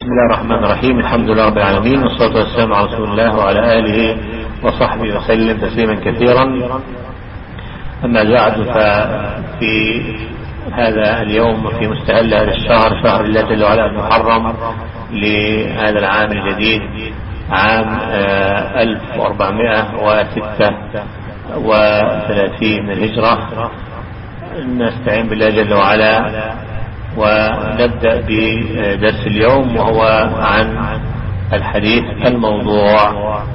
الله الرحمن الرحيم. الحمد لله رب العالمين، والصلاة والسلام على رسول الله وعلى آله وصحبه وسلم تسليما كثيرا. أما بعد، ففي هذا اليوم في مستهل هذا الشهر، شهر الله جل وعلا المحرم لهذا العام الجديد، عام 1436 من الهجرة، نستعين بالله جل وعلا ونبدأ بدرس اليوم، وهو عن الحديث الموضوع.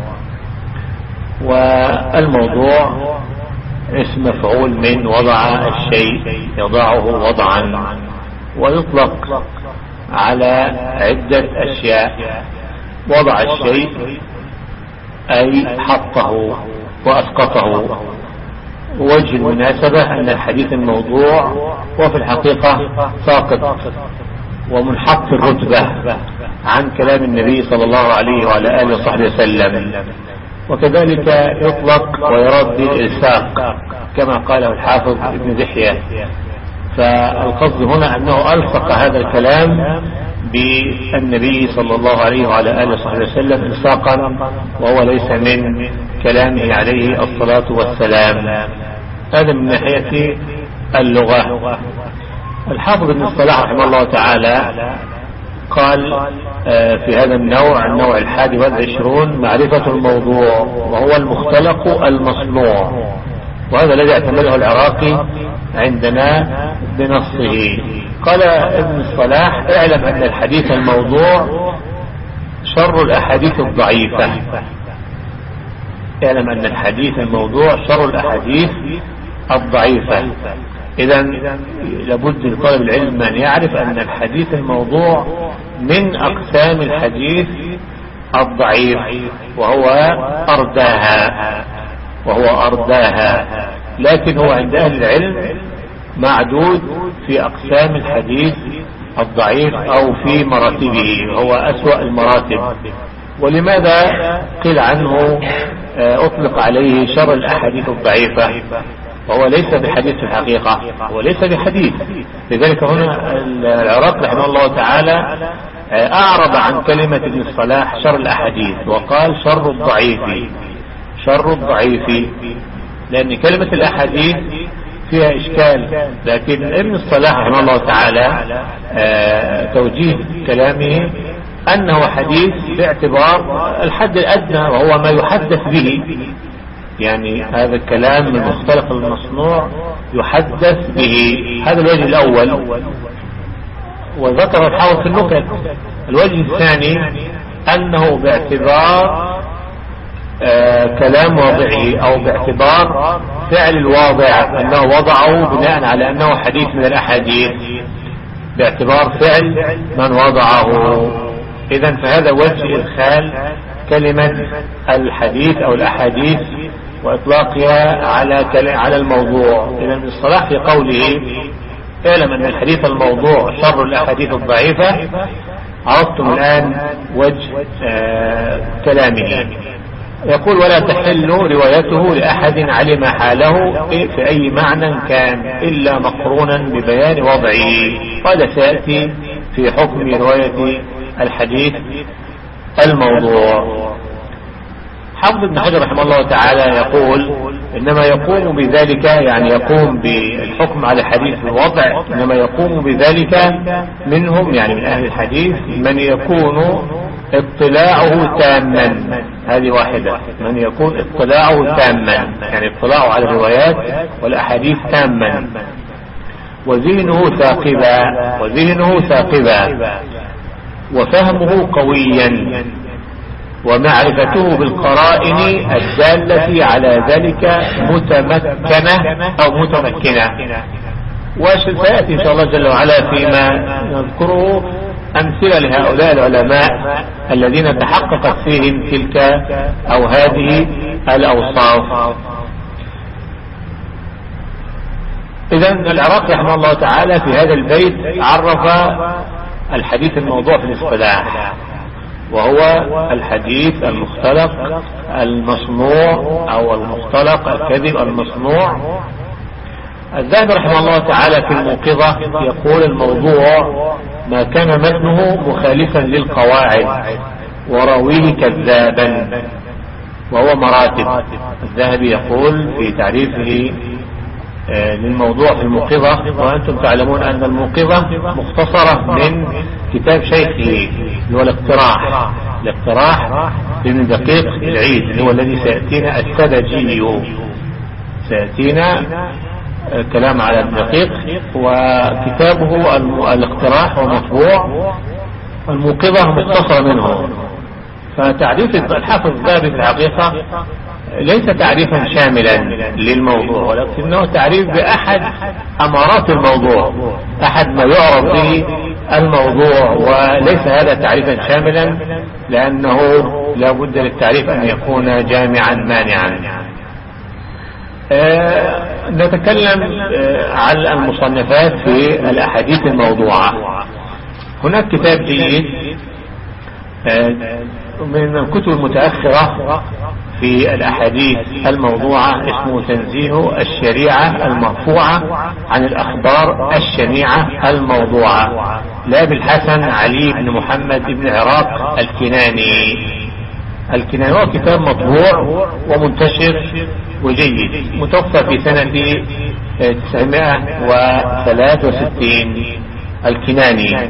والموضوع اسم مفعول من وضع الشيء، يضعه وضعا، ويطلق على عدة أشياء. وضع الشيء أي حطه وأسقطه. وجه المناسبة أن الحديث الموضوع وفي الحقيقة ساقط ومنحط الرتبة عن كلام النبي صلى الله عليه وعلى آله وصحبه وسلم، وكذلك يطلق ويراد بالإلصاق كما قاله الحافظ ابن دحية. فالقصد هنا أنه ألصق هذا الكلام بالنبي صلى الله عليه وعلى آله وصحبه وسلم إلصاقا، وهو ليس من كلامه عليه الصلاة والسلام. هذا من ناحية اللغة. الحافظ ابن الصلاح رحمه الله تعالى قال في هذا النوع 21 معرفة الموضوع، وهو المختلق المصنوع، وهذا الذي اعتمده العراقي عندنا بنصه. قال ابن الصلاح: اعلم أن الحديث الموضوع شر الأحاديث الضعيفة. اعلم أن الحديث الموضوع شر الأحاديث الضعيفة. إذن لابد لطالب العلم أن يعرف أن الحديث الموضوع من أقسام الحديث الضعيف، وهو أرداها، لكن هو عند أهل العلم معدود في أقسام الحديث الضعيف أو في مراتبه، هو أسوأ المراتب. ولماذا قيل عنه أطلق عليه شر الأحاديث الضعيفة؟ وهو ليس بحديث في الحقيقة، هو ليس بحديث. لذلك هنا العراق رحمه الله تعالى أعرض عن كلمة ابن الصلاح شر الأحاديث، وقال شر الضعيف، لأن كلمة الأحاديث فيها إشكال. لكن ابن الصلاح رحمه الله تعالى توجيه كلامه أنه حديث باعتبار الحد الأدنى، وهو ما يحدث به. يعني هذا الكلام من المختلق المصنوع يحدث به. هذا الوجه الأول، وذكر الحافظ في النكت. الوجه الثاني أنه باعتبار كلام واضعه، أو باعتبار فعل الواضع، أنه وضعه بناء على أنه حديث من الأحاديث، باعتبار فعل من وضعه. إذن فهذا وجه إدخال كلمة الحديث أو الأحاديث وإطلاقها على الموضوع. إذن الصلاح في قوله اعلم أن الحديث الموضوع شر الأحاديث الضعيفة، عرفتم الآن وجه كلامه. يقول: ولا تحل روايته لأحد علم حاله في أي معنى كان إلا مقرونا ببيان وضعه. وهذا سيأتي في حكم رواية الحديث الموضوع. حافظ ابن حجر رحمه الله تعالى يقول: إنما يقوم بذلك، يعني يقوم بالحكم على حديث الوضع، إنما يقوم بذلك منهم، يعني من أهل الحديث، من يكون اطلاعه تاما. هذه واحدة، من يكون اطلاعه تاما، يعني اطلاعه على الروايات والأحاديث تاما، وذهنه ثاقبا، وفهمه قويا، ومعرفته بالقرائن الدالة على ذلك متمكنة. وسيأتي إن شاء الله جل وعلا فيما نذكره أمثلة لهؤلاء العلماء الذين تحققت فيهم تلك أو هذه الأوصاف. إذن العراق رحمه الله تعالى في هذا البيت عرف الحديث الموضوع في الاصطلاح، وهو الحديث المختلق المصنوع، أو المختلق الكذب المصنوع. الذهبي رحمه الله تعالى في الموقظة يقول: الموضوع ما كان متنه مخالفا للقواعد وراويه كذابا، وهو مراتب. الذهبي يقول في تعريفه للموضوع في الموقظة: وأنتم تعلمون أن الموقظة مختصرة من كتاب شيخه اللي هو الاقتراح لابن دقيق العيد، اللي هو الذي سيأتينا السبجي، سيأتينا كلام على ابن دقيق، وكتابه الاقتراح ومطبوع. الموقظة مختصرة منه. فتعريف الحافظ الذهبي في الحقيقة ليس تعريفا شاملا للموضوع، ولكنه تعريف بأحد أمارات الموضوع، أحد ما يعرف به الموضوع، وليس هذا تعريفا شاملا، لأنه لا بد للتعريف أن يكون جامعا مانعا. نتكلم عن المصنفات في الأحاديث الموضوعة. هناك كتاب جيد من الكتب المتأخرة في الأحاديث الموضوعة، اسمه تنزيه الشريعة المرفوعة عن الأخبار الشنيعة الموضوعة، لأبي الحسن علي بن محمد بن عراق الكناني. هو كتاب مطبوع ومنتشر وجيد، متوفى في سنة 963 الكناني،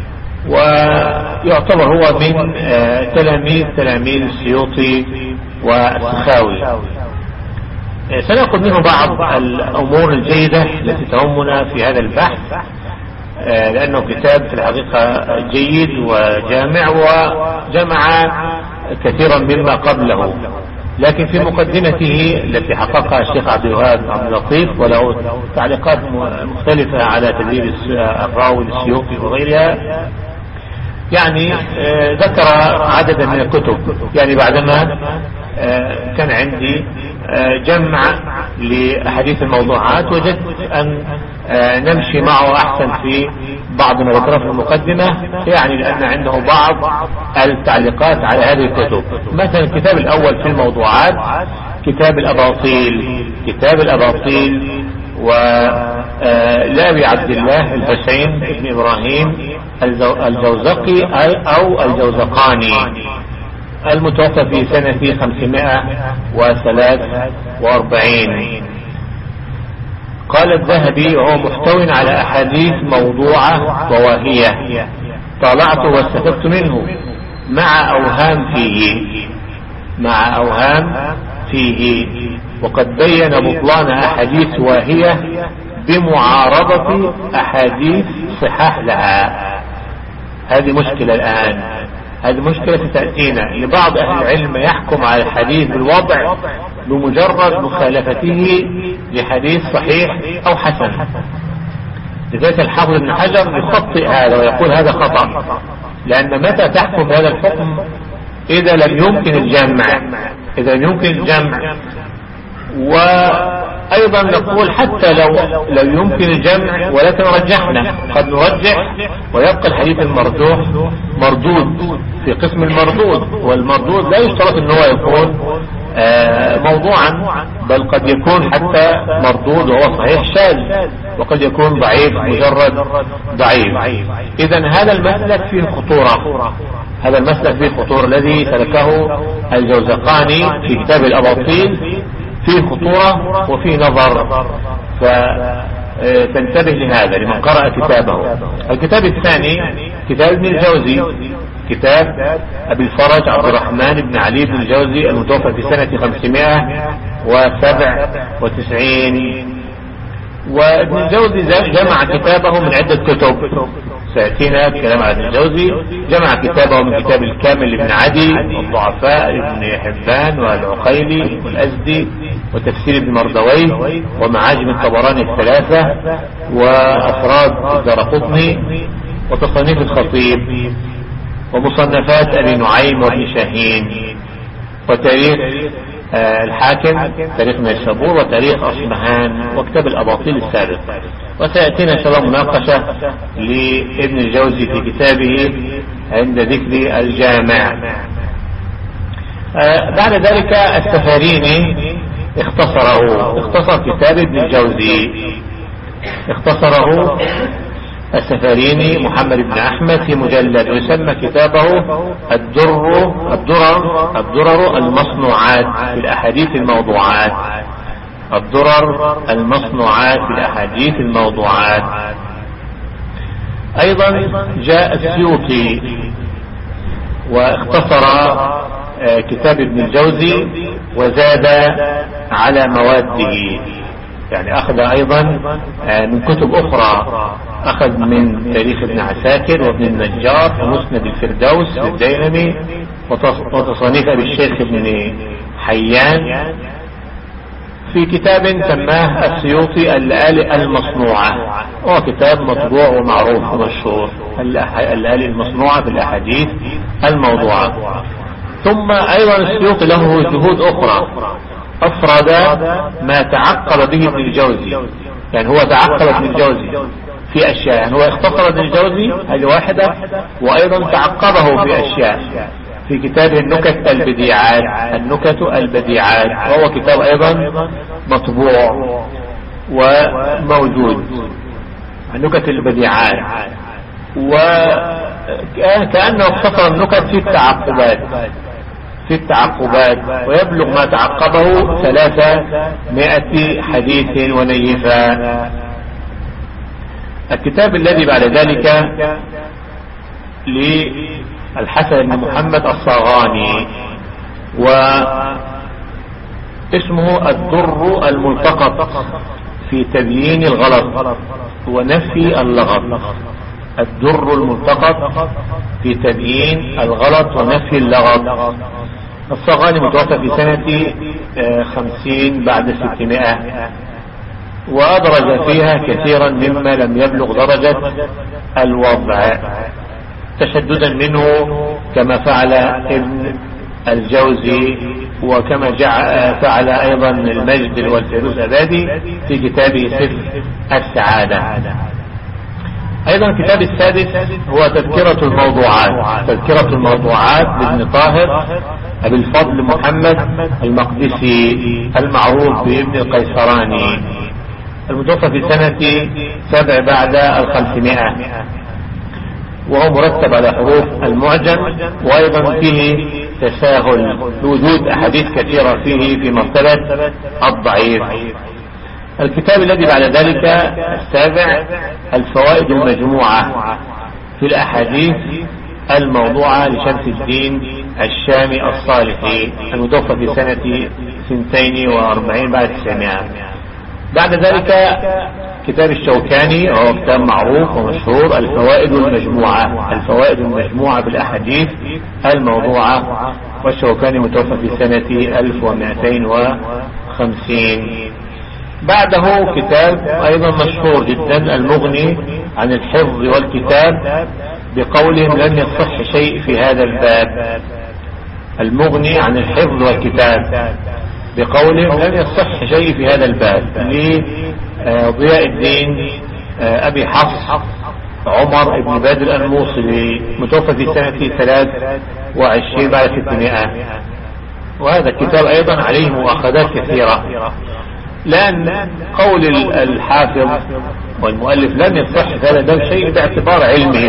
ويعتبر هو من تلاميذ السيوطي والسخاوي. سنأخذ منه بعض الأمور الجيدة التي تهمنا في هذا البحث، لأنه كتاب في الحقيقة جيد وجامع، وجمع كثيرا مما قبله. لكن في مقدمته التي حققها الشيخ عبد الوهاب عبد اللطيف، وله تعليقات مختلفة على تدريب الراوي السيوطي وغيرها، يعني ذكر عددا من الكتب. يعني بعدما كان عندي جمع لأحاديث الموضوعات، وجدت أن نمشي معه أحسن في بعض ما ذكره في المقدمة، يعني لأن عنده بعض التعليقات على هذه الكتب. مثلا الكتاب الأول في الموضوعات كتاب الأباطيل ولأبي عبد الله الحسين بن إبراهيم الجوزقي أو الجوزقاني، المتوفى في سنة 543. قال الذهبي: وهو محتوٍ على أحاديث موضوعة وواهية، طالعت واستفدت منه مع أوهام فيه، وقد بين بطلان أحاديث واهية بمعارضة أحاديث صحاح لها. هذه مشكلة الآن، هذه مشكلة تأتينا. لبعض أهل العلم يحكم على الحديث بالوضع بمجرد مخالفته لحديث صحيح أو حسن. لذلك الحافظ ابن حجر يخطئ هذا ويقول هذا خطأ، لأن متى تحكم هذا الحكم إذا لم يمكن الجمع. وأيضا نقول حتى لو يمكن الجمع، ولكن رجحنا، قد نرجح ويبقى الحديث المرجوح مردود في قسم المردود، والمردود لا يشترط أنه يكون موضوعا، بل قد يكون حتى مردود وهو صحيح شاذ، وقد يكون ضعيف مجرد ضعيف. إذن هذا المسلك فيه خطورة، الذي سلكه الجوزقاني في كتاب الأباطيل فيه خطورة وفيه نظر، فتنتبه لهذا لمن قرأ كتابه. الكتاب الثاني كتاب ابن الجوزي، كتاب أبي الفرج عبد الرحمن بن علي بن الجوزي، المتوفى في سنة 597. وابن الجوزي جمع كتابه من عدة كتب، سيأتينا كلام عن ابن الجوزي. جمع كتابه من كتاب الكامل لابن عدي، والضعفاء ابن حبان والعقيلي والأزدي، وتفسير ابن مردويه، ومعاجم الطبراني الثلاثة، وأفراد الدارقطني، وتصانيف الخطيب، ومصنفات أبي نعيم وابن شاهين، وتاريخ الحاكم، تاريخ نيسابور، وتاريخ أصبهان، وكتاب الأباطيل السابق. وسيأتينا إن شاء الله مناقشة لابن الجوزي في كتابه عند ذكر الجامع. بعد ذلك السفاريني اختصر كتاب ابن الجوزي، اختصره السفاريني محمد بن أحمد في مجلد، ويسمى كتابه الدرر المصنوعات في الأحاديث الموضوعات. الدرر المصنوعات في الأحاديث الموضوعات. أيضا جاء السيوطي واختصر كتاب ابن الجوزي وزاد على مواده، يعني أخذ أيضا من كتب أخرى، أخذ من تاريخ ابن عساكر وابن النجار ومسند الفردوس للديلمي وتصانيف أبي الشيخ ابن حيان، في كتاب سماه السيوطي اللآلئ المصنوعة، هو كتاب مطبوع ومعروف ومشهور، اللآلئ المصنوعة في الأحاديث الموضوعة. ثم أيضا السيوطي له جهود أخرى، أفرد ما تعقب به ابن الجوزي، يعني هو تعقب ابن الجوزي في أشياء، يعني هو اختصر ابن الجوزي هذه واحدة، وأيضا تعقبه في أشياء في كتابه النكت البديعات، وهو كتاب أيضا مطبوع وموجود، النكت البديعات، وكأنه اختصر النكت في التعقبات، ويبلغ ما تعقبه 300 حديث ونيفا. الكتاب الذي بعد ذلك للحسن بن محمد الصاغاني، واسمه الدر الملتقط في تبيين الغلط ونفي اللغط. الدر الملتقط في تبيين الغلط ونفي اللغط. الصاغاني متوفى في سنة 50 بعد 600، وأدرج فيها كثيرا مما لم يبلغ درجة الوضع تشددا منه، كما فعل ابن الجوزي، وكما فعل أيضا المجد والفيروز أبادي في كتابه سفر السعادة. أيضا الكتاب السادس هو تذكرة الموضوعات لابن طاهر أبي الفضل محمد المقدسي المعروف بابن القيسراني، المتوفى في سنة 7 بعد 500، وهو مرتب على حروف المعجم، وأيضا فيه تساهل لوجود أحاديث كثيرة فيه في مرتبة الضعيف. الكتاب الذي بعد ذلك السابع الفوائد المجموعة في الأحاديث الموضوعة لشمس الدين الشامي الصالحي، المتوفى في سنة 42 بعد 900. بعد ذلك كتاب الشوكاني، وهو كتاب معروف ومشهور، الفوائد المجموعة بالأحاديث الموضوعة، والشوكاني متوفى في سنة 1250. بعده كتاب أيضا مشهور جدا، المغني عن الحفظ والكتاب، بقولهم لم يصح شيء في هذا الباب. المغني عن الحفظ والكتاب بقولهم لم يصح شيء في هذا الباب، لضياء الدين أبي حفص عمر بن بدر الموصلي، متوفى في سنة 23 بعد 600. وهذا الكتاب أيضا عليه مؤاخذات كثيرة، لأن قول الحافظ والمؤلف لم يصح هذا شيء باعتبار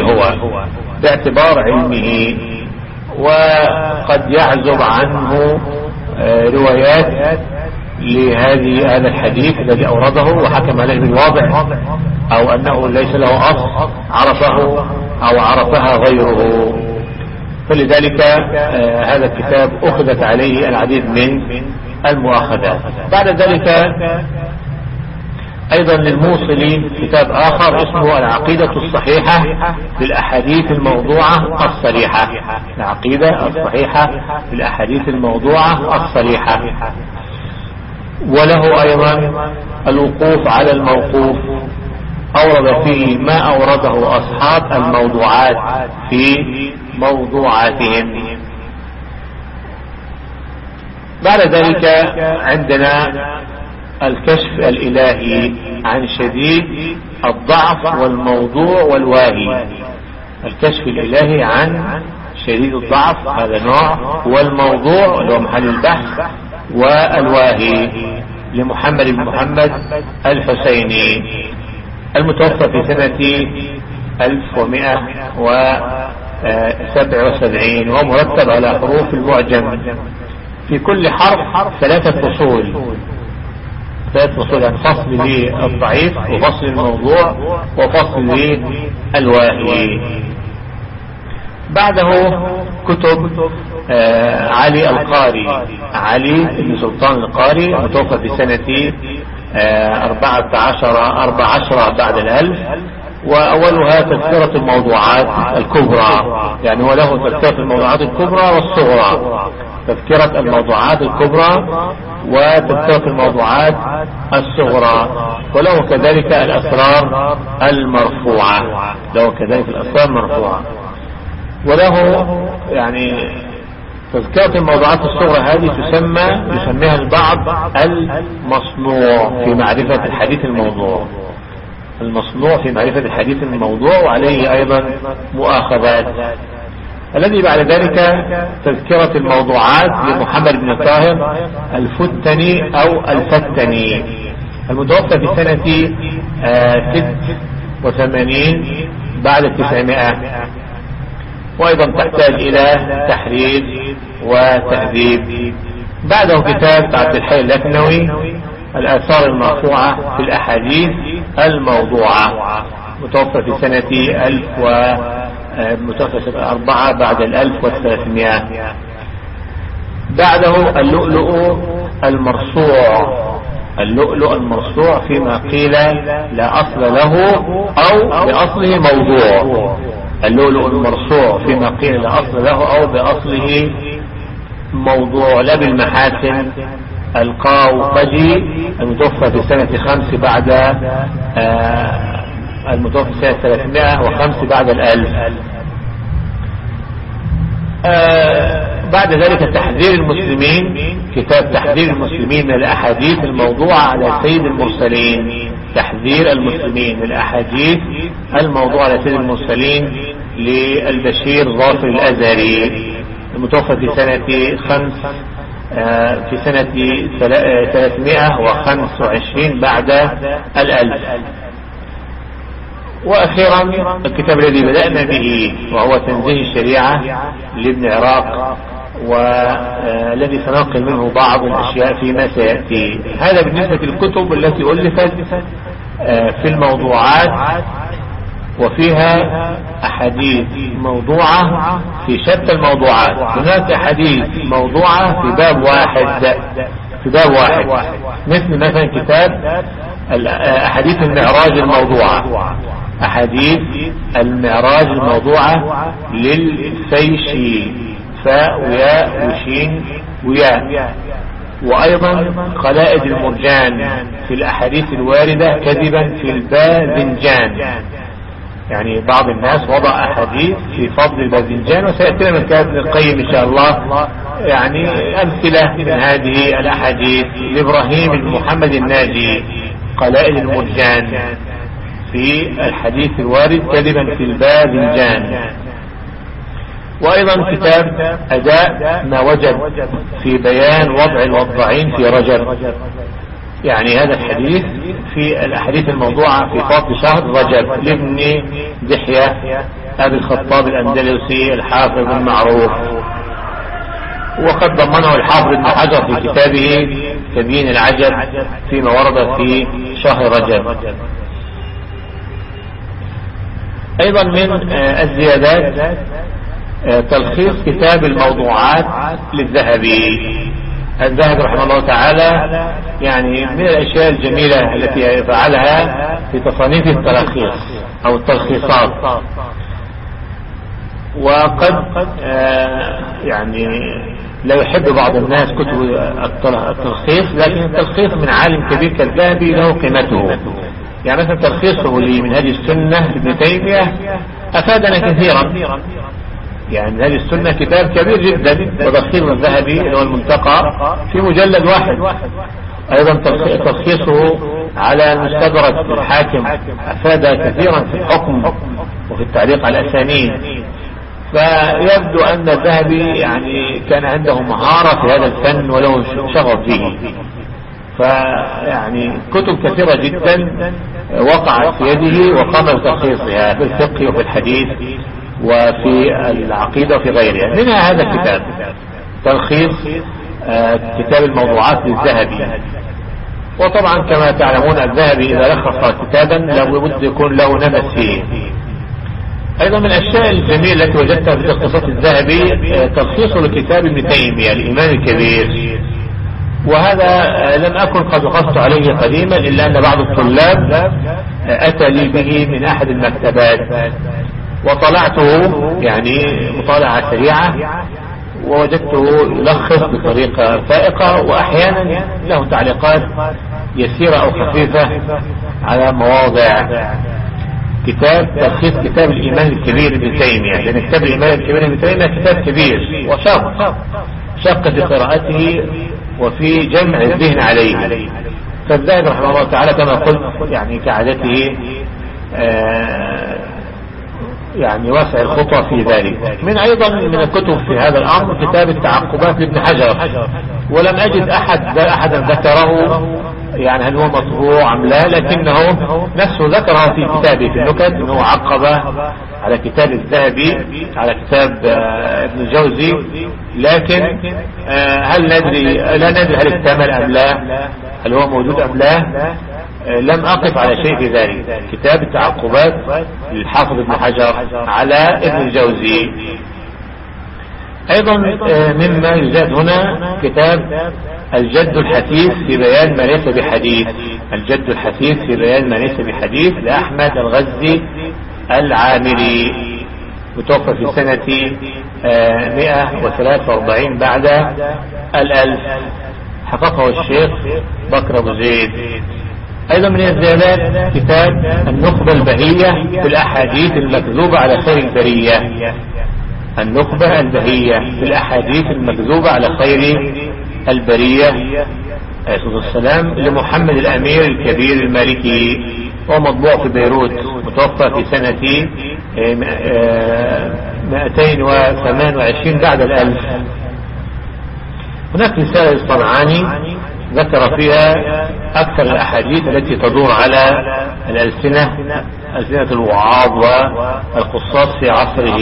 علمه، وقد يعزب عنه روايات هذا الحديث الذي أورده وحكم عليه بالواضع، أو أنه ليس له أصل عرفه أو عرفها غيره. فلذلك هذا الكتاب أخذت عليه العديد من المؤاخذات. بعد ذلك أيضا للموصلي كتاب آخر اسمه العقيدة الصحيحة بالأحاديث الموضوعة الصريحة، العقيدة الصحيحة بالأحاديث الموضوعة الصريحة. وله أيضا الوقوف على الموقوف، أورد فيه ما أورده أصحاب الموضوعات في موضوعاتهم. بعد ذلك عندنا الكشف الإلهي عن شديد الضعف والموضوع والواهي. الكشف الإلهي عن شديد الضعف هذا نوع، والموضوع اللي هو محل البحث، والواهي لمحمد بن محمد الحسيني. المتوفى في سنة 1177، ومرتب على حروف المعجم. في كل حرف 3 فصول، 3 فصول، يعني فصل للضعيف وفصل الموضوع وفصل للواهي. بعده كتب علي القاري، علي بن سلطان القاري، متوفى في سنة 14 بعد الألف، وأولها تذكرة الموضوعات الكبرى، يعني هو له تذكرة الموضوعات الكبرى والصغرى، تذكرة الموضوعات الكبرى وتذكرة الموضوعات الصغرى، وله كذلك الأسرار المرفوعة، له كذلك الأسرار المرفوعة، وله يعني تذكرة الموضوعات الصغرى هذه يسميها البعض المصنوع في معرفة الحديث الموضوع، المصنوع في معرفة الحديث الموضوع، وعليه أيضا مؤاخذات. الذي بعد ذلك تذكرة الموضوعات لمحمد بن طاهر الفتني أو الفتني، المتوفى في سنة 86 بعد 900، وأيضا تحتاج إلى تحرير وتهذيب. بعده كتاب عبد الحي اللكنوي الآثار المرفوعة في الأحاديث الموضوعة، متوفى في سنة 4 بعد 1300. بعده اللؤلؤ المرصوع، اللؤلؤ المرصوع فيما قيل لا أصل له أو بأصله موضوع، اللؤلؤ المرصوع فيما قيل لا أصل له أو بأصله موضوع. لا بالمحاسن القاوقجي، المتوفى في سنة 5 بعد المتوفى في سنة 305 بعد 1000. بعد ذلك تحذير المسلمين، كتاب تحذير المسلمين من الأحاديث الموضوعة على سيد المرسلين، تحذير المسلمين من الأحاديث الموضوعة على سيد المرسلين للبشير ظافر الأزهري، المتوفى في سنة 325 بعد 1000. وأخيرا الكتاب الذي بدأنا به وهو تنزيه الشريعة لابن عراق، والذي سننقل منه بعض الأشياء فيما سيأتي. هذا بالنسبة للكتب التي ألفت في الموضوعات، وفيها أحاديث موضوعة في شتى الموضوعات. هناك أحاديث موضوعة في باب واحد، مثل مثلا كتاب أحاديث المعراج الموضوعة، أحاديث المعراج الموضوعة للفيشي، فاء وياء وشين وياء. وأيضا قلائد المرجان في الأحاديث الواردة كذبا في الباذنجان، يعني بعض الناس وضع أحاديث في فضل الباذنجان، وسيأتينا من كتاب ابن القيم إن شاء الله يعني أمثلة من هذه الأحاديث. لإبراهيم بن محمد الناجي قلائد المرجان في الحديث الوارد كذبا في الباذنجان. وأيضا كتاب أداء ما وجب في بيان وضع الوضعين في رجب، يعني هذا الحديث في الأحاديث الموضوعة في فضل شهر رجب لابن دحية أبي الخطاب الأندلسي الحافظ المعروف، وقد ضمنه الحافظ ابن حجر في كتابه تبيين العجب فيما ورد في شهر رجب. أيضا من الزيادات تلخيص كتاب الموضوعات للذهبي. الذهبي رحمه الله تعالى يعني من الأشياء الجميلة التي فعلها في تصانيف التلخيص أو التلخيصات. وقد يعني لا يحب بعض الناس كتب التلخيص، لكن التلخيص من عالم كبير كالذهبي له قيمته. يعني مثلا تلخيصه لمنهاج السنة ابن تيمية أفادنا كثيرا، يعني هذه السنة كتاب كبير جدا، وتلخيص الذهبي اللي هو المنتقى في مجلد واحد. أيضا تلخيصه على المستدرك الحاكم أفاد كثيرا في الحكم وفي التعليق على الأسانيد. فيبدو أن الذهبي يعني كان عنده مهارة في هذا الفن وله شغف فيه، فيعني كتب كثيرة جدا وقعت في يده وقام بتلخيصها في الفقه وفي الحديث وفي العقيدة وفي غيرها. منها هذا الكتاب تلخيص كتاب الموضوعات للذهبي. وطبعا كما تعلمون الذهبي إذا لخص كتابا لابد يكون له نفس فيه. أيضا من الأشياء الجميلة التي وجدتها في تخصيصات الذهبي تلخيص لكتاب ابن تيمية الإمام الكبير، وهذا لم أكن قد وقفت عليه قديما إلا أن بعض الطلاب أتى لي به من أحد المكتبات وطلعته يعني مطالعة سريعة ووجدته يلخص بطريقة فائقة، وأحيانا له تعليقات يسيرة أو خفيفة على مواضع. كتاب تلخيص كتاب الإمام الكبير ابن تيمية، لأن كتاب الإمام الكبير ابن تيمية كتاب كبير وشق في قراءته وفي جمع الذهن عليه. فالذهبي رحمه الله تعالى كما قلت يعني كعادته يعني واسع الخطوة في ذلك. من أيضا من الكتب في هذا الأمر كتاب التعقبات لابن حجر، ولم أجد أحدا ذكره يعني هل هو مطبوع أم لا، لكنه نفسه ذكره في كتابه في النكت أنه عقب على كتاب الذهبي على كتاب ابن الجوزي، لكن هل ندري لا ندري هل اكتمل أم لا، هل هو موجود أم لا، لم أقف على شيء في ذلك. كتاب التعقبات للحافظ ابن حجر على ابن الجوزي. أيضا مما يزاد هنا كتاب الجد الحثيث في بيان ما ليس بحديث، الجد الحثيث في بيان ما ليس بحديث لأحمد الغزي العامري، متوفى في سنة 143 بعد 1000، حققه الشيخ بكر أبو زيد. أيضا من الزيادات كتاب النخبة البهية في الأحاديث المكذوبة على خير البرية، النخبة البهية في الأحاديث المكذوبة على خير البرية عليه الصلاة والسلام لمحمد الأمير الكبير المالكي، ومطبوع في بيروت، متوفى في سنة 228 بعد 1000. هناك رسالة الصنعاني ذكر فيها أكثر الأحاديث التي تدور على ألسنة الوعاظ والقصاص في عصره.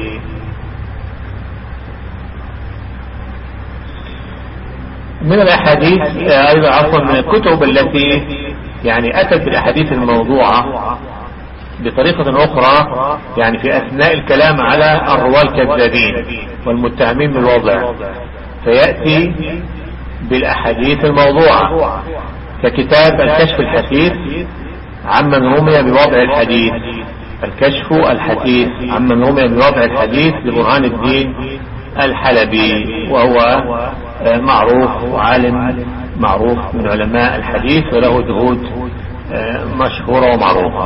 من الأحاديث أيضا عفوا من الكتب التي يعني أتت بالأحاديث الموضوعة بطريقة أخرى، يعني في أثناء الكلام على الرواة الكذابين والمتهمين بالوضع، فيأتي بالأحاديث الموضوعة ككتاب الكشف الحثيث عمن رمي بوضع الحديث، الكشف الحثيث عمن رمي بوضع الحديث لبرهان الدين الحلبي، وهو معروف وعالم معروف من علماء الحديث وله جهود مشهورة ومعروفة.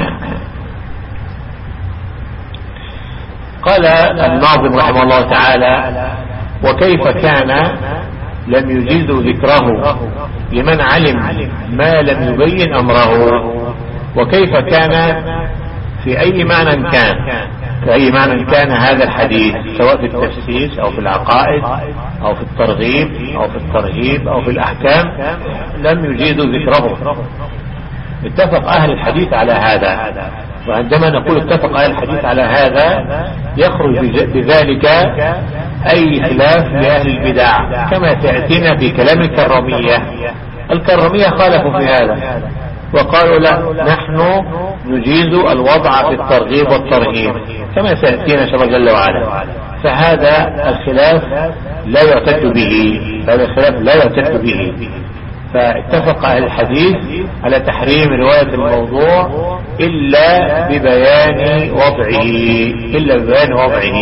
قال الناظم رحمه الله تعالى: وكيف كان لم يجيز ذكره لمن علم ما لم يبين أمره. وكيف كان في أي معنى كان، في أي معنى كان هذا الحديث، سواء في التفسير أو في العقائد أو في الترغيب أو في الترهيب أو في الأحكام، لم يجيزوا ذكره. اتفق أهل الحديث على هذا، وعندما نقول اتفق أهل الحديث على هذا يخرج بذلك أي خلاف لأهل البدع، كما سيأتينا في كلام الكرامية. الكرامية خالفوا في هذا وقالوا لا، نحن نجيز الوضع في الترغيب والترهيب كما سيأتينا إن شاء الله جل وعلا. فهذا الخلاف لا يعتد به، هذا الخلاف لا يعتد به. فاتفق أهل الحديث على تحريم رواية الموضوع إلا ببيان وضعه،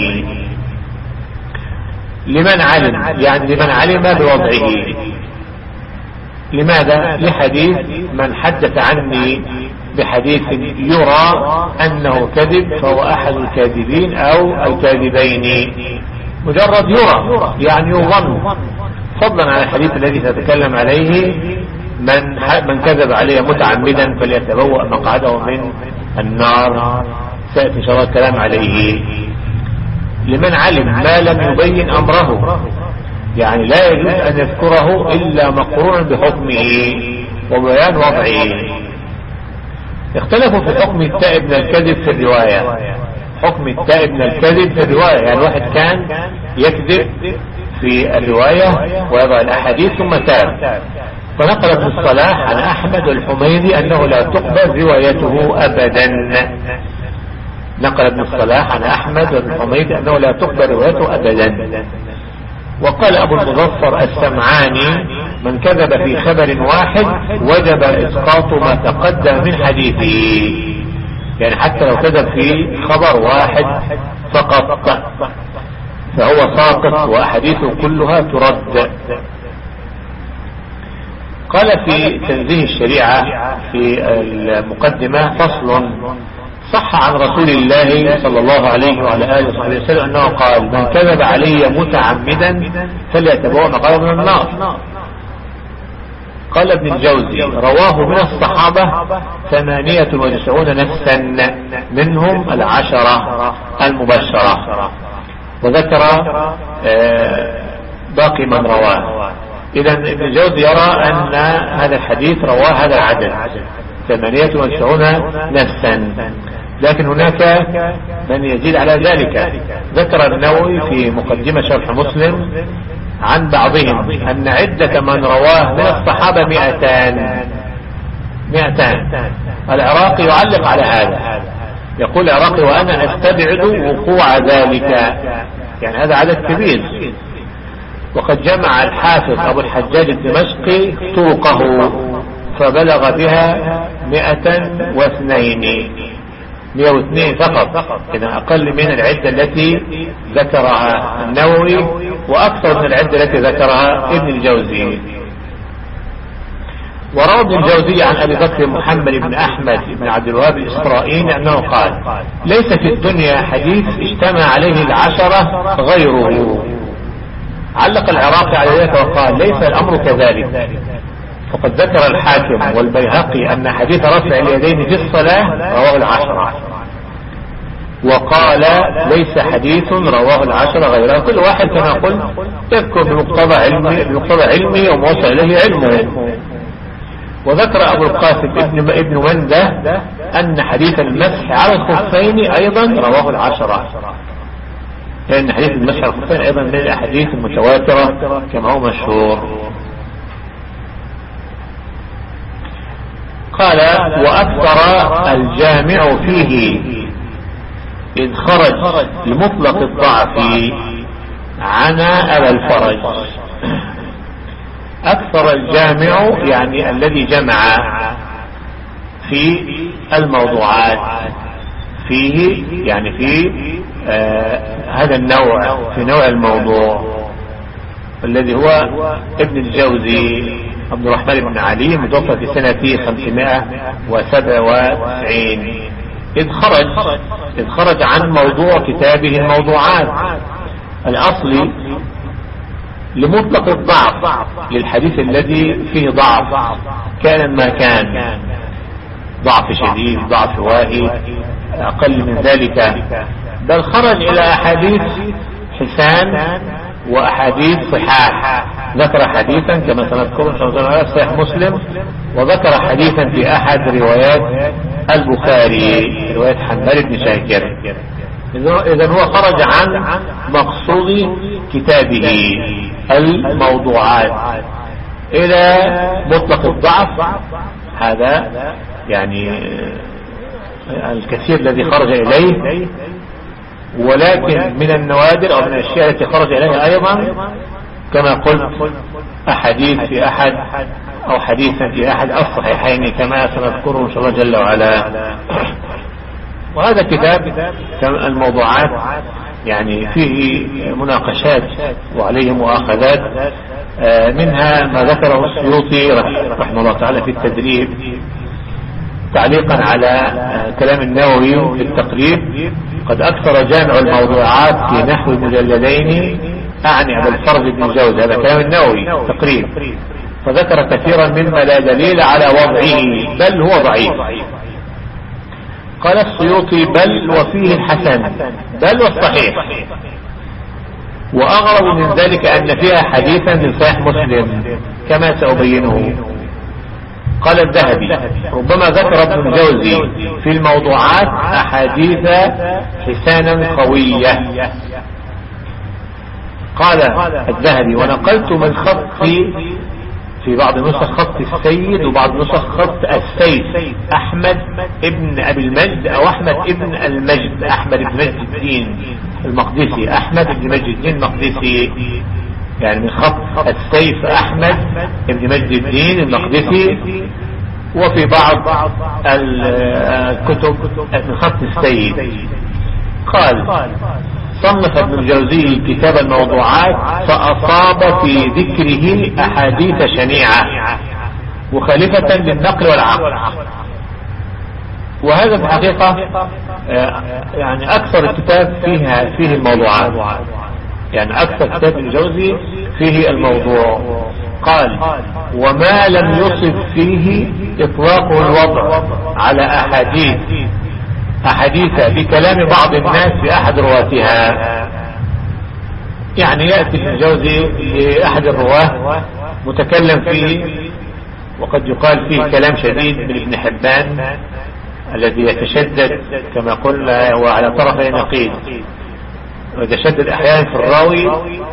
لمن علم، يعني لمن علم بوضعه. لماذا؟ لحديث من حدث عني بحديث يرى أنه كذب فهو أحد الكاذبين أو الكاذبين، مجرد يرى يعني يظن، فضلا عن الحديث الذي سأتكلم عليه: من كذب عليه متعمدا فليتبوأ مقعده من النار، سيأتي إن شاء الله الكلام عليه. لمن علم ما لم يبين أمره، يعني لا يجوز أن يذكره إلا مقرونا بحكمه وبيان وضعه. اختلفوا في حكم التائب من الكذب في الرواية. حكم التائب من الكذب في الرواية، يعني واحد كان يكذب في الرواية ويضع الأحاديث ثم تاب، فنقل ابن الصلاح عن أحمد والحميدي أنه لا تقبل روايته أبدا. نقل ابن الصلاح عن أحمد والحميدي أنه لا تقبل روايته أبدا. وقال أبو المظفر السمعاني: من كذب في خبر واحد وجب إسقاط ما تقدم من حديثه، يعني حتى لو كذب في خبر واحد فقط فهو ساقط وأحاديثه كلها ترد. قال في تنزيه الشريعة في المقدمة: فصل: صح عن رسول الله صلى الله عليه وعلى آله وصحبه وسلم أنه قال: من كذب علي متعمدا فليتبوأ مقعده من النار. قال ابن الجوزي: رواه من الصحابة 98 نفسا، منهم 10 المبشرة، وذكر باقي من رواه. إذا ابن الجوزي يرى أن هذا الحديث رواه هذا العدد 98 نفسا، لكن هناك من يزيد على ذلك. ذكر النووي في مقدمة شرح مسلم عن بعضهم أن عدة من رواه من الصحابة 200. العراقي يعلق على هذا، يقول العراقي: وأنا أستبعد وقوع ذلك، يعني هذا عدد كبير. وقد جمع الحافظ أبو الحجاج الدمشقي طرقه فبلغ بها 102 فقط، إذا أقل من العدة التي ذكرها النووي وأكثر من العدة التي ذكرها ابن الجوزي. وروى ابن الجوزي عن أبي بكر محمد بن أحمد بن عبد الوهاب الإسرائيلي أنه قال: ليس في الدنيا حديث اجتمع عليه 10 غيره. علق العراقي على ذلك وقال: ليس الأمر كذلك، فقد ذكر الحاكم والبيهقي أن حديث رفع اليدين في الصلاة رواه 10، وقال: ليس حديث رواه 10 غيره. كل واحد كما قلت يذكر بمقتضى علمه وموصل إليه علمه. وذكر أبو القاسم ابن منده أن حديث المسح على الخفين أيضا رواه 10، لأن حديث المسح على الخفين أيضا من الأحاديث المتواترة كما هو مشهور. قال: وأكثر الجامع فيه إذ خرج لمطلق الضعف عنا أبا الفرج. أكثر الجامع يعني الذي جمع في الموضوعات فيه، يعني في هذا النوع، في نوع الموضوع الذي هو ابن الجوزي عبد الرحمن بن علي، متوفى في سنة 597. إذ خرج عن موضوع كتابه الموضوعات الأصلي لمطلق الضعف، للحديث الذي فيه ضعف كان ما كان، ضعف شديد، ضعف واهي، أقل من ذلك، بل خرج إلى أحاديث حسان وأحاديث صحاح. ذكر حديثا كما سنذكر إن شاء الله في صحيح مسلم، وذكر حديثا في أحد روايات البخاري، رواية حماد بن شاكر. إذن هو خرج عن مقصود كتابه الموضوعات إلى مطلق الضعف. هذا يعني الكثير الذي خرج إليه، ولكن من النوادر أو من الأشياء التي خرج إليها أيضا كما قلت أحاديث في أحد أو حديثا في أحد الصحيحين كما سنذكره إن شاء الله جل وعلا. وهذا كتاب الموضوعات يعني فيه مناقشات وعليه مؤاخذات، منها ما ذكره السيوطي رحمه الله تعالى في التدريب تعليقا على كلام النووي في التقريب: قد أكثر جامع الموضوعات في نحو مجلدين، أعني أبا الفرج بن جوزي، هذا كلام النووي تقريب، فذكر كثيرا مما لا دليل على وضعه بل هو ضعيف. قال السيوطي: بل وفيه الحسن، بل والصحيح. وأغرب من ذلك أن فيها حديثا من صحيح مسلم كما سأبينه. قال الذهبي: ربما ذكر ابن الجوزي في الموضوعات أحاديث حسانا قوية. قال الذهبي: ونقلت من خطي في بعض نسخ خط السيد وبعض نسخ خط السيد أحمد ابن أبي المجد أو أحمد ابن المجد، أحمد ابن مجد الدين المقدسي، أحمد ابن مجد الدين المقدسي، يعني من خط السيف أحمد ابن مجد الدين المقدسي. وفي بعض الكتب من خط السيد. قال: صنف ابن الجوزي كتاب الموضوعات فأصاب في ذكره أحاديث شنيعة مخالفة للنقل والعقل. وهذا في الحقيقة يعني أكثر الكتاب فيه الموضوعات، يعني أكثر كتاب ابن الجوزي فيه الموضوع. قال: وما لم يصف فيه إطلاق الوضع على أحاديث بكلام بعض الناس في أحد رواتها. يعني يأتي ابن الجوزي لأحد الرواه متكلم فيه وقد يقال فيه كلام شديد من ابن حبان الذي يتشدد كما قلنا وعلى طرفي نقيض، ويتشدد أحيانا في الراوي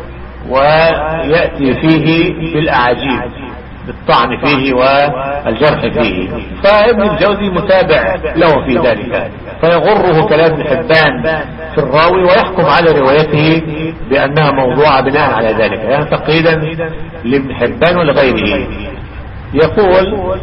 ويأتي فيه بالأعاجيب بالطعن فيه والجرح فيه. فابن الجوزي متابع له في ذلك، فيغره كلام ابن حبان في الراوي ويحكم على روايته بأنها موضوعة بناء على ذلك، يعني تقييدا لابن حبان ولغيره. يقول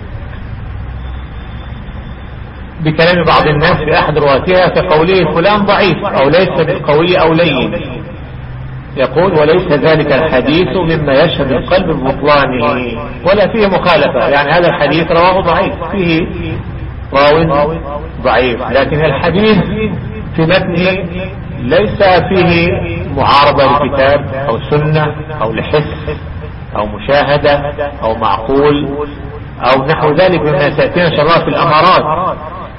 بكلام بعض الناس في أحد رواتها كقوله فلان ضعيف أو ليس بالقوي أو لين. يقول: وليس ذلك الحديث مما يشهد القلب ببطلانه ولا فيه مخالفة. يعني هذا الحديث رواه ضعيف، فيه راو ضعيف، لكن الحديث في متنه ليس فيه معارضة لكتاب أو سنة أو لحس أو مشاهدة أو معقول أو نحو ذلك مما سيأتينا شرها في الأمارات.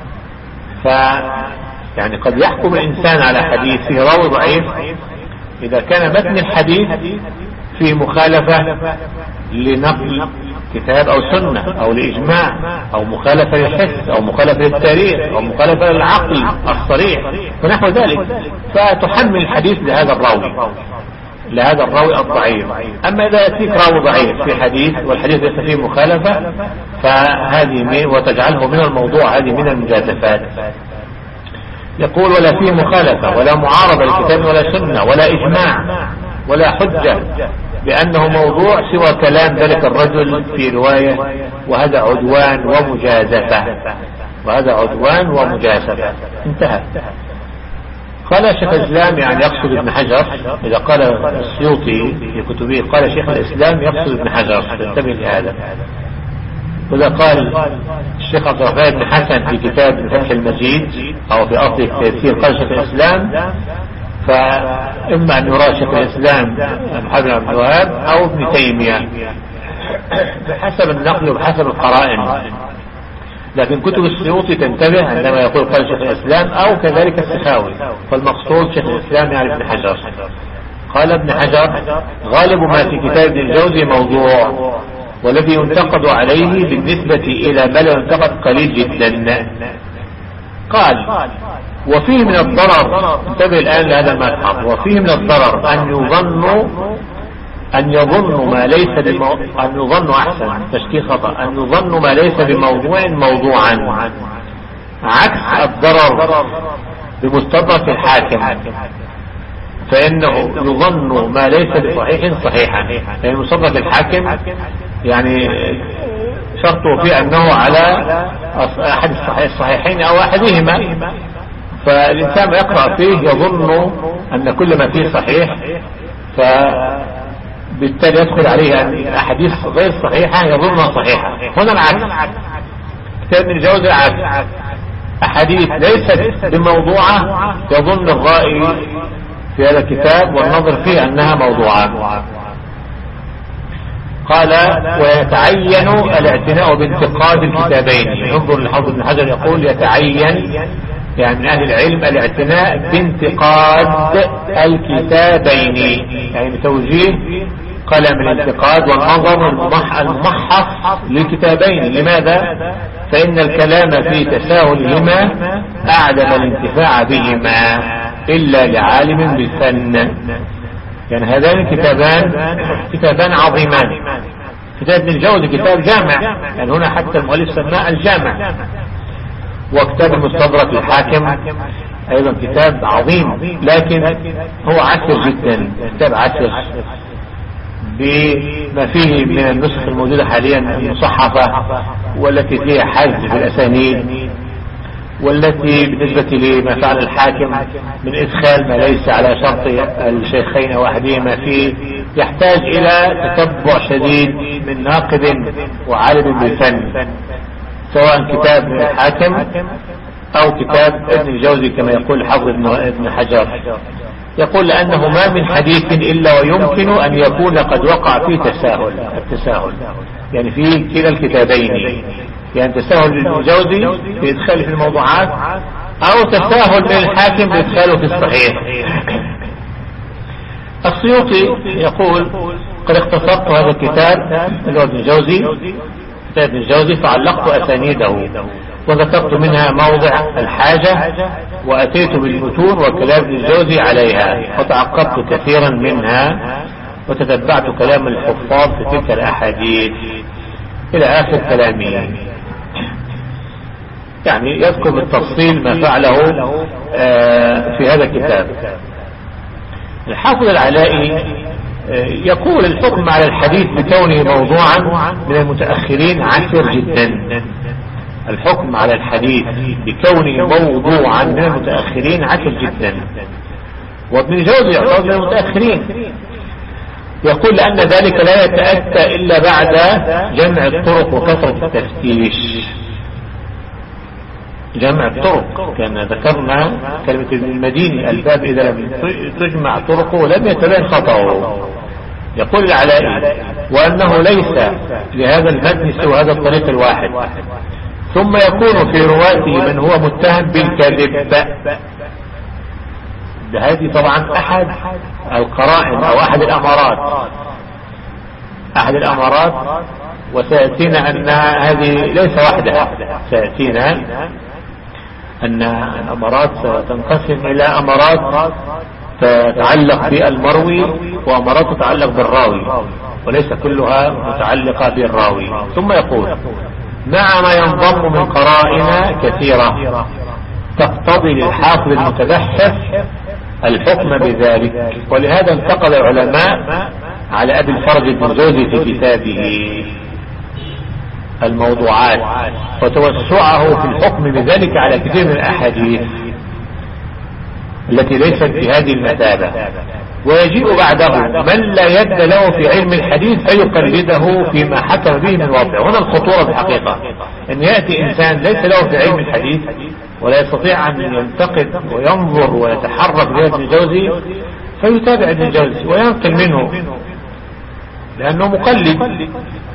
يعني قد يحكم الإنسان على حديث فيه راوي ضعيف إذا كان متن الحديث فيه مخالفة لنقل كتاب أو سنة أو لإجماع أو مخالفة للحس أو مخالفة للتاريخ أو مخالفة للعقل الصريح ونحو ذلك، فتحمل الحديث لهذا الراوي الضعيف. أما إذا يأتيك راوي ضعيف في حديث والحديث ليس فيه مخالفة فهذه وتجعله من الموضوع، هذه من المجازفات. يقول: ولا فيه مخالفة ولا معارضة لكتاب ولا سنة ولا إجماع ولا حجة بأنه موضوع سوى كلام ذلك الرجل في رواية، وهذا عدوان ومجازفة. انتهى. قال شيخ الإسلام، يعني يقصد ابن حجر، إذا قال السيوطي في كتبه قال شيخ الإسلام يقصد ابن حجر، تنتبه لهذا. وإذا قال الشيخ عبد الرحمن بن حسن في كتاب فتح المجيد أو في أصل التيسير قال شيخ الإسلام، فإما أن يرى شيخ الإسلام محمد بن عبد الوهاب أو ابن تيمية بحسب النقل وبحسب القرائن. لكن كتب السيوطي تنتبه عندما يقول قال شيخ الإسلام أو كذلك السخاوي، فالمقصود شيخ الإسلام يعني ابن حجر. قال ابن حجر: غالب ما في كتاب ابن الجوزي موضوع، والذي ينتقد عليه بالنسبة إلى ما لا ينتقد قليل جدا. قال: وفيه من الضرر، انتبه الآن لهذا الملحظ، وفيه من الضرر أن يظن ما ليس أن يظن أحسن تشكيل خطأ، أن يظن ما ليس بموضوع موضوعا، عكس الضرر بمستدرك الحاكم، فإنه يظن ما ليس بصحيح صحيحا. يعني مستدرك الحاكم يعني شرطه فيه أنه على أحد الصحيحين أو أحدهما، فالإنسان ما يقرأ فيه يظن أن كل ما فيه صحيح، فبالتالي يدخل عليه أن أحاديث غير صحيحة يظنها صحيحة. هنا العكس، كتاب ابن الجوزي العكس، أحاديث ليست بموضوعة يظن الرائي في هذا الكتاب والنظر فيه أنها موضوعة. قال: ويتعين الاعتناء بانتقاد الكتابين. انظر لحافظ ابن حجر يقول: يتعين يعني من أهل العلم الاعتناء بانتقاد الكتابين، يعني بتوجيه قلم الانتقاد والنظر الممحص للكتابين. لماذا؟ فإن الكلام في تساهلهما أعدم الانتفاع بهما إلا لعالم بالفن. يعني هذان كتابان عظيمان. كتاب ابن الجوزي كتاب جامع، يعني هنا حتى المؤلف سماه الجامع. وكتاب المستدرك الحاكم أيضا كتاب عظيم، لكن هو عسر جدا، كتاب عسر بما فيه من النسخ الموجودة حاليا المصحفة، والتي فيها حذف الأسانيد، والتي بالنسبة لما فعل الحاكم من إدخال ما ليس على شرط الشيخين أو أحدهما فيه يحتاج إلى تتبع شديد من ناقد وعالم بالفن، سواء كتاب الحاكم أو كتاب ابن الجوزي كما يقول حافظ ابن حجر. يقول لأنه ما من حديث إلا ويمكن أن يكون قد وقع فيه التساهل، يعني في كلا الكتابين، يعني تساهل للجوزي في إدخاله في الموضوعات، أو تساهل من الحاكم بإدخاله في الصحيح. السيوطي يقول قد اختصرت هذا الكتاب اللي هو ابن الجوزي، كتاب ابن الجوزي، فعلقت أسانيده وذكرت منها موضع الحاجة، وأتيت بالمتون وكلام ابن الجوزي عليها، وتعقبت كثيرا منها، وتتبعت كلام الحفاظ في تلك الأحاديث إلى آخر كلامه. يعني يذكر بالتفصيل ما فعله في هذا الكتاب. الحافظ العلائي يقول الحكم على الحديث بكونه موضوعا من المتأخرين عسر جدا. الحكم على الحديث بكونه موضوعا من المتأخرين عسر جدا، وابن الجوزي يعتبر من المتأخرين. يقول لأن ذلك لا يتأتى إلا بعد جمع الطرق وكثرة التفتيش. جمع الطرق، كان ذكرنا كلمة ابن المديني الباب إذا لم تجمع طرقه لم يتبين خطأه. يقول العلائي وأنه ليس لهذا المتن سوى هذا الطريق الواحد، ثم يكون في رواته من هو متهم بالكذب. هذه طبعا أحد القرائن أو أحد الأمارات، وسيأتينا أن هذه ليس وحدها، سيأتينا أن الأمارات ستنقسم إلى أمارات تتعلق بالمروي وأمارات تتعلق بالراوي، وليس كلها متعلقة بالراوي. ثم يقول مع ما ينضم من قرائن كثيرة تقتضي للحافظ المتبحث الحكم بذلك، ولهذا انتقد العلماء على أبي الفرج ابن الجوزي في كتابه الموضوعات وتوسعه في الحكم بذلك على كثير من الأحاديث التي ليست بهذه المثابة. ويجيء بعده من لا يد له في علم الحديث فيقلده فيما حكم به من واقع. هنا الخطورة بالحقيقة أن يأتي إنسان ليس له في علم الحديث ولا يستطيع أن ينتقد وينظر ويتحرك به ابن الجوزي فيتابع ابن الجوزي وينقل منه، لأنه مقلد.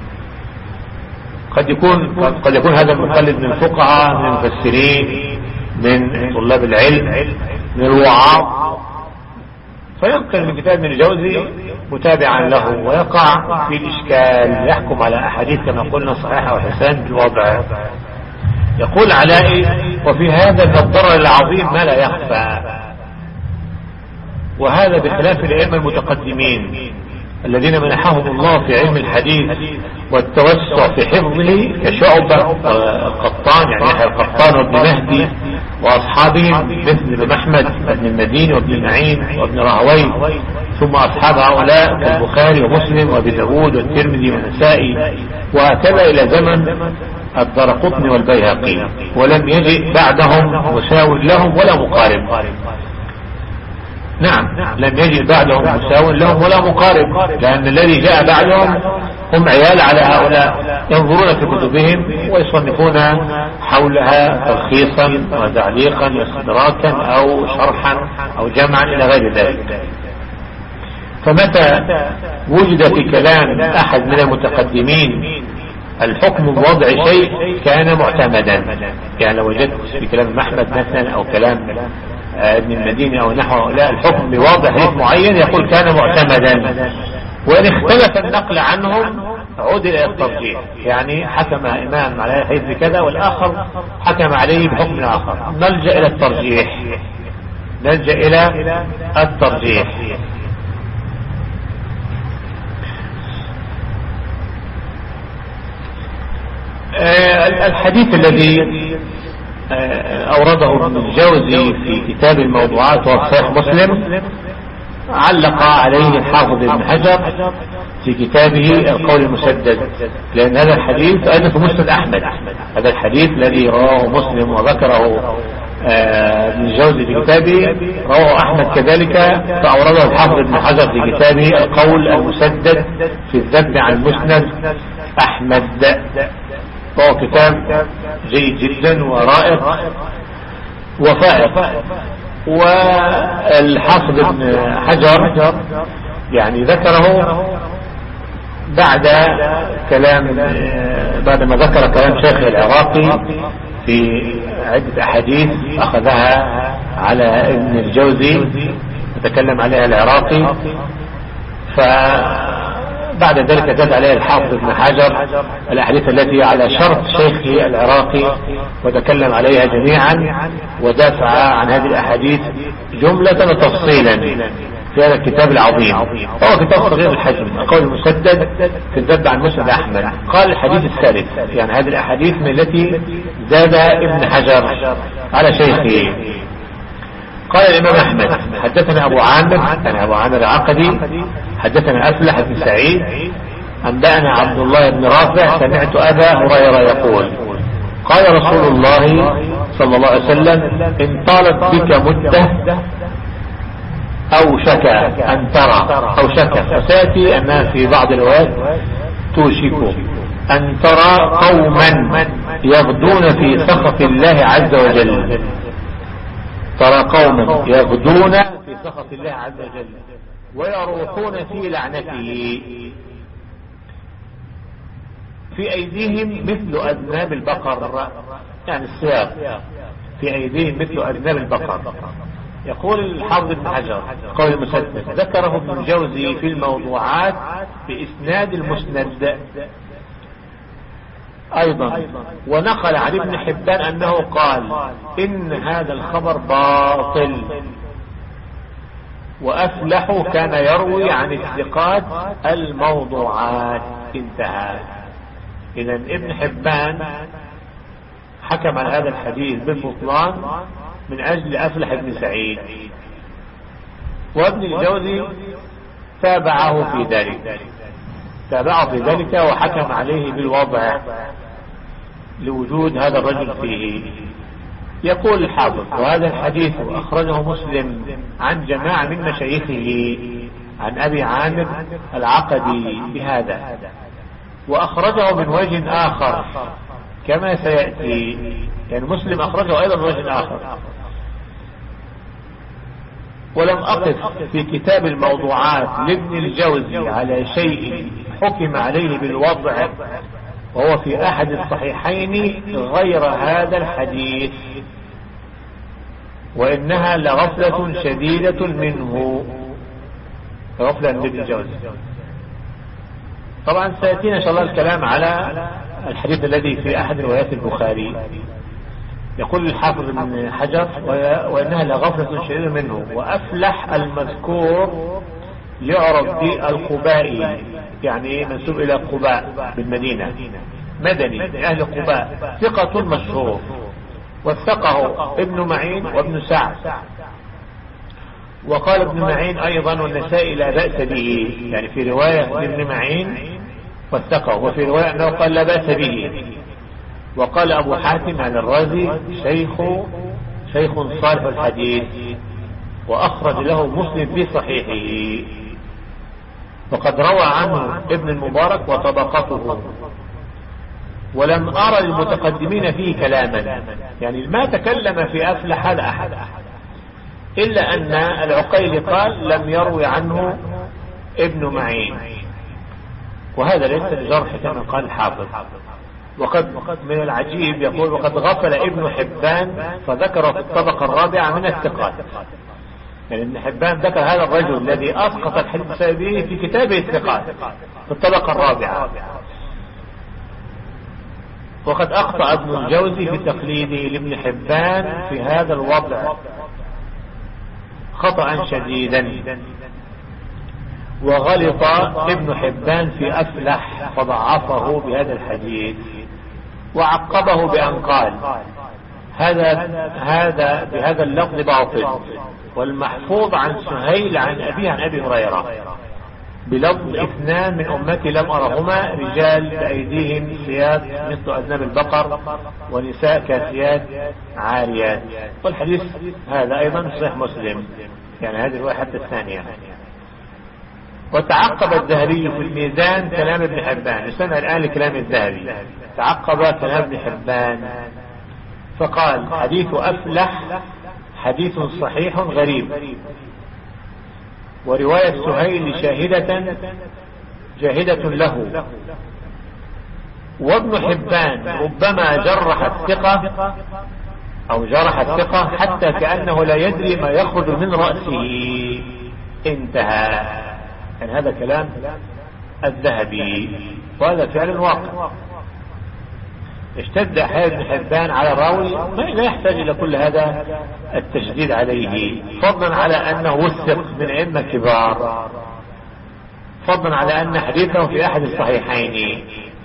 قد يكون هذا المقلد من الفقهاء، من المفسرين، من طلاب العلم، من الوعاظ، فينقل من كتاب ابن الجوزي متابعا له ويقع في الإشكال، يحكم على أحاديث كما قلنا صحيحة وحسان بالوضع. يقول علائي وفي هذا من الضرر العظيم ما لا يخفى، وهذا بخلاف الأئمة المتقدمين الذين منحهم الله في علم الحديث والتوسع في حفظه كشعبة القطان، يعني يحيى القطان وابن مهدي وأصحابهم مثل ابن أحمد وابن المديني وابن معين وابن راهويه، ثم أصحاب هؤلاء كالبخاري ومسلم وابي داود والترمذي والنسائي، وهكذا إلى زمن الدارقطني والبيهقي، ولم يجئ بعدهم مساو لهم ولا مقارب. نعم، لم يجئ بعدهم مساو لهم ولا مقارب، لأن الذي جاء بعدهم هم عيال على هؤلاء، ينظرون في كتبهم ويصنفون حولها تلخيصا وتعليقا واستدراكا أو شرحا أو جمعا إلى غير ذلك. فمتى وجد في كلام أحد من المتقدمين الحكم بوضع شيء كان معتمدا. يعني لو وجدت في كلام أحمد مثلا أو كلام ابن المديني أو نحوه، لا، الحكم بوضع حديث معين يقول كان معتمدا، وإن اختلف النقل عنهم عود إلى الترجيح. يعني حكم إمام على حديث بكذا والآخر حكم عليه بحكم آخر، نلجأ إلى الترجيح، نلجأ إلى الترجيح. الحديث الذي أورده ابن الجوزي في كتاب الموضوعات وصحيح مسلم علق عليه الحافظ ابن حجر في كتابه القول المسدد، لأن هذا الحديث أيضا في مسند أحمد. هذا الحديث الذي رواه مسلم وذكره ابن الجوزي في كتابه رواه أحمد كذلك، فأورده الحافظ ابن حجر في كتابه القول المسدد في الذب عن مسند أحمد. هو كتاب جيد جدا ورائق وفائق. والحافظ ابن حجر يعني ذكره بعدما ذكر كلام شيخه العراقي في عدة أحاديث أخذها على ابن الجوزي وتكلم عليها العراقي، فبعد ذلك زاد عليه الحافظ ابن حجر الأحاديث التي على شرط شيخه العراقي وتكلم عليها جميعا ودافع عن هذه الأحاديث جملة وتفصيلا في هذا الكتاب العظيم. هو كتاب صغير الحجم، القول المسدد في الذب عن مسند أحمد. قال الحديث الثالث، يعني هذه الأحاديث من التي زاد ابن حجر على شيخه. قال الإمام أحمد حدثنا أبو عامر العقدي حدثنا أفلح بن سعيد أنبأنا عبد الله بن رافع سمعت أبا هريرة يقول قال رسول الله صلى الله عليه وسلم إن طالت بك مدة أو شك أن ترى أو شك، وسيأتي أنها في بعض الروايات توشك أن ترى قوما يغدون في سخط الله عز وجل. ترى قوما يغدون في سخط الله عز وجل ويروحون في لعنته، في أيديهم مثل أذناب البقر. يعني السياق في أيديهم مثل أذناب البقر. يقول الحافظ ابن حجر قول المسدد ذكره ابن الجوزي في الموضوعات بإسناد المسند أيضا، ونقل عن ابن حبان أنه قال إن هذا الخبر باطل، وأفلح كان يروي عن الثقات الموضوعات. انتهى. إذا ابن حبان حكم على هذا الحديث بالبطلان من أجل أفلح بن سعيد، وابن الجوزي تابعه في ذلك وحكم عليه بالوضع لوجود هذا الرجل فيه. يقول الحافظ وهذا الحديث أخرجه مسلم عن جماعة من مشايخه عن أبي عامر العقدي بهذا، وأخرجه من وجه آخر كما سيأتي. يعني مسلم أخرجه أيضا من وجه آخر. ولم أقف في كتاب الموضوعات لابن الجوزي على شيء حكم عليه بالوضع وهو في أحد الصحيحين غير هذا الحديث، وإنها لغفلة شديدة منه، غفلة من ابن الجوزي. طبعا سيأتينا إن شاء الله الكلام على الحديث الذي في أحد روايات البخاري. يقول الحافظ ابن حجر وإنها لغفلة شديدة منه، وأفلح المذكور يعرف بالقبائي، يعني منسوب إلى قباء بالمدينة، مدني أهل قباء، ثقة مشهور، وثقه ابن معين وابن سعد. وقال ابن معين أيضا والنسائي لا بأس به، يعني في رواية ابن معين وثقه، وفي رواية أنه قال لا بأس به. وقال أبو حاتم عن الرازي شيخ صالح الحديث، وأخرج له مسلم في صحيحه، وقد روى عنه ابن المبارك وطبقته. ولم أرى المتقدمين فيه كلاما، يعني ما تكلم في أفلح هذا أحد، إلا أن العقيلي قال لم يروي عنه ابن معين. وهذا ليس بجرح كما قال الحافظ. وقد من العجيب يقول وقد غفل ابن حبان فذكر في الطبقة الرابعة من الثقات. يعني ابن حبان ذكر هذا الرجل الذي أسقط الحديث بسببه في كتابه الثقات في الطبقة الرابعة. وقد أخطأ ابن الجوزي في تقليده لابن حبان في هذا الوضع خطأ شديدا. وغلط ابن حبان في أفلح فضعفه بهذا الحديث وعقبه بأن قال هذا بهذا اللفظ باطل، والمحفوظ عن سهيل عن أبيه عن أبي هريرة بلفظ اثنان من أمتي لم أرهما رجال بأيديهم سياد مثل أذناب البقر ونساء كاسيات عاريات. والحديث هذا أيضا صحيح مسلم، يعني هذه الرواية حتى الثانية. وتعقب الذهبي في الميزان كلام ابن حبان، نستمع الآن لكلام الذهبي. تعقب كلام ابن حبان فقال حديث أفلح حديث صحيح غريب، ورواية سهيل جاهدة له. وابن حبان ربما جرح الثقة حتى كأنه لا يدري ما يخرج من رأسه. انتهى. يعني هذا كلام الذهبي، وهذا فعل واقع. اشتد حال ابن حبان على الراوي لا يحتاج إلى كل هذا التشديد عليه، فضلا على أنه وثق من أئمة كبار، فضلا على أن حديثه في أحد الصحيحين.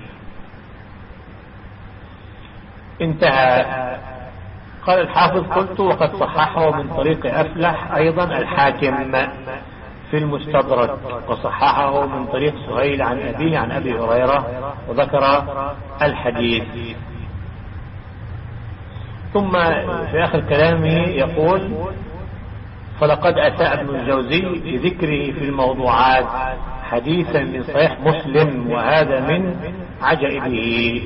انتهى. قال الحافظ قلت وقد صححه من طريق أفلح أيضا الحاكم في المستدرك، وصححه من طريق سهيل عن أبيه عن أبي هريرة وذكر الحديث. ثم في آخر كلامه يقول فلقد أساء ابن الجوزي بذكره في الموضوعات حديثا من صحيح مسلم، وهذا من عجائبه.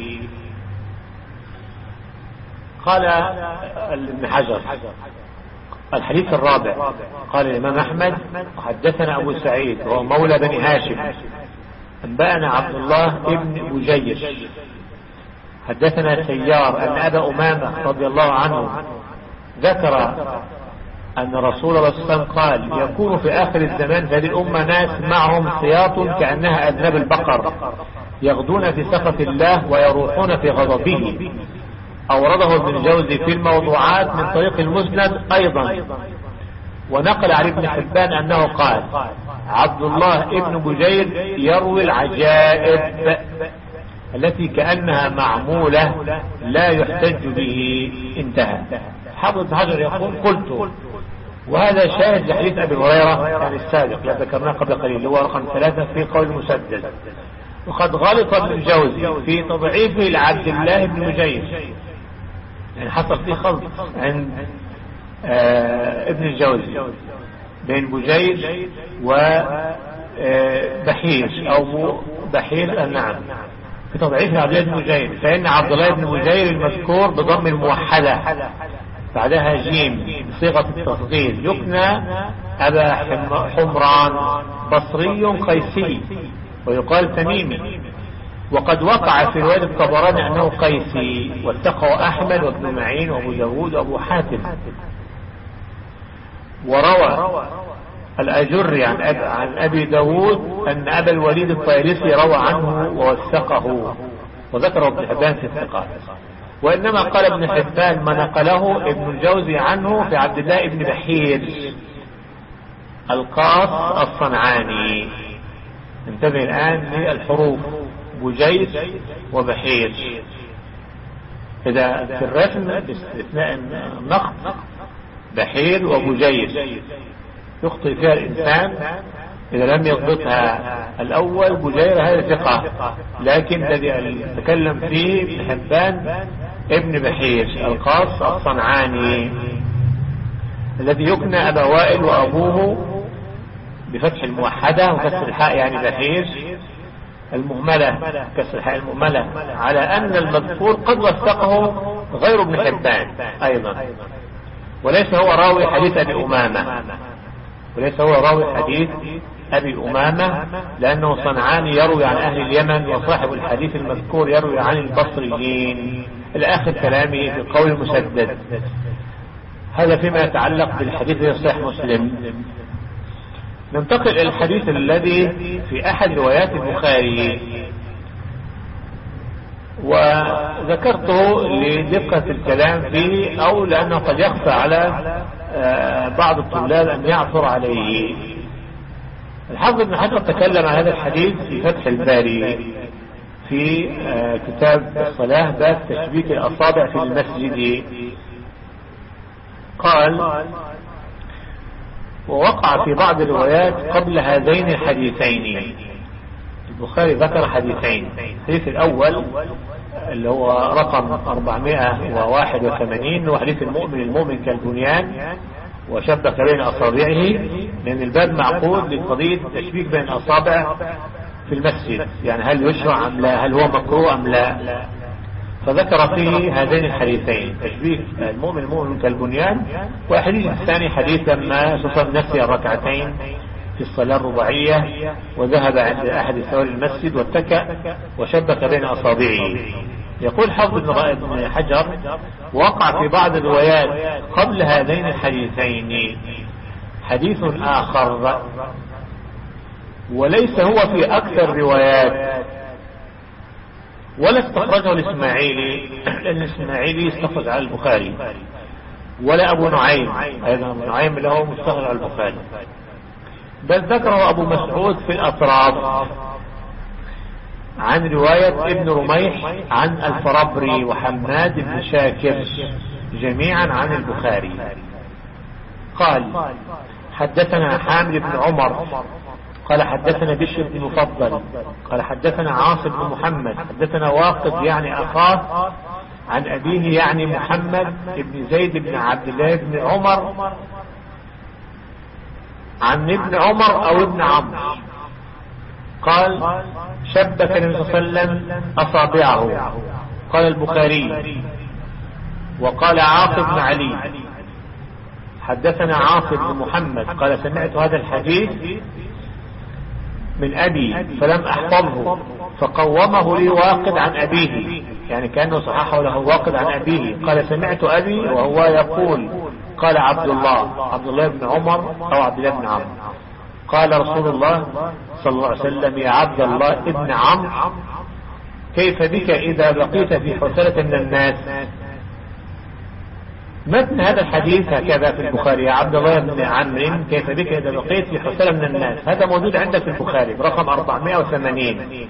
قال ابن حجر الحديث الرابع قال الإمام أحمد حدثنا أبو سعيد وهو مولى بني هاشم أنبأنا عبد الله ابن بجيش حدثنا سيار أن أبا أمامة رضي الله عنه ذكر أن رسول الله صلى الله عليه وسلم قال يكون في آخر الزمان في هذه الأمة ناس معهم سياط كأنها أذناب البقر يغدون في سخط الله ويروحون في غضبه. أورده ابن الجوزي في الموضوعات من طريق المسند أيضا. ونقل عن ابن حبان أنه قال عبد الله ابن بجير يروي العجائب التي كأنها معمولة لا يحتج به. انتهى. حافظ حجر يقول قلت وهذا شاهد لحديث أبي هريرة يعني السابق لا ذكرناه قبل قليل هو رقم 3 في قول مسدد. وقد غلط ابن الجوزي في تضعيفه لعبد الله بن بجير، يعني حصل فيه خلط عند ابن الجوزي بين بجير وبحير أو بحير نعم في تضعيف عبد الله بن بجير، فإن عبد الله بن بجير المذكور بضم الموحدة بعدها جيم بصيغة التصغير يكنى أبا حمران بصري قيسي ويقال تميمي. وقد وقع في رواية الطبراني أنه قيسي، واتقوا أحمد وابن معين وابو داود وابو حاتم. وروى الأجري عن أبي داود أن أبا الوليد الطيرسي روى عنه ووثقه وذكره ابن حبان في الثقات. وإنما قال ابن حبان ما نقله ابن الجوزي عنه في عبد الله ابن بحير القاص الصنعاني. انتبه الآن للحروف بجير وبحير. إذا في الرسم باستثناء النقط بحير وبجير يخطئ فيها الإنسان إذا لم يضبطها الأول. بجير هذا ثقة، لكن الذي تكلم فيه ابن حبان ابن بحير القاص الصنعاني الذي يكنى أبا وائل وأبوه بفتح الموحدة وكسر الحاء يعني بحير المهملة كسر الحاء المهملة، على أن المذكور قد وثقه غير ابن حبان أيضا، وليس هو راوي حديث أبي أمامة، وليس هو راوي حديث أبي أمامة لأنه صنعاني يروي عن أهل اليمن، وصاحب الحديث المذكور يروي عن البصريين. الآخر كلامي في قول مسدد. هذا فيما يتعلق بالحديث في صحيح مسلم. ننتقل إلى الحديث الذي في أحد روايات البخاري، وذكرته لدقة الكلام فيه أو لأنه قد يخفى على بعض الطلاب أن يعثر عليه. الحافظ ابن حجر تكلم عن هذا الحديث في فتح الباري في كتاب الصلاة باب تشبيك الأصابع في المسجد. قال: ووقع في بعض الروايات قبل هذين الحديثين. البخاري ذكر حديثين، الحديث الأول اللي هو رقم 481 وحديث المؤمن كالبنيان وشبك بين أصابعه، لأن الباب معقود لقضية التشبيك بين الأصابع في المسجد، يعني هل يشرع أم لا، هل هو مكروه أم لا. فذكر فيه هذين الحديثين، تشبيك المؤمن كالبنيان، والحديث الثاني حديث لما نسي الركعتين في الصلاة الرباعية وذهب عند أحد ثوار المسجد واتكأ وشبك بين أصابعه. يقول حافظ ابن حجر: وقع في بعض الروايات قبل هذين الحديثين حديث آخر وليس هو في أكثر الروايات، ولا استخرجه الإسماعيلي، لأن الإسماعيلي استخرج على البخاري، ولا أبو نعيم، أيضا أبو نعيم له مستخرج على البخاري، بل ذكره أبو مسعود في الأطراف عن رواية ابن رميح عن الفربري وحماد بن شاكر جميعا عن البخاري. قال: حدثنا حامد بن عمر قال حدثنا بشر بن مفضل قال حدثنا عاصم بن محمد حدثنا واقد يعني أخاه عن أبيه يعني محمد بن زيد بن عبد الله بن عمر عن ابن عمر أو ابن عمرو قال: شبك النبي صلى الله عليه وسلم أصابعه. قال البخاري: وقال عاصم بن علي حدثنا عاصم بن محمد قال: سمعت هذا الحديث من أبي فلم أحفظه فقومه لي واقد عن أبيه، يعني كأنه صححه له واقد عن أبيه. قال: سمعت أبي وهو يقول قال عبد الله بن عمر أو عبد الله بن عمرو قال رسول الله صلى الله عليه وسلم: يا عبد الله ابن عمرو كيف بك إذا بقيت في حثلة من الناس. متن هذا الحديث هكذا في البخاري: يا عبد الله بن عمرو كيف بك إذا بقيت في حثلة من الناس. هذا موجود عندك في البخاري برقم 480.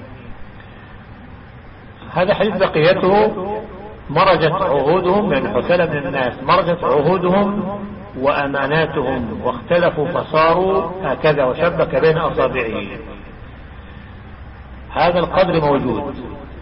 هذا حديث بقيته: مرجت عهودهم، يعني حثلة من الناس، مرجت عهودهم وأماناتهم واختلفوا فصاروا هكذا وشبك بين أصابعه. هذا القدر موجود.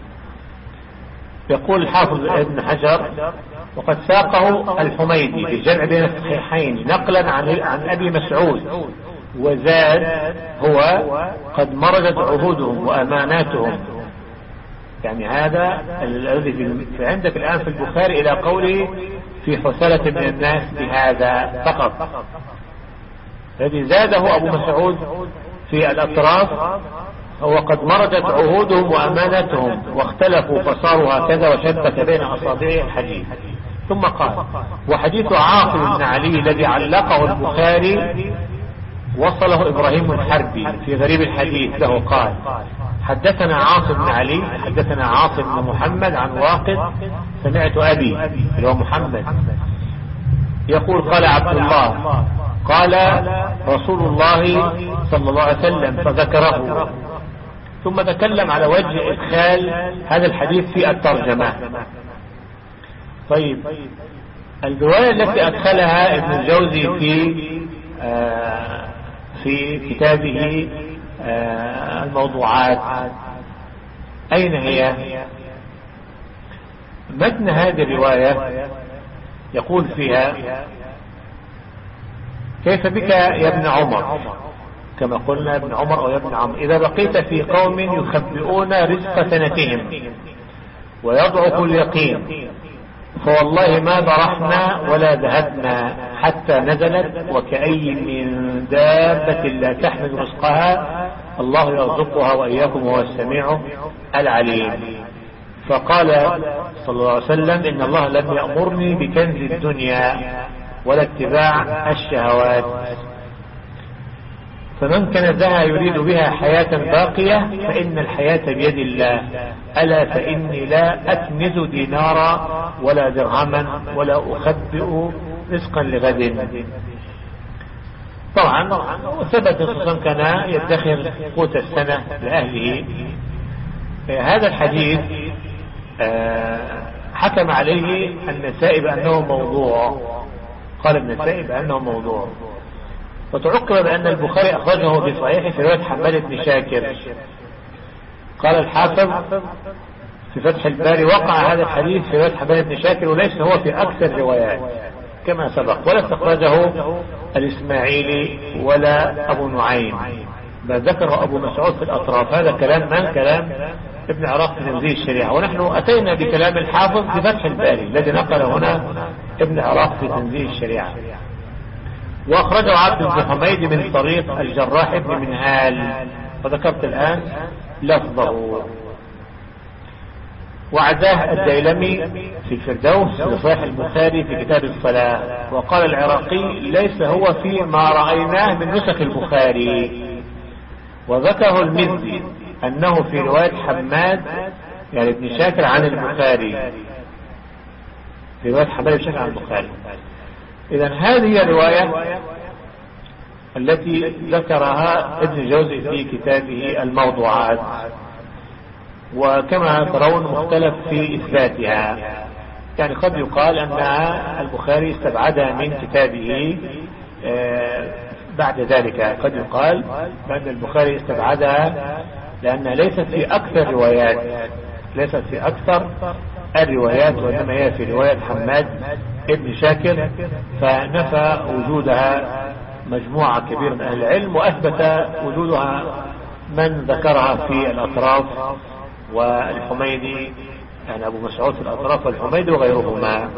يقول الحافظ ابن حجر: وقد ساقه الحميدي في الجمع بين الصحيحين نقلا عن أبي مسعود، وزاد هو: قد مرجت عهودهم وأماناتهم. يعني هذا الذي عندك الآن في البخاري إلى قوله في حثلة من الناس بهذا فقط. الذي زاده أبو مسعود في الأطراف هو: قد مرجت عهودهم وأمانتهم واختلفوا فصاروا هكذا وشبك بين أصابعه الحديث. ثم قال: وحديث عاصم بن علي الذي علقه البخاري وصله إبراهيم الحربي في غريب الحديث له. قال: حدثنا عاصم بن علي حدثنا عاصم بن محمد عن واقد سمعت أبي اللي هو محمد يقول قال عبد الله قال رسول الله صلى الله عليه وسلم فذكره، ثم تكلم على وجه إدخال هذا الحديث في الترجمة. طيب، الرواية التي أدخلها ابن الجوزي في كتابه الموضوعات أين هي؟ متن هذه الرواية يقول فيها: كيف بك يا ابن عمر، كما قلنا ابن عمر أو يا ابن عمرو، إذا بقيت في قوم يخبئون رزق سنتهم ويضعف اليقين فوالله ما برحنا ولا ذهبنا حتى نزلت وكأي من دابة لا تحمل رزقها الله يرزقها وإياكم وهو السميع العليم. فقال صلى الله عليه وسلم إن الله لم يأمرني بكنز الدنيا ولا اتباع الشهوات، فمن كنزها يريد بها حياة باقية فإن الحياة بيد الله، ألا فإني لا أكنز دينارا ولا درهما ولا أخبئ رزقا لغد. طبعا ثبت الرسول كان يدخر قوت السنة لأهله. هذا الحديث حكم عليه النسائي بأنه موضوع، قال النسائي بأنه موضوع، وتعقب بأن البخاري أخرجه في صحيحه في رواية حماد بن شاكر. قال الحافظ في فتح الباري وقع هذا الحديث في رواية حماد بن شاكر وليس هو في أكثر روايات كما سبق، ولا استخرجه الإسماعيلي ولا أبو نعيم، بل ذكره أبو مسعود في الأطراف. هذا كلام من؟ كلام ابن عراق في تنزيل الشريعة، ونحن أتينا بكلام الحافظ في فتح الباري الذي نقل هنا ابن عراق في تنزيل الشريعة. وأخرجه عبد بن حميد من طريق الجراح بن منهال، وذكرت الآن لفظه. وعزاه الديلمي في الفردوس لصحيح البخاري في كتاب الصلاة. وقال العراقي ليس هو فيما رأيناه من نسخ البخاري. وذكره المزي أنه في رواية حماد يعني ابن شاكر عن البخاري، في رواية حماد بن شاكر عن البخاري. إذن هذه الرواية التي ذكرها ابن جوزي في كتابه الموضوعات، وكما ترون مختلف في إثباتها. يعني قد يقال أن البخاري استبعدها من كتابه بعد ذلك، قد يقال بأن البخاري استبعدها لأنها ليست في أكثر روايات، ليست في أكثر الروايات، وإنما هي في رواية حماد ابن شاكر، فنفى وجودها مجموعة كبيرة من أهل العلم، وأثبت وجودها من ذكرها في الأطراف والحميدي، يعني أبو مسعود في الأطراف والحميدي وغيرهما.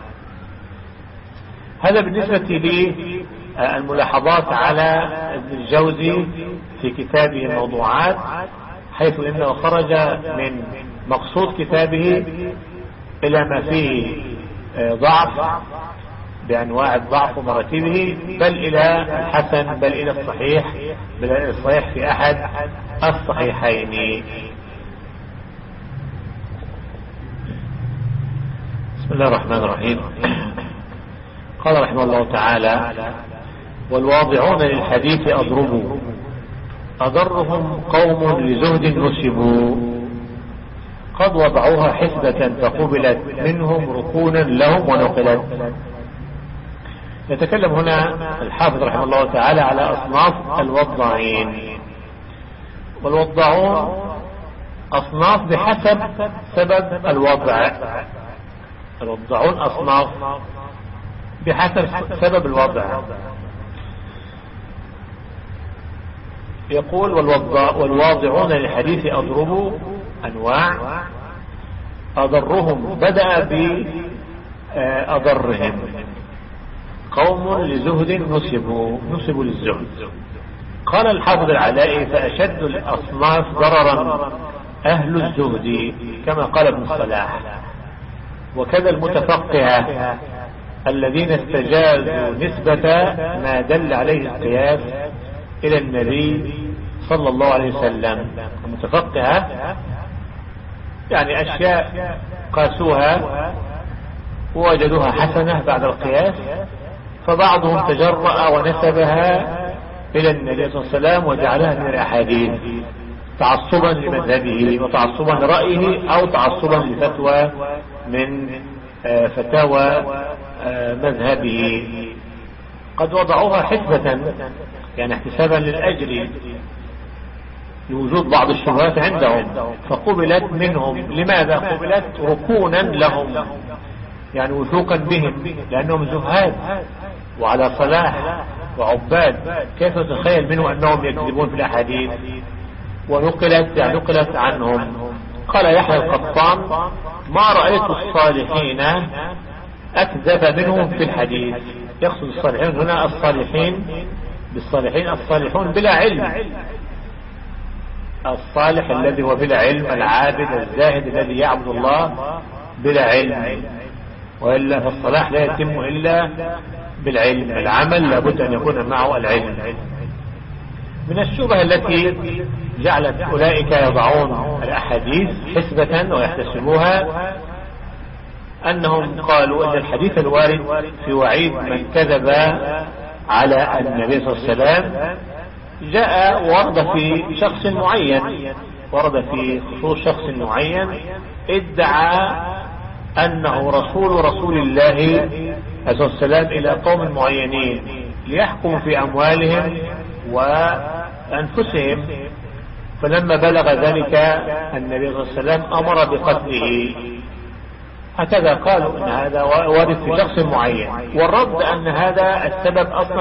هذا بالنسبة للملاحظات على ابن الجوزي في كتابه الموضوعات، حيث إنه خرج من مقصود كتابه إلى ما فيه ضعف بأنواع الضعف ومراتبه، بل إلى الحسن، بل إلى الصحيح، بل إلى الصحيح في أحد الصحيحين. بسم الله الرحمن الرحيم. قال رحمه الله تعالى: والواضعون للحديث أضربوا، أضرهم قوم لزهد نسبوا، قد وضعوها حسبة فقبلت منهم ركونا لهم ونقلت. يتكلم هنا الحافظ رحمه الله تعالى على أصناف الوضاعين. والوضاعون أصناف بحسب سبب الوضع، الوضاعون أصناف بحسب سبب الوضع. يقول: والواضعون للحديث أضربوا أنواع، أضرهم بدأ بأضرهم، قوم لزهد نسبوا للزهد. قال الحافظ العلائي: فأشد الأصناف ضررا أهل الزهد، كما قال ابن الصلاح. وكذا المتفقهة الذين استجازوا نسبة ما دل عليه القياس إلى النبي صلى الله عليه وسلم. المتفقهة يعني أشياء قاسوها ووجدوها حسنة بعد القياس، فبعضهم تجرأ ونسبها إلى النبي صلى الله عليه وسلم وجعلها من الأحاديث تعصبا لمذهبه وتعصبا لرأيه أو تعصبا لفتوى من فتاوى مذهبه. قد وضعوها حسبة يعني احتسابا للأجر لوجود بعض الشبهات عندهم، فقبلت منهم. لماذا قبلت؟ ركونا لهم، يعني وثوقا بهم، لأنهم زهاد وعلى صلاح وعباد، كيف تتخيل منه أنهم يكذبون في الأحاديث؟ ونقلت يعني نقلت عنهم. قال يحيى القطان: ما رأيت الصالحين أكذب منهم في الحديث. يقصد الصالحين هنا الصالحين بالصالحين الصالحون بلا علم، الصالح الذي هو بلا علم، العابد الزاهد الذي يعبد الله بلا علم، وإلا فالصلاح لا يتم إلا بالعلم، العمل لابد أن يكون معه العلم. من الشبه التي جعلت أولئك يضعون الأحاديث حسبة ويحتسبوها أنهم قالوا أن الحديث الوارد في وعيد من كذب على النبي صلى الله عليه وسلم جاء ورد في شخص معين، ورد في خصوص شخص معين ادعى أنه رسول الله صلى الله عليه وسلم إلى قوم معينين ليحكموا في أموالهم وأنفسهم، فلما بلغ ذلك النبي صلى الله عليه وسلم أمر بقتله. هكذا قالوا أن هذا وارد في شخص معين، والرد أن هذا السبب أصلا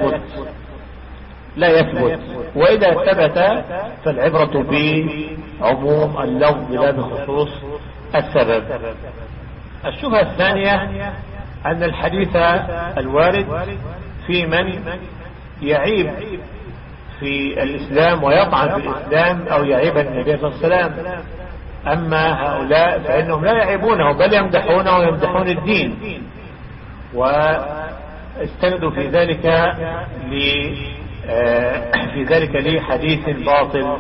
لا يثبت، وإذا ثبت فالعبرة بعموم اللفظ لا بخصوص السبب. الشبهة الثانية أن الحديث الوارد في من يعيب في الإسلام ويطعن في الإسلام أو يعيب النبي صلى الله عليه وسلم، أما هؤلاء فإنهم لا يعيبونه بل يمدحونه ويمدحون الدين، واستندوا في ذلك لحديث باطل،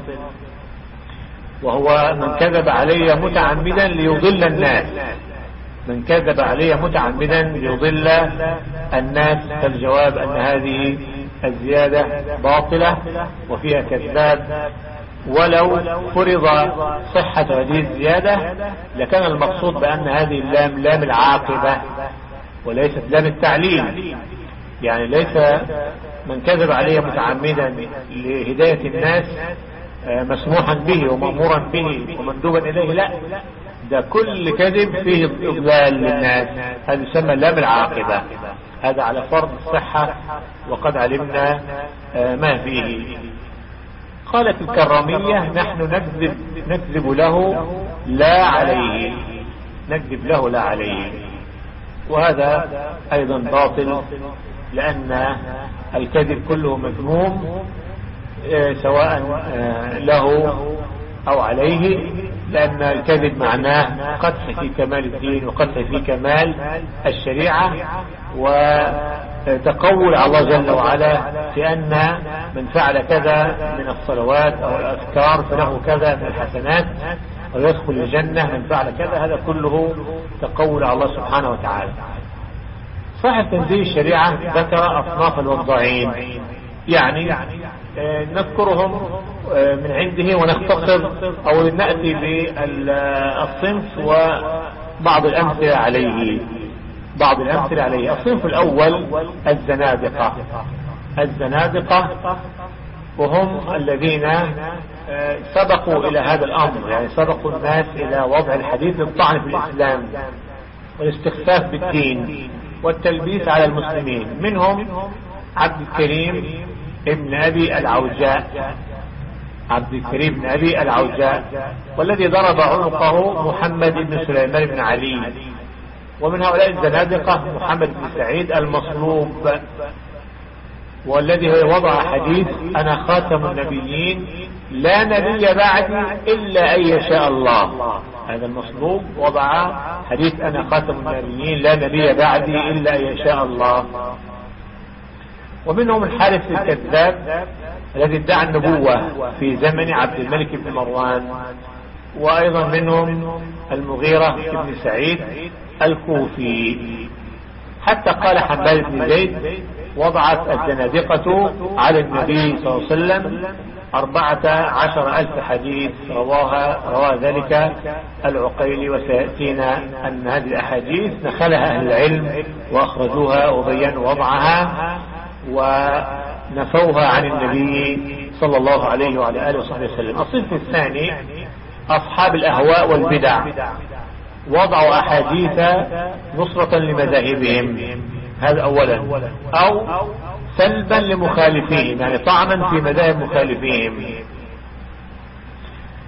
وهو من كذب علي متعمدا ليضل الناس، من كذب علي متعمدا ليضل الناس. فالجواب أن هذه الزيادة باطلة وفيها كذاب، ولو فرض صحة هذه الزيادة لكان المقصود بأن هذه اللام لام العاقبة وليست لام التعليل، يعني ليس من كذب عليه متعمدا لهداية الناس مسموحا به ومأمورا به ومندوبا إليه، لا، ده كل كذب فيه إضلال للناس، هذا يسمى لام العاقبة، هذا على فرض الصحة وقد علمنا ما فيه. قالت الكرامية نحن نكذب له لا عليه، نكذب له لا عليه، وهذا أيضا باطل، لأن الكذب كله مذموم سواء له أو عليه، لأن الكذب معناه قدح في كمال الدين وقدح في كمال الشريعة وتقول على الله جل وعلا في أن من فعل كذا من الصلوات أو الأذكار فله كذا من الحسنات ويدخل الجنة، من فعل كذا، هذا كله تقول على الله سبحانه وتعالى. صاحب تنزيل الشريعة ذكر أصناف الوضاعين، يعني نذكرهم من عنده ونختصر أو نأتي بالصنف وبعض الأمثلة عليه. الصنف الأول الزنادقة وهم الذين سبقوا إلى هذا الأمر، يعني سبقوا الناس إلى وضع الحديث للطعن في الإسلام والاستخفاف بالدين والتلبيس على المسلمين. منهم عبد الكريم ابن أبي العوجاء، والذي ضرب عنقه محمد بن سليمان بن علي. ومن هؤلاء الزنادقة محمد بن سعيد المصلوب، والذي وضع حديث أنا خاتم النبيين لا نبي بعدي إلا أن يشاء الله. هذا المصلوب وضع حديث أنا خاتم النبيين لا نبي بعدي إلا أن يشاء الله. ومنهم الحارث الكذاب الذي ادعى النبوة في زمن عبد الملك بن مروان. وأيضا منهم المغيرة بن سعيد الكوفي. حتى قال حماد بن زيد وضعت الزنادقة على النبي صلى الله عليه وسلم 14,000 حديث روى ذلك العقيلي. وسيأتينا أن هذه الأحاديث نخلها أهل العلم وأخرجوها وبينوا وضعها ونفوها عن النبي صلى الله عليه وعلى آله وصحبه وسلم. الصنف الثاني أصحاب الأهواء والبدع، وضعوا أحاديث نصرة لمذاهبهم، هذا أولا، أو سلبا لمخالفيهم، يعني طعنا في مذاهب مخالفيهم.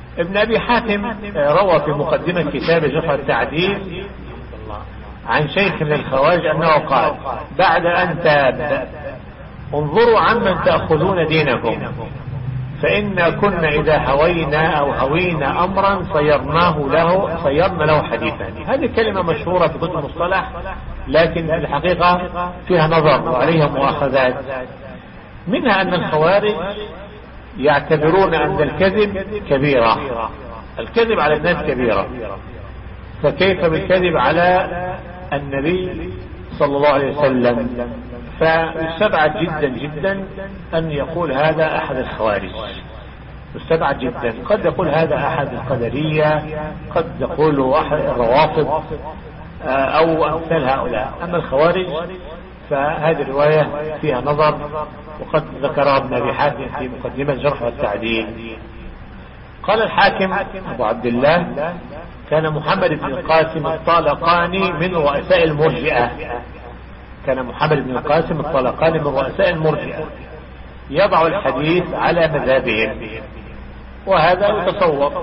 ابن أبي حاتم روى في مقدمة كتاب جرح التعديل عن شيخ من الخوارج أنه قال: بعد أن تاب انظروا عمن تأخذون دينكم، فإن كنا إذا هوينا أو هوينا أمرا صيرنا له حديثا. هذه كلمة مشهورة في كتب المصطلح، لكن في الحقيقة فيها نظر وعليها مؤاخذات. منها أن الخوارج يعتبرون أن الكذب كبيرة، الكذب على الناس كبيرة، فكيف بالكذب على النبي صلى الله عليه وسلم؟ فيستبعد جدا جدا أن يقول هذا أحد الخوارج، يستبعد جدا. قد يقول هذا أحد القدرية، قد يقول أحد الروافض أو أمثال هؤلاء. أما الخوارج فهذه الرواية فيها نظر، وقد ذكرها ابن أبي حاتم في مقدمة جرح والتعديل. قال الحاكم أبو عبد الله: كان محمد بن القاسم الطالقاني من رؤساء المرجئة، كان محمد بن القاسم الطالقاني من رؤساء المرجئة، يضع الحديث على مذهبهم، وهذا يتصور.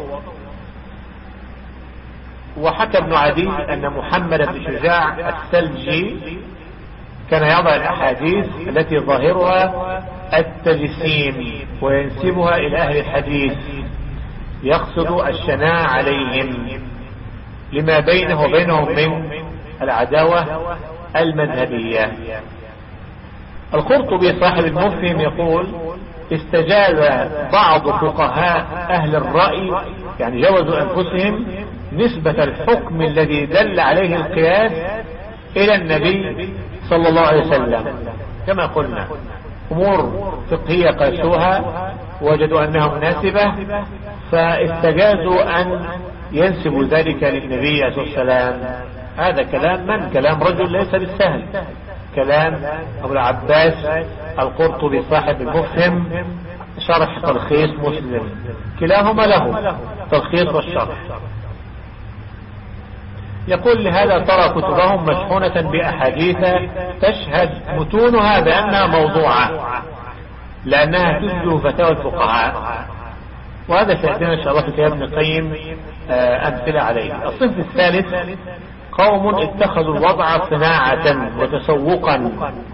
وحكى ابن عدي أن محمد بن شجاع السلجي كان يضع الأحاديث التي ظاهرها التجسيم وينسبها إلى أهل الحديث، يقصد الشناع عليهم لما بينه وبينهم من العداوة المذهبية. القرطبي صاحب المفهم يقول: استجاز بعض فقهاء أهل الرأي، يعني جوزوا أنفسهم نسبة الحكم الذي دل عليه القياس إلى النبي صلى الله عليه وسلم. كما قلنا أمور فقهية قاسوها وجدوا أنها مناسبة، فاستجازوا أن ينسبوا ذلك للنبي عليه الصلاة والسلام. هذا كلام من؟ كلام رجل ليس بالسهل، كلام أبو العباس القرطبي صاحب المفهم شرح تلخيص مسلم، كلاهما له تلخيص والشرح. يقول: لهذا ترى كتبهم مشحونة بأحاديث تشهد متونها بأنها موضوعة، لأنها تشبه فتاوى الفقهاء. وهذا سيأتينا إن شاء الله في كتاب ابن القيم أمثلة عليه. الصنف الثالث: قوم اتخذوا الوضع صناعة وتسوقا،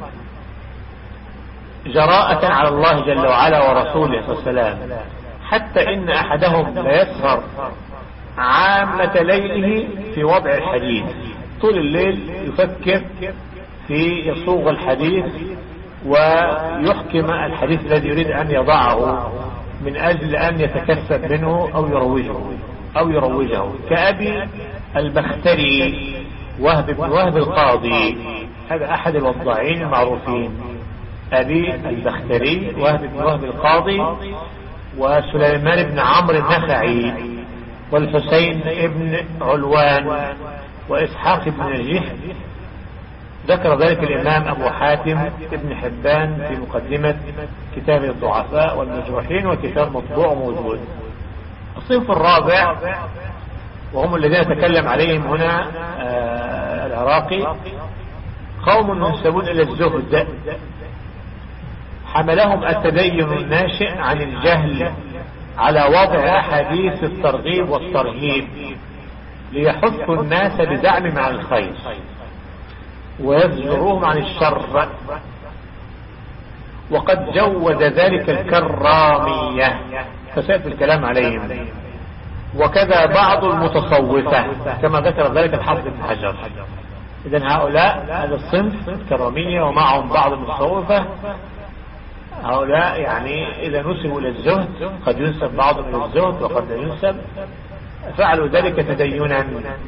جراءة على الله جل وعلا ورسوله صلى الله عليه وسلم، حتى إن أحدهم ليسهر عامة ليله في وضع الحديث، طول الليل يفكر في يصوغ الحديث ويحكم الحديث الذي يريد أن يضعه من أجل أن يتكسب منه أو يروجه كأبي البختري وهب بن وهب القاضي، هذا أحد الوضاعين المعروفين، أبي البختري وهب بن وهب القاضي، وسليمان بن عمرو النخعي، والحسين بن علوان، وإسحاق بن نجيح. ذكر ذلك الإمام أبو حاتم ابن حبان في مقدمة كتاب الضعفاء والمجروحين، وكتاب مطبوع موجود. الصنف الرابع وهم الذين تكلم عليهم هنا العراقي: قوم ينسبون إلى الزهد، حملهم التدين الناشئ عن الجهل على وضع أحاديث الترغيب والترهيب ليحثوا الناس بدعم مع الخير ويزجروهم عن الشر، وقد جود ذلك الكرامية، فسيأتي الكلام عليهم، وكذا بعض المتصوفة كما ذكر ذلك الحافظ بن حجر. إذن هؤلاء هذا الصنف الكرامية ومعهم بعض المتصوفة، هؤلاء يعني إذا نسبوا إلى الزهد قد ينسب بعضهم إلى الزهد وقد لا ينسب، فعلوا ذلك تدينا.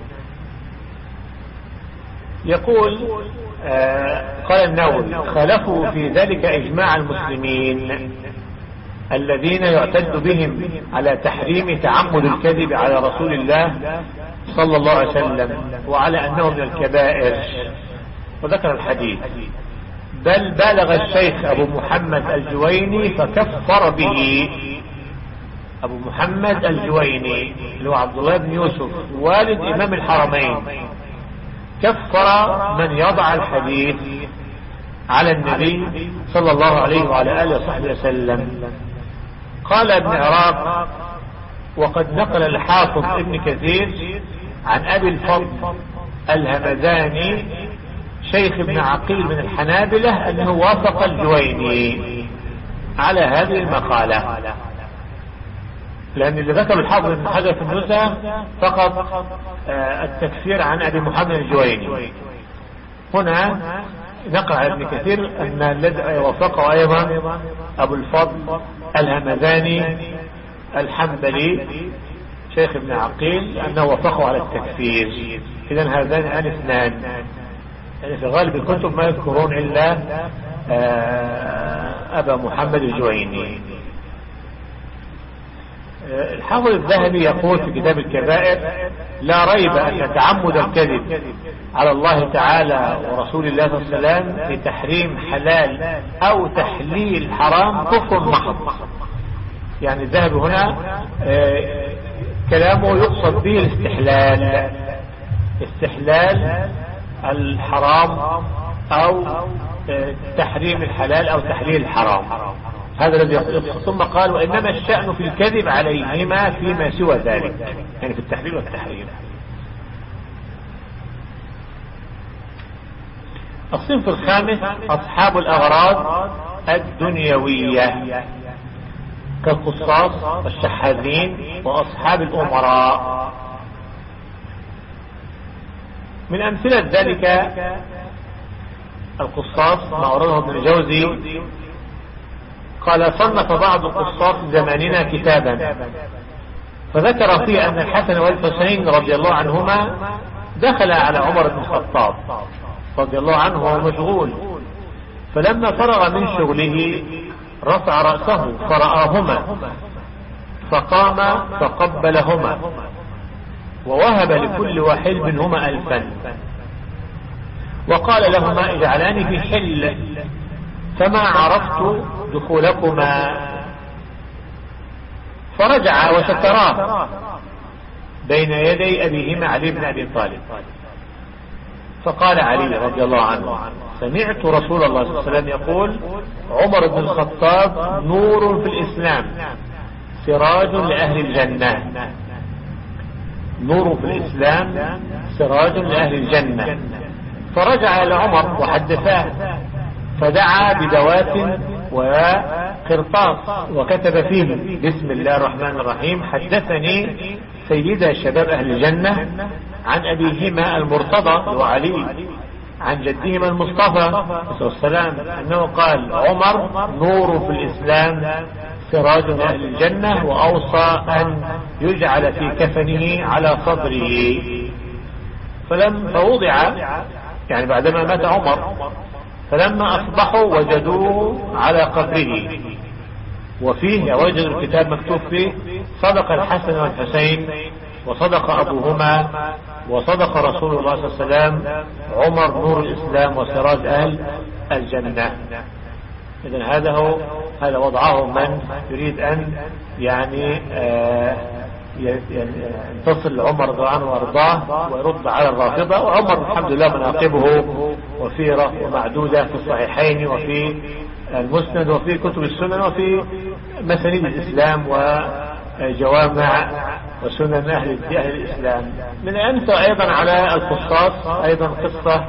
يقول قال النووي: خالفوا في ذلك إجماع المسلمين الذين يعتد بهم على تحريم تعمد الكذب على رسول الله صلى الله عليه وسلم، وعلى أنه من الكبائر، وذكر الحديث. بل بالغ الشيخ أبو محمد الجويني فكفر به. أبو محمد الجويني اللي هو عبد الله بن يوسف والد إمام الحرمين كفر من يضع الحديث على النبي صلى الله عليه وعلى آله وصحبه وسلم. قال ابن عراق: وقد نقل الحافظ ابن كثير عن أبي الفضل الهمذاني شيخ ابن عقيل من الحنابلة أنه وافق الجويني على هذه المقالة، لأن اللي ذكر الحافظ ابن حجر في النزهة فقط التكفير عن أبي محمد الجويني. هنا نقل عن ابن كثير أن الذي وافقه أيضا أبو الفضل الهمذاني الحنبلي شيخ ابن عقيل أنه وافقه على التكفير. إذن هذان الاثنان يعني في غالب الكتب ما يذكرون إلا أبا محمد الجويني. الحافظ الذهبي يقول في كتاب الكبائر: لا ريب أن تعمد الكذب على الله تعالى ورسول الله صلى الله عليه وسلم في تحريم حلال أو تحليل حرام كفر محض. يعني الذهبي هنا كلامه يقصد به الاستحلال، استحلال الحرام أو تحريم الحلال أو تحليل الحرام، هذا الذي يقصد. ثم قال: وإنما الشأن في الكذب عليهما فيما سوى ذلك، يعني في التحليل والتحريم. الصنف الخامس أصحاب الأغراض الدنيوية كالقصاص والشحاذين وأصحاب الأمراء. من أمثلة ذلك القصاص ما أورده ابن الجوزي قال: صنف بعض قصاص زماننا كتابا فذكر فيه أن الحسن والحسين رضي الله عنهما دخل على عمر بن الخطاب رضي الله عنه وهو مشغول، فلما فرغ من شغله رفع رأسه فرآهما فقام فقبلهما ووهب لكل واحد منهما 1000 وقال لهما: اجعلاني في حل فما عرفت دخولكما. فرجع وستراه بين يدي أبيهما علي بن أبي طالب، فقال علي رضي الله عنه: سمعت رسول الله صلى الله عليه وسلم يقول: عمر بن الخطاب نور في الإسلام سراج لأهل الجنة. نور في الإسلام سراج لأهل الجنة. فرجع إلى عمر وحدثاه، فدعا بدوات وقرطاس وكتب فيه: بسم الله الرحمن الرحيم، حدثني سيد شباب أهل الجنة عن أبيهما المرتضى وعلي عن جدهما المصطفى صلى الله عليه وسلم أنه قال: عمر نور في الإسلام سراج أهل الجنة، وأوصى أن يجعل في كفنه على صدره. فوضع يعني بعدما مات عمر، فلما أصبحوا وجدوه على قبره، وفيه وجد الكتاب مكتوب فيه: صدق الحسن والحسين وصدق أبوهما وصدق رسول الله صلى الله عليه وسلم، عمر نور الإسلام وسراج أهل الجنة. إذن هذا وضعه من يريد أن يعني ينتصر لعمر رضي الله عنه وارضاه ويرد على الرافضة. وعمر الحمد لله مناقبه وفيرة ومعدودة في الصحيحين وفي المسند وفي كتب السنن وفي مسانيد الإسلام وجوامع وسنن أهل الإسلام. من أمثلة أيضا على القصاص أيضا قصة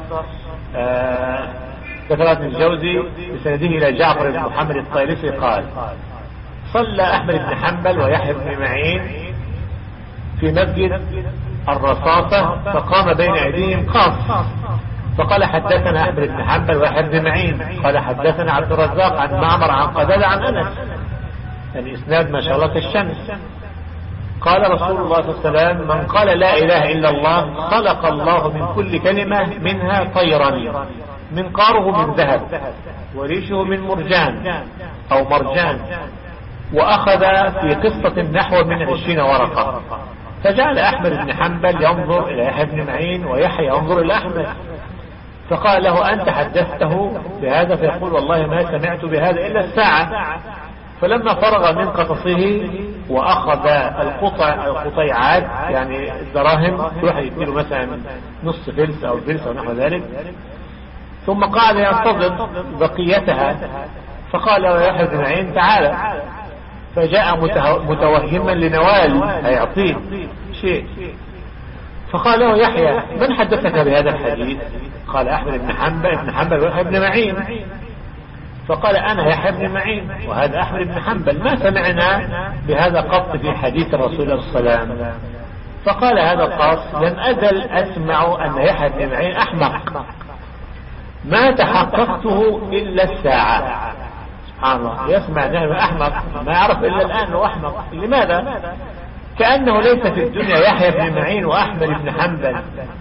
ذكرها ابن الجوزي بسنده إلى جعفر بن محمد الطيلسي قال: صلى أحمد بن حنبل ويحيى بن معين في مسجد الرصافة، فقام بين أيديهم قاص فقال: حدثنا أحمد بن حنبل ويحيى بن معين قال: حدثنا عبد الرزاق عن معمر عن قتادة عن أنس، يعني إسناد ما شاء الله كالشمس. قال رسول الله صلى الله عليه وسلم: من قال لا إله إلا الله خلق الله من كل كلمة منها طيرا منقاره من ذهب وريشه من مرجان أو مرجان، وأخذ في قصة نحو من 20 ورقة. فجعل أحمد بن حنبل ينظر إلى يحيى بن معين ويحيى ينظر إلى أحمد، فقال له: أنت حدثته بهذا؟ فيقول: والله ما سمعت بهذا إلا الساعة. فلما فرغ من قصصه وأخذ القطيعات يعني الدراهم، واحد يديله مثلا نص فلس أو فلس أو نحو ذلك، ثم قال ينتظر بقيتها، فقال له يحيى بن معين: تعالى. فجاء متوهما لنوال هيعطيه شيء، فقال له يحيى من حدثك بهذا الحديث؟ قال أحمد بن حنبل ويحيى بن معين. فقال أنا يحيى بن معين وهذا أحمد بن حنبل، ما سمعنا بهذا قط في حديث الرسول صلى الله عليه وسلم. فقال هذا القاص لم أزل أسمع أن يحيى بن معين أحمق، ما تحققته إلا الساعة. سبحان الله، يسمع أنه أحمق ما يعرف إلا الآن هو أحمق. لماذا؟ كأنه ليس في الدنيا يحيى بن معين وأحمد بن حنبل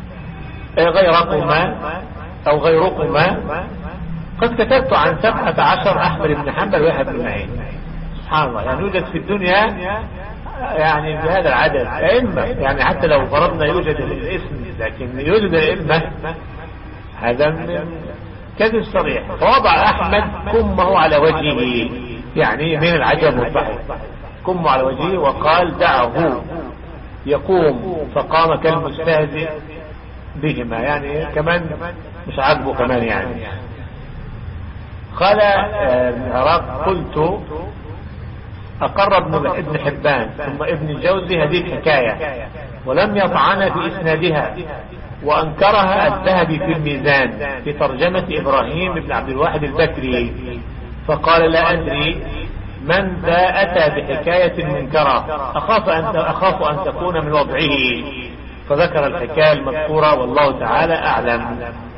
غيركما قد كتبت عن 17 أحمد بن حنبل ويحيى بن معين. سبحان الله، يعني يوجد في الدنيا يعني بهذا العدد أئمة، يعني حتى لو فرضنا يوجد الاسم لكن يوجد الأئمة، هذا من كذب صريح. فوضع أحمد كمه على وجهه، يعني من العجب والضحك، كمه على وجهه وقال دعه يقوم، فقام كالمستهزئ بهما، يعني كمان مش عاجبه كمان يعني. قال العراق قلت أقر ابن حبان ثم ابن الجوزي هذه الحكاية ولم يطعن في إسنادها، وأنكرها الذهبي في الميزان في ترجمة إبراهيم بن عبد الواحد البكري، فقال لا أدري من ذا أتى بحكاية منكرة أخاف أن تكون من وضعه، فذكر الحكاية المذكورة والله تعالى أعلم.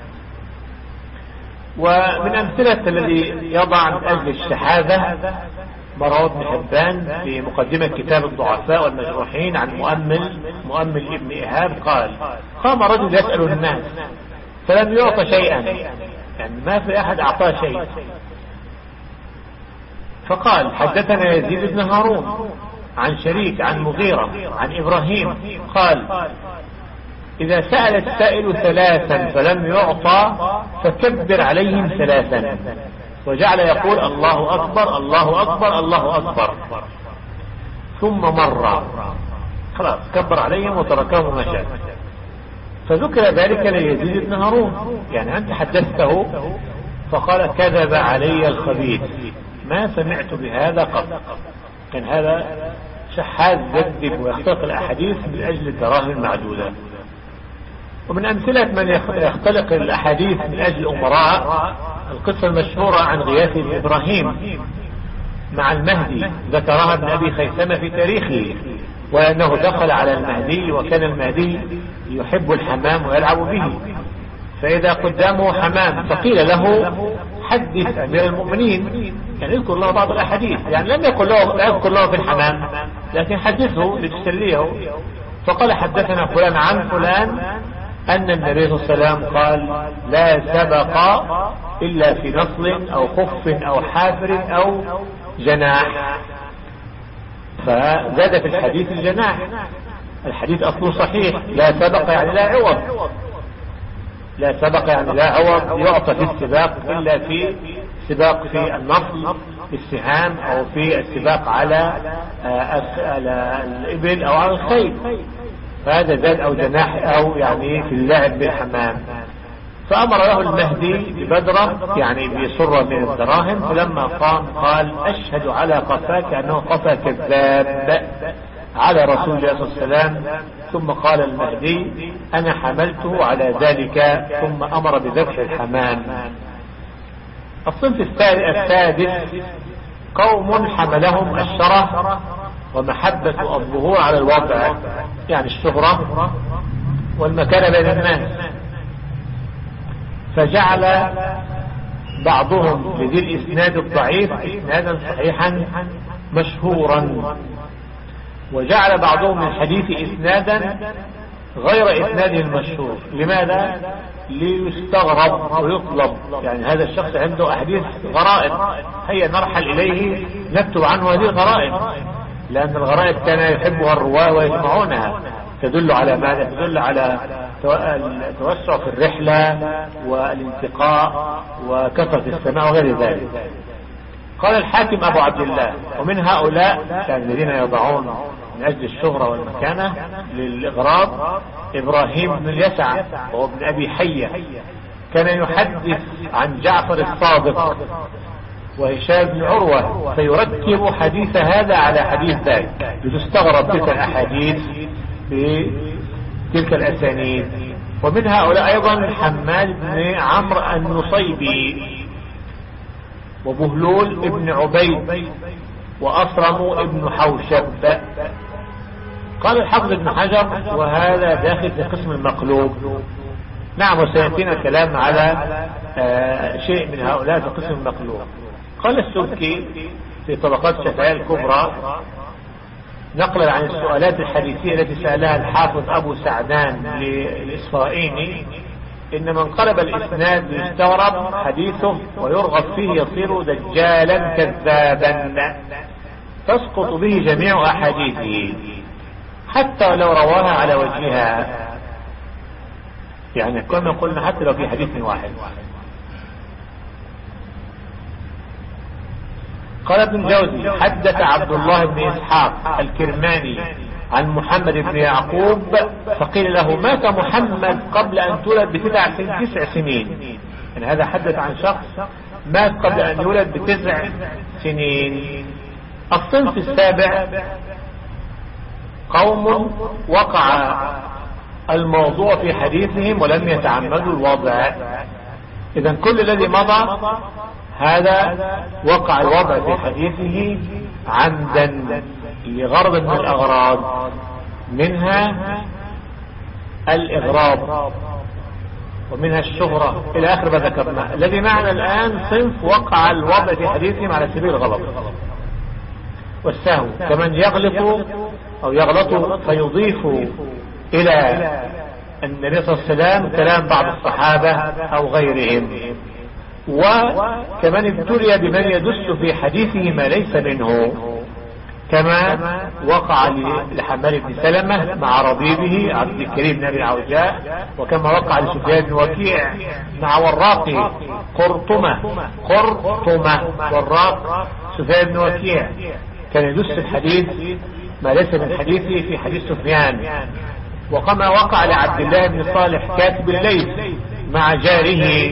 ومن أمثلة الذي يضع من أجل الشحاذة رواه ابن حبان في مقدمة كتاب الضعفاء والمجروحين عن مؤمل ابن إيهاب قال قام رجل يسأل الناس فلم يعطى شيئا، يعني ما في أحد أعطاه شيء، فقال حدثنا يزيد بن هارون عن شريك عن مغيرة عن إبراهيم قال إذا سأل السائل 3 فلم يعطى فكبر عليهم 3، وجعل يقول الله أكبر الله أكبر الله أكبر، ثم مر خلاص كبر عليهم وتركهم مشى. فذكر ذلك ليزيد بن هارون، يعني أنت حدثته، فقال كذب علي الخبيث ما سمعت بهذا قط. كان هذا شحاذ يكذب ويختلق الأحاديث من أجل الدراهم المعدودة. ومن أمثلة من يختلق الأحاديث من أجل الأمراء القصة المشهورة عن غياث إبراهيم مع المهدي، ذكرها ابن أبي خيثمة في تاريخه، وأنه دخل على المهدي وكان المهدي يحب الحمام ويلعب به، فإذا قدامه حمام فقيل له حدث أمير المؤمنين، يعني يذكر له بعض الأحاديث، يعني لم يقل له لا يذكر له في الحمام لكن حدثه لتسليه، فقال حدثنا فلان عن فلان أن النبي صلى الله عليه وسلم قال لا سبق إلا في نصل أو خف أو حافر أو جناح، فزاد في الحديث الجناح. الحديث أصله صحيح، لا سبق يعني لا عوض، لا سبق يعني لا عوض يعطى في السباق إلا في سباق في النصل في السهام أو في السباق على الإبل أو على الخيل، فهذا زاد أو جناح أو يعني في اللعب بالحمام. فأمر له المهدي ببدرة يعني بصرة من الدراهم، فلما قام قال أشهد على قفاك أنه قفا كذاب على رسول الله صلى الله عليه وسلم، ثم قال المهدي أنا حملته على ذلك، ثم أمر بذبح الحمام. الصنف السادس قوم حملهم الشرف ومحبة الظهور على الوضع، يعني الشهرة والمكانة بين الناس، فجعل بعضهم لذي الإسناد الضعيف إسنادا صحيحا مشهورا، وجعل بعضهم من الحديث إسنادا غير إسناده المشهور. لماذا؟ ليستغرب ويطلب، يعني هذا الشخص عنده أحاديث غرائب، هيا نرحل إليه نكتب عنه هذه الغرائب، لأن الغرائب كان يحبها الرواه ويجمعونها، تدل على ماذا؟ تدل على التوسع في الرحلة والانتقاء وكثرة السماع وغير ذلك. قال الحاكم أبو عبد الله ومن هؤلاء كان الذين يضعون من أجل الشهرة والمكانة للإغراض إبراهيم بن اليسع وهو ابن أبي حية، كان يحدث عن جعفر الصادق وهشام بن عروة، فيركب حديث هذا على حديث ذاك، لتستغرب تلك الأحاديث بتلك الأسانيد. ومن هؤلاء أيضا حماد بن عمرو النصيبي، وبهلول بن عبيد، وأصرم بن حوشب. قال الحافظ ابن حجر وهذا داخل في قسم المقلوب. نعم، وسيأتينا الكلام على شيء من هؤلاء في قسم المقلوب. قال السبكي في طبقات الشافعية الكبرى نقلا عن السؤالات الحديثية التي سألها الحافظ أبو سعدان للإسرائيلي: إن من قلب الإسناد يستغرب حديثه ويرغب فيه يصير دجالا كذابا، تسقط به جميع أحاديثه حتى لو رواها على وجهها، يعني كما قلنا حتى لو في حديث واحد. قال ابن الجوزي: حدث عبد الله بن إسحاق الكرماني عن محمد بن يعقوب فقيل له: مات محمد قبل أن تولد ب9 سنين. يعني هذا حدث عن شخص مات قبل أن يولد ب9 سنين. الصنف السابع قوم وقع الموضوع في حديثهم ولم يتعمدوا الوضع. إذا كل الذي مضى هذا وقع الوضع في حديثه عمدا لغرض من الأغراض، منها الإغراب ومنها الشهرة إلى آخر ما ذكرنا. الذي معنا الآن صنف وقع الوضع في حديثهم على سبيل الغلط والسهو، كمن يغلط أو يغلط فيضيف إلى النبي صلى الله عليه وسلم كلام بعض الصحابة أو غيرهم، وكمن ابتلي بمن يدس في حديثه ما ليس منه، كما وقع لحمال بن سلمة مع ربيبه عبد الكريم بن أبي العوجاء، وكما وقع لسفيان بن وكيع مع وراقه قرطمة وراق سفيان بن وكيع، كان يدس الحديث ما ليس من حديثه في حديث سفيان. وكما وقع لعبد الله بن صالح كاتب الليث مع جاره.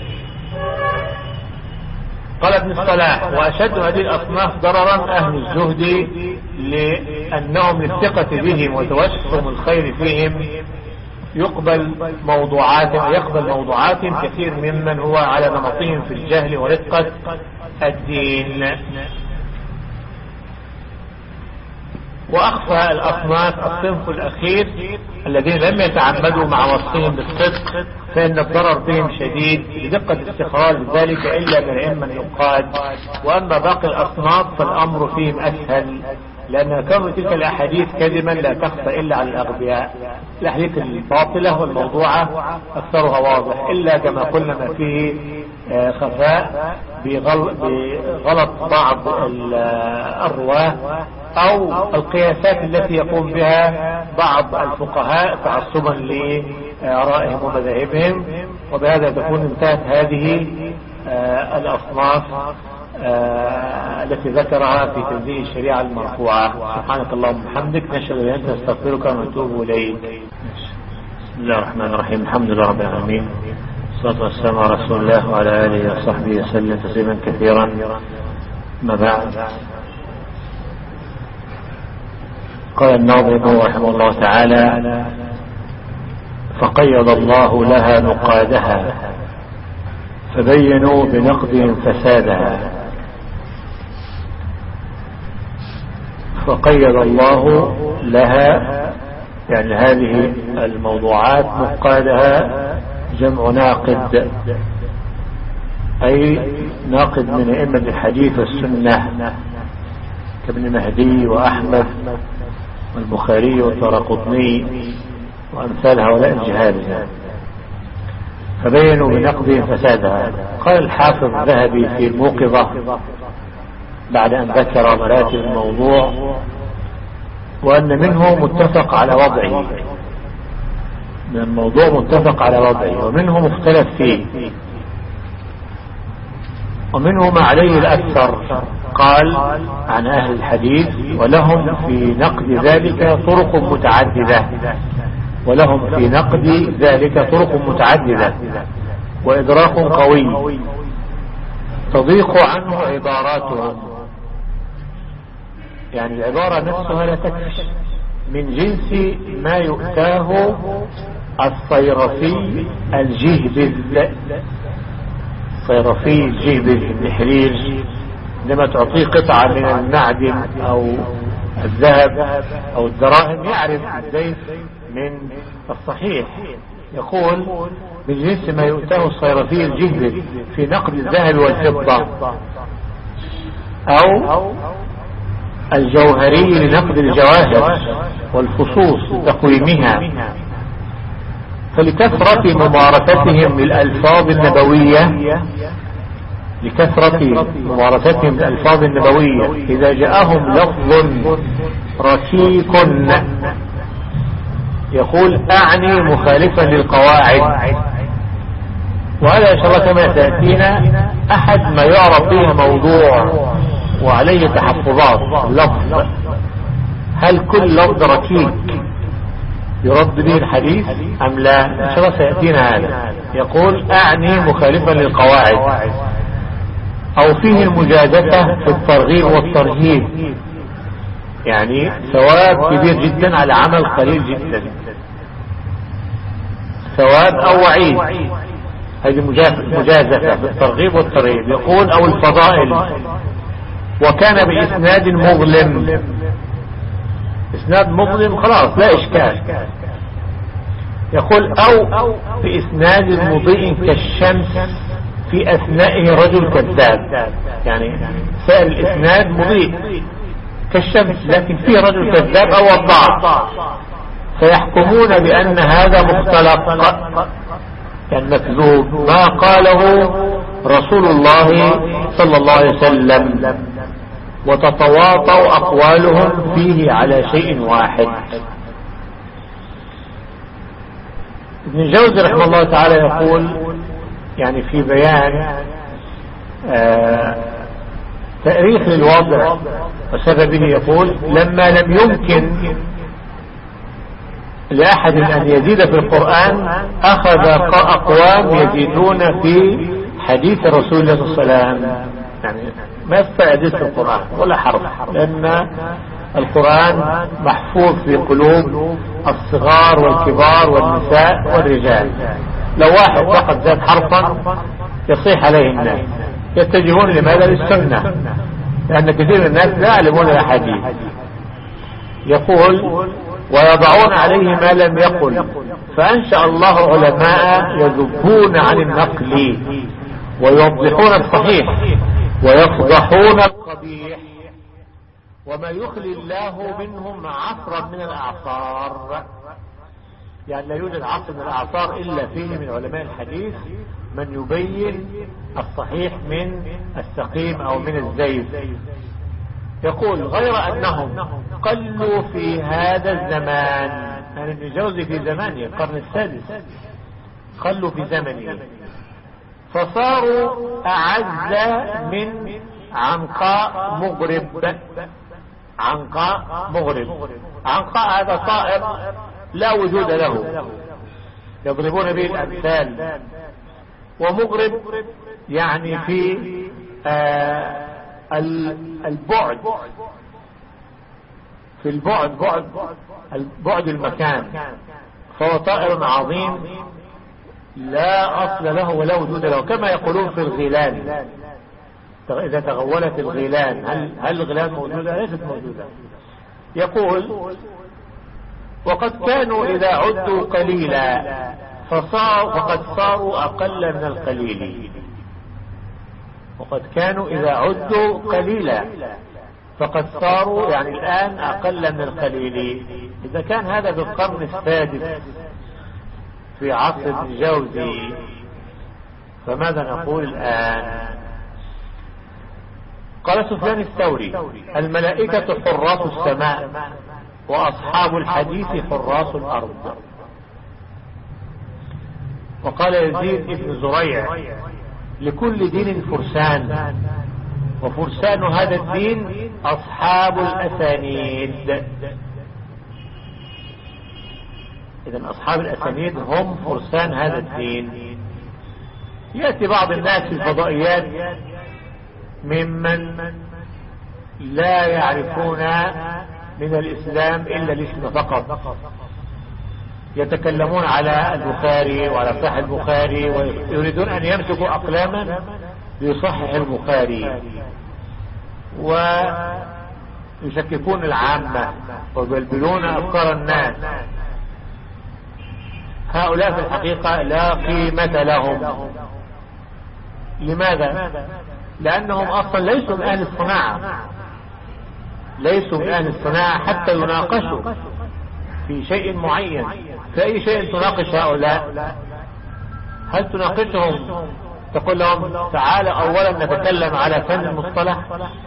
قال ابن الصلاح: وأشد هذه الأصناف ضررا أهل الزهد، لأنهم للثقة بهم وتوسم الخير فيهم يقبل موضوعاتهم كثير ممن هو على نمطهم في الجهل ورقة الدين. وأخفى الأصناف الصنف الأخير الذين لم يتعمدوا مع وصفهم بالصدق، فإن الضرر بهم شديد لدقة استخراج ذلك إلا من الأئمة النقاد. وأما باقي الأصناف فالأمر فيهم أسهل، لأن كون تلك الأحاديث كذبا لا تخفى إلا على الأغبياء. الأحاديث الباطلة والموضوعة أكثرها واضح، إلا كما قلنا ما فيه خفاء بغلط بعض الرواة أو القياسات التي يقوم بها بعض الفقهاء تعصبا لآرائهم ومذاهبهم. وبهذا تكون انتهت هذه الأصناف التي ذكرها في تنزيل الشريعة المرفوعة. سبحانك اللهم وبحمدك، نشهد أن لا إله إلا أنت، نستغفرك ونتوب إليك. بسم الله الرحمن الرحيم. الحمد لله رب العالمين، والصلاة والسلام على رسول الله وعلى آله وصحبه وسلم تسليما كثيرا. ما بعد، قال الناظم رحمه الله تعالى: فقيض الله لها نقادها فبينوا بنقدهم فسادها. فقيض الله لها يعني هذه الموضوعات نقادها جمع ناقد، أي ناقد من أئمة الحديث والسنة كابن مهدي وأحمد والبخاري والدارقطني وأمثال هؤلاء الجهال. فبينوا بنقدهم فسادها. قال الحافظ الذهبي في الموقظة بعد أن ذكر مراتب الموضوع وأن منه متفق على وضعه، من الموضوع متفق على وضعه، ومنه مختلف فيه، ومنه ما عليه الأكثر. قال عن أهل الحديث: ولهم في نقد ذلك طرق متعددة، ولهم في نقد ذلك طرق متعددة وإدراك قوي. تضيق عنه عباراتهم، يعني العبارة نفسها لا تكفي، من جنس ما يؤتاه الصيرفي الجهبذ. الصيرفي الجهبذ النحرير لما تعطيه قطعة من المعدن أو الذهب أو الدراهم يعرف الزيف من الصحيح. يقول من جنس ما يؤتاه الصيرفي الجهبذ في نقد الذهب والفضة، أو الجوهري لنقد الجواهر والفصوص لتقويمها. فلكثرة ممارستهم للألفاظ النبوية، إذا جاءهم لفظ ركيك يقول أعني مخالفا للقواعد، وهذا إن شاء الله كما تأتينا أحد ما يعرف به موضوع وعليه تحفظات اللفظ. هل كل لفظ ركيك يرد به الحديث أم لا؟ إن شاء الله سيأتينا هذا. يقول أعني مخالفا للقواعد، أو فيه المجازفة في الترغيب والترهيب، يعني ثواب كبير جدا على عمل قليل جدا، ثواب أو وعيد. هذه مجازفة في الترغيب والترهيب. يقول أو الفضائل، وكان بإسناد مظلم. إسناد مظلم خلاص لا إشكال. يقول أو بإسناد مضيء كالشمس في أثنائه رجل كذاب، يعني سائر الإسناد مضيء كالشمس لكن فيه رجل كذاب أو وضاع، فيحكمون بأن هذا مختلق، يعني مكذوب، ما قاله رسول الله صلى الله عليه وسلم، وتتواطأ أقوالهم فيه على شيء واحد. ابن الجوزي رحمه الله تعالى يقول يعني في بيان تأريخ للوضع وسببه، يقول لما لم يمكن لأحد أن يزيد في القرآن أخذ أقوام يزيدون في حديث رسول الله صلى الله عليه وسلم، يعني ما يستطيع يزيد في القرآن ولا حرف، لأن القرآن محفوظ في قلوب الصغار والكبار والنساء والرجال. لو واحد فقط زاد حرفا يصيح عليه الناس، يتجهون لماذا؟ للسنة، لأن كثير من الناس لا يعلمون الأحاديث. يقول ويضعون عليه ما لم يقل، فأنشأ الله علماء يذبون عن النقل ويوضحون الصحيح ويفضحون القبيح، وما يخلي الله منهم عصرا من الأعصار، يعني لا يوجد عصر من الأعصار إلا فيه من علماء الحديث من يبين الصحيح من السقيم أو من الزيف. يقول غير أنهم قلوا في هذا الزمان، يعني ابن الجوزي في زمانه القرن السادس، قلوا في زمنه، فصاروا أعز من عنقاء مغرب. عنقاء مغرب، عنقاء هذا طائر لا وجود له يضربون به الأمثال، ومغرب يعني في البعد، في البعد المكان، فهو طائر عظيم لا أصل له ولا وجود له، كما يقولون في الغيلان إذا تغولت الغيلان، هل الغيلان موجودة؟ ليست موجودة. يقول وقد كانوا إذا عدوا قليلا فقد صاروا أقل من القليل. وقد كانوا إذا عدوا قليلا فقد صاروا يعني الآن أقل من القليل. إذا كان هذا بالقرن السادس في عصر ابن الجوزي، فماذا نقول الآن؟ قال سفيان الثوري الملائكة حراس السماء وأصحاب الحديث حراس الأرض. وقال يزيد ابن زريع لكل دين فرسان، وفرسان هذا الدين أصحاب الأسانيد. إذن أصحاب الأسانيد هم فرسان هذا الدين. يأتي بعض الناس في الفضائيات ممن لا يعرفون من الإسلام إلا الاسم فقط، يتكلمون على البخاري وعلى صحيح البخاري ويريدون أن يمسكوا أقلاما ليصحح البخاري، ويشككون العامة ويبلبلون أفكار الناس. هؤلاء في الحقيقة لا قيمة لهم. لماذا؟ لأنهم أصلا ليسوا من أهل الصناعة، ليسوا من أهل الصناعة حتى يناقشوا في شيء معين. في أي شيء تناقش هؤلاء؟ هل تناقشهم تقول لهم تعالوا أولا نتكلم على فن المصطلح،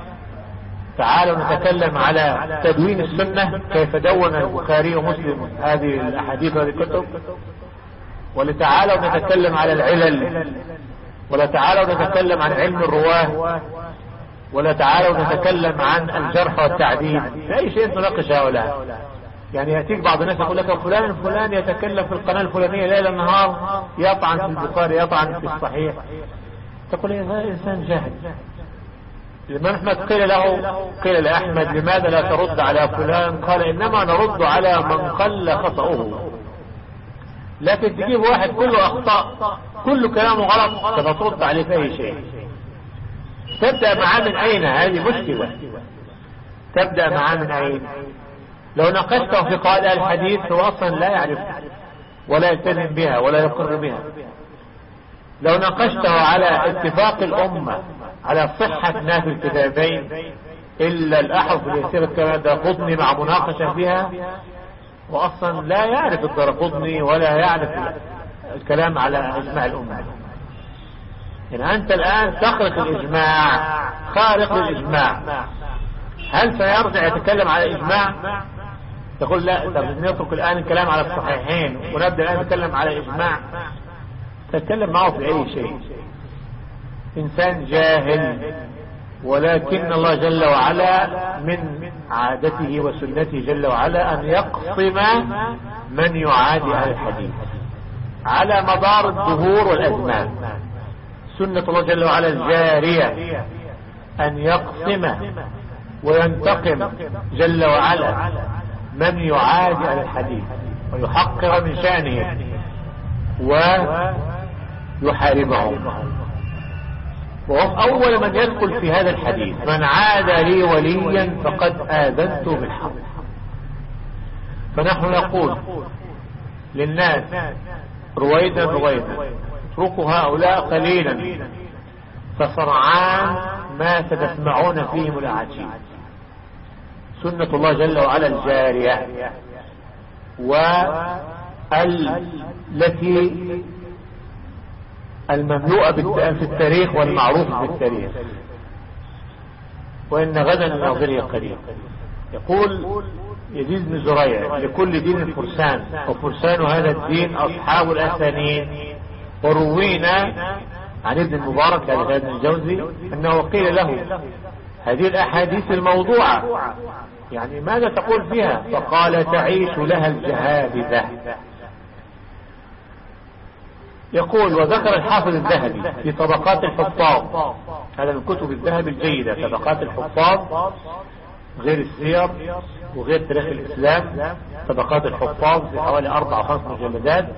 تعالوا نتكلم على تدوين السنة، كيف دون البخاري ومسلم هذه الأحاديث وهذه الكتب، ولا تعالوا نتكلم على العلل، ولا تعالوا نتكلم عن علم الرواه، ولا تعالوا نتكلم عن الجرح والتعديل. في أي شيء تناقش هؤلاء؟ يعني يأتيك بعض الناس يقول لك فلان يتكلم في القناة الفلانية ليل نهار يطعن في البخاري يطعن في الصحيح. تقول هذا إنسان جاهل. لما أحمد قيل لأحمد لماذا لا ترد على فلان؟ قال إنما نرد على من قل خطأه. لكن تجيب واحد كله أخطاء كل كلامه غلط فترد عليه في أي شيء. تبدأ معاه من أين؟ هذه مشكلة. تبدأ معاه من أين؟ لو ناقشته في قواعد الحديث هو أصلا لا يعرف ولا يلتزم بها ولا يقر بها. لو ناقشته على اتفاق الأمة على صحة ما في الكتابين إلا الأحظ اليسير كما الدارقطني مع مناقشة فيها، وأصلا لا يعرف الدارقطني ولا يعرف الكلام على إجماع الأمة. يعني أنت الآن تخرق الإجماع، خارق للإجماع. هل سيرجع يتكلم على إجماع؟ تقول لا، نترك الآن الكلام على الصحيحين ونبدأ الآن نتكلم على إجماع. تتكلم معه في أي شيء. إنسان جاهل. ولكن الله جل وعلا من عادته وسنته جل وعلا أن يقصم من يعادي أهل الحديث على مدار الدهور والأزمان. سنة الله جل وعلا الجارية أن يقسم وينتقم جل وعلا من يعادي أهل الحديث ويحقر من شأنهم ويحاربهم. وأول من يدخل في هذا الحديث من عاد لي وليا فقد آذنت بالحرب. فنحن نقول للناس رويدا اتركوا هؤلاء قليلا فسرعان ما ستسمعون فيهم الأعاجيب. سنة الله جل وعلا الجارية والتي المملوءة في التاريخ والمعروف بالتاريخ. وإن غدا الناظرية قريب. يقول يزيد بن زريع لكل دين فرسان وفرسان هذا الدين أصحاب الأسانين. وروينا عن ابن المبارك هذا ابن الجوزي أنه قيل له هذه الأحاديث الموضوعة يعني ماذا تقول فيها؟ فقال تعيش لها الجهابذة. يقول وذكر الحافظ الذهبي في طبقات الحفاظ، هذا من كتب الذهب الجيدة، طبقات الحفاظ غير السير وغير تاريخ الإسلام، طبقات الحفاظ في حوالي 4 أو 5 مجلدات،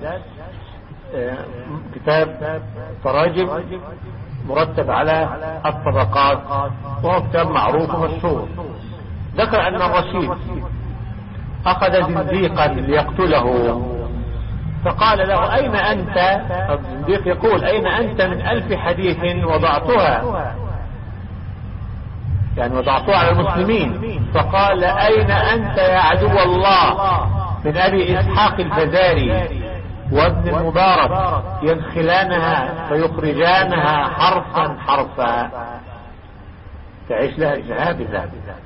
كتاب تراجم مرتب على الطبقات، وهو كتاب معروف ومشهور. ذكر أن الرشيد أخذ زنديقا ليقتله فقال له أين أنت؟ الزنديق يقول أين أنت من 1000 حديث وضعتها، يعني وضعتها على المسلمين. فقال أين أنت يا عدو الله من أبي إسحاق الفزاري وابن المبارك ينخلانها فيخرجانها حرفا حرفا. تعيش لها الجهابذة.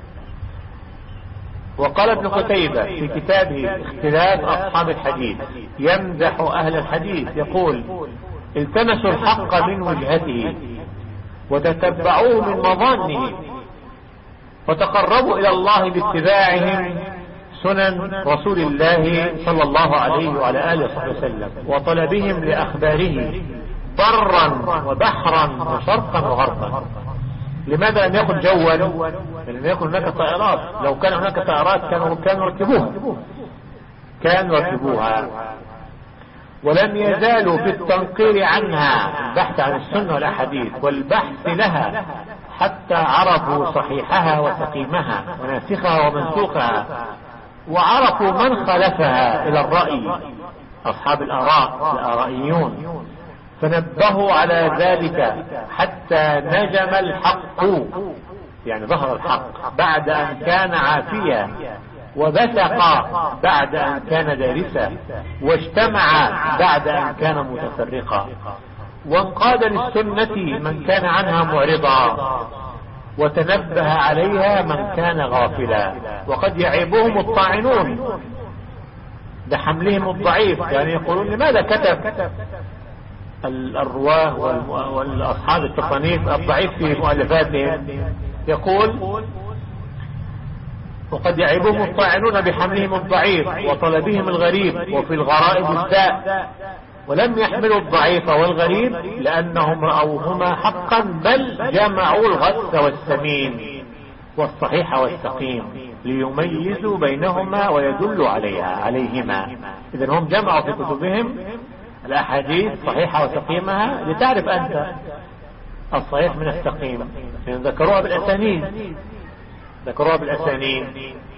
وقال ابن قتيبة في كتابه اختلاف أصحاب الحديث يمدح أهل الحديث يقول التمسوا الحق من وجهته وتتبعوه من مظانه وتقربوا إلى الله باتباعهم سنن رسول الله صلى الله عليه وعلى آله وصحبه وسلم وطلبهم لأخباره برا وبحرا وشرقا وغربا. لماذا لم يكن جوا؟ لم يكن هناك طائرات، لو كان هناك طائرات كانوا ركبوها. ولم يزالوا في التنقير عنها، البحث عن السنة والأحاديث والبحث لها، حتى عرفوا صحيحها وسقيمها وناسخها ومنسوخها، وعرفوا من خالفها إلى الرأي، أصحاب الآراء الآرائيون، فنبهوا على ذلك حتى نجم الحق، يعني ظهر الحق بعد أن كان عافيا، وبثق بعد أن كان دارسا، واجتمع بعد أن كان متفرقا، وانقاد للسنة من كان عنها معرضا، وتنبه عليها من كان غافلا. وقد يعيبهم الطاعنون بحملهم الضعيف، يعني يقولون لماذا كتب الرواه والأصحاب التصانيف الضعيف في مؤلفاتهم؟ يقول وقد يعيبهم الطاعنون بحملهم الضعيف وطلبهم الغريب، وفي الغرائب الداء، ولم يحملوا الضعيف والغريب لأنهم رأوهما حقا، بل جمعوا الغث والسمين والصحيح والسقيم ليميزوا بينهما ويدلوا عليهما. إذن هم جمعوا في كتبهم الأحاديث صحيحة وسقيمها لتعرف أنت الصحيح من السقيم، يعني ذكروها بالأسانيد.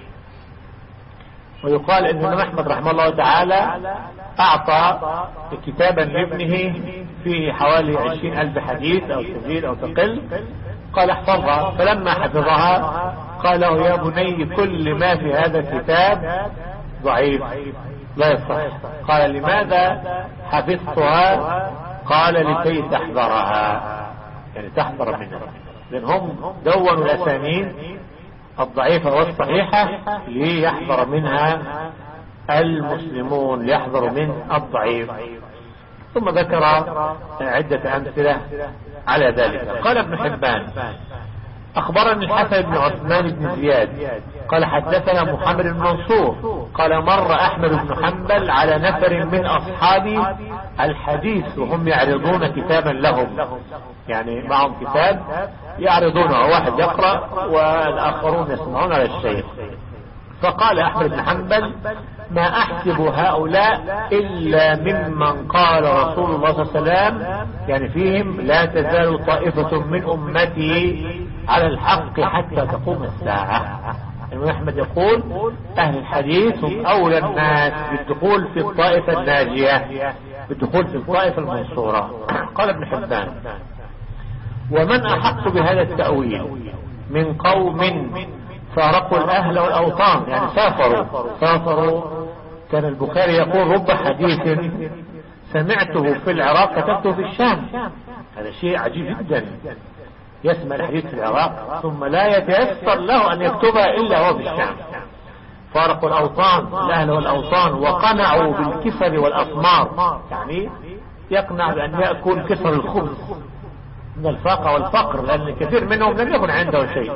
ويقال ان الإمام أحمد رحمه الله تعالى أعطى كتابا لابنه فيه حوالي 20,000 حديث أو تزيد أو تقل، قال احفظها، فلما حفظها قال له يا بني كل ما في هذا الكتاب ضعيف لا يصح. قال لماذا حفظتها؟ قال لكي تحذرها، يعني تحذر منها، لأن هم دونوا الأسانيد الضعيفة والصحيحة ليحذر منها المسلمون، ليحذروا من الضعيف. ثم ذكر عدة أمثلة على ذلك. قال ابن حبان أخبرني الحسن بن عثمان بن زياد قال حدثنا محمد بن منصور قال مر أحمد بن حنبل على نفر من أصحاب الحديث وهم يعرضون كتابا لهم، يعني معهم كتاب يعرضونه، واحد يقرأ والآخرون يسمعون على الشيخ. فقال أحمد بن حنبل ما أحسب هؤلاء إلا ممن قال رسول الله صلى الله عليه وسلم، يعني فيهم لا تزال طائفة من أمتي على الحق حتى تقوم الساعة. الإمام أحمد يقول أهل الحديث هم أولى الناس بالدخول في الطائفة الناجية، بالدخول في الطائفة المنصورة. قال ابن حبان ومن أحق بهذا التأويل من قوم فارقوا الأهل والأوطان، يعني سافروا. كان البخاري يقول رب حديث سمعته في العراق كتبته في الشام، هذا شيء عجيب جدا، يسمع الحديث في العراق ثم لا يتيسر له أن يكتبها إلا هو في الشام. فارقوا الأوطان، الأهل والأوطان، وقنعوا بالكسر والأثمار، يعني يقنع بأن يأكل كسر الخبز من الفاقة والفقر، لأن كثير منهم لم يكن عنده شيء.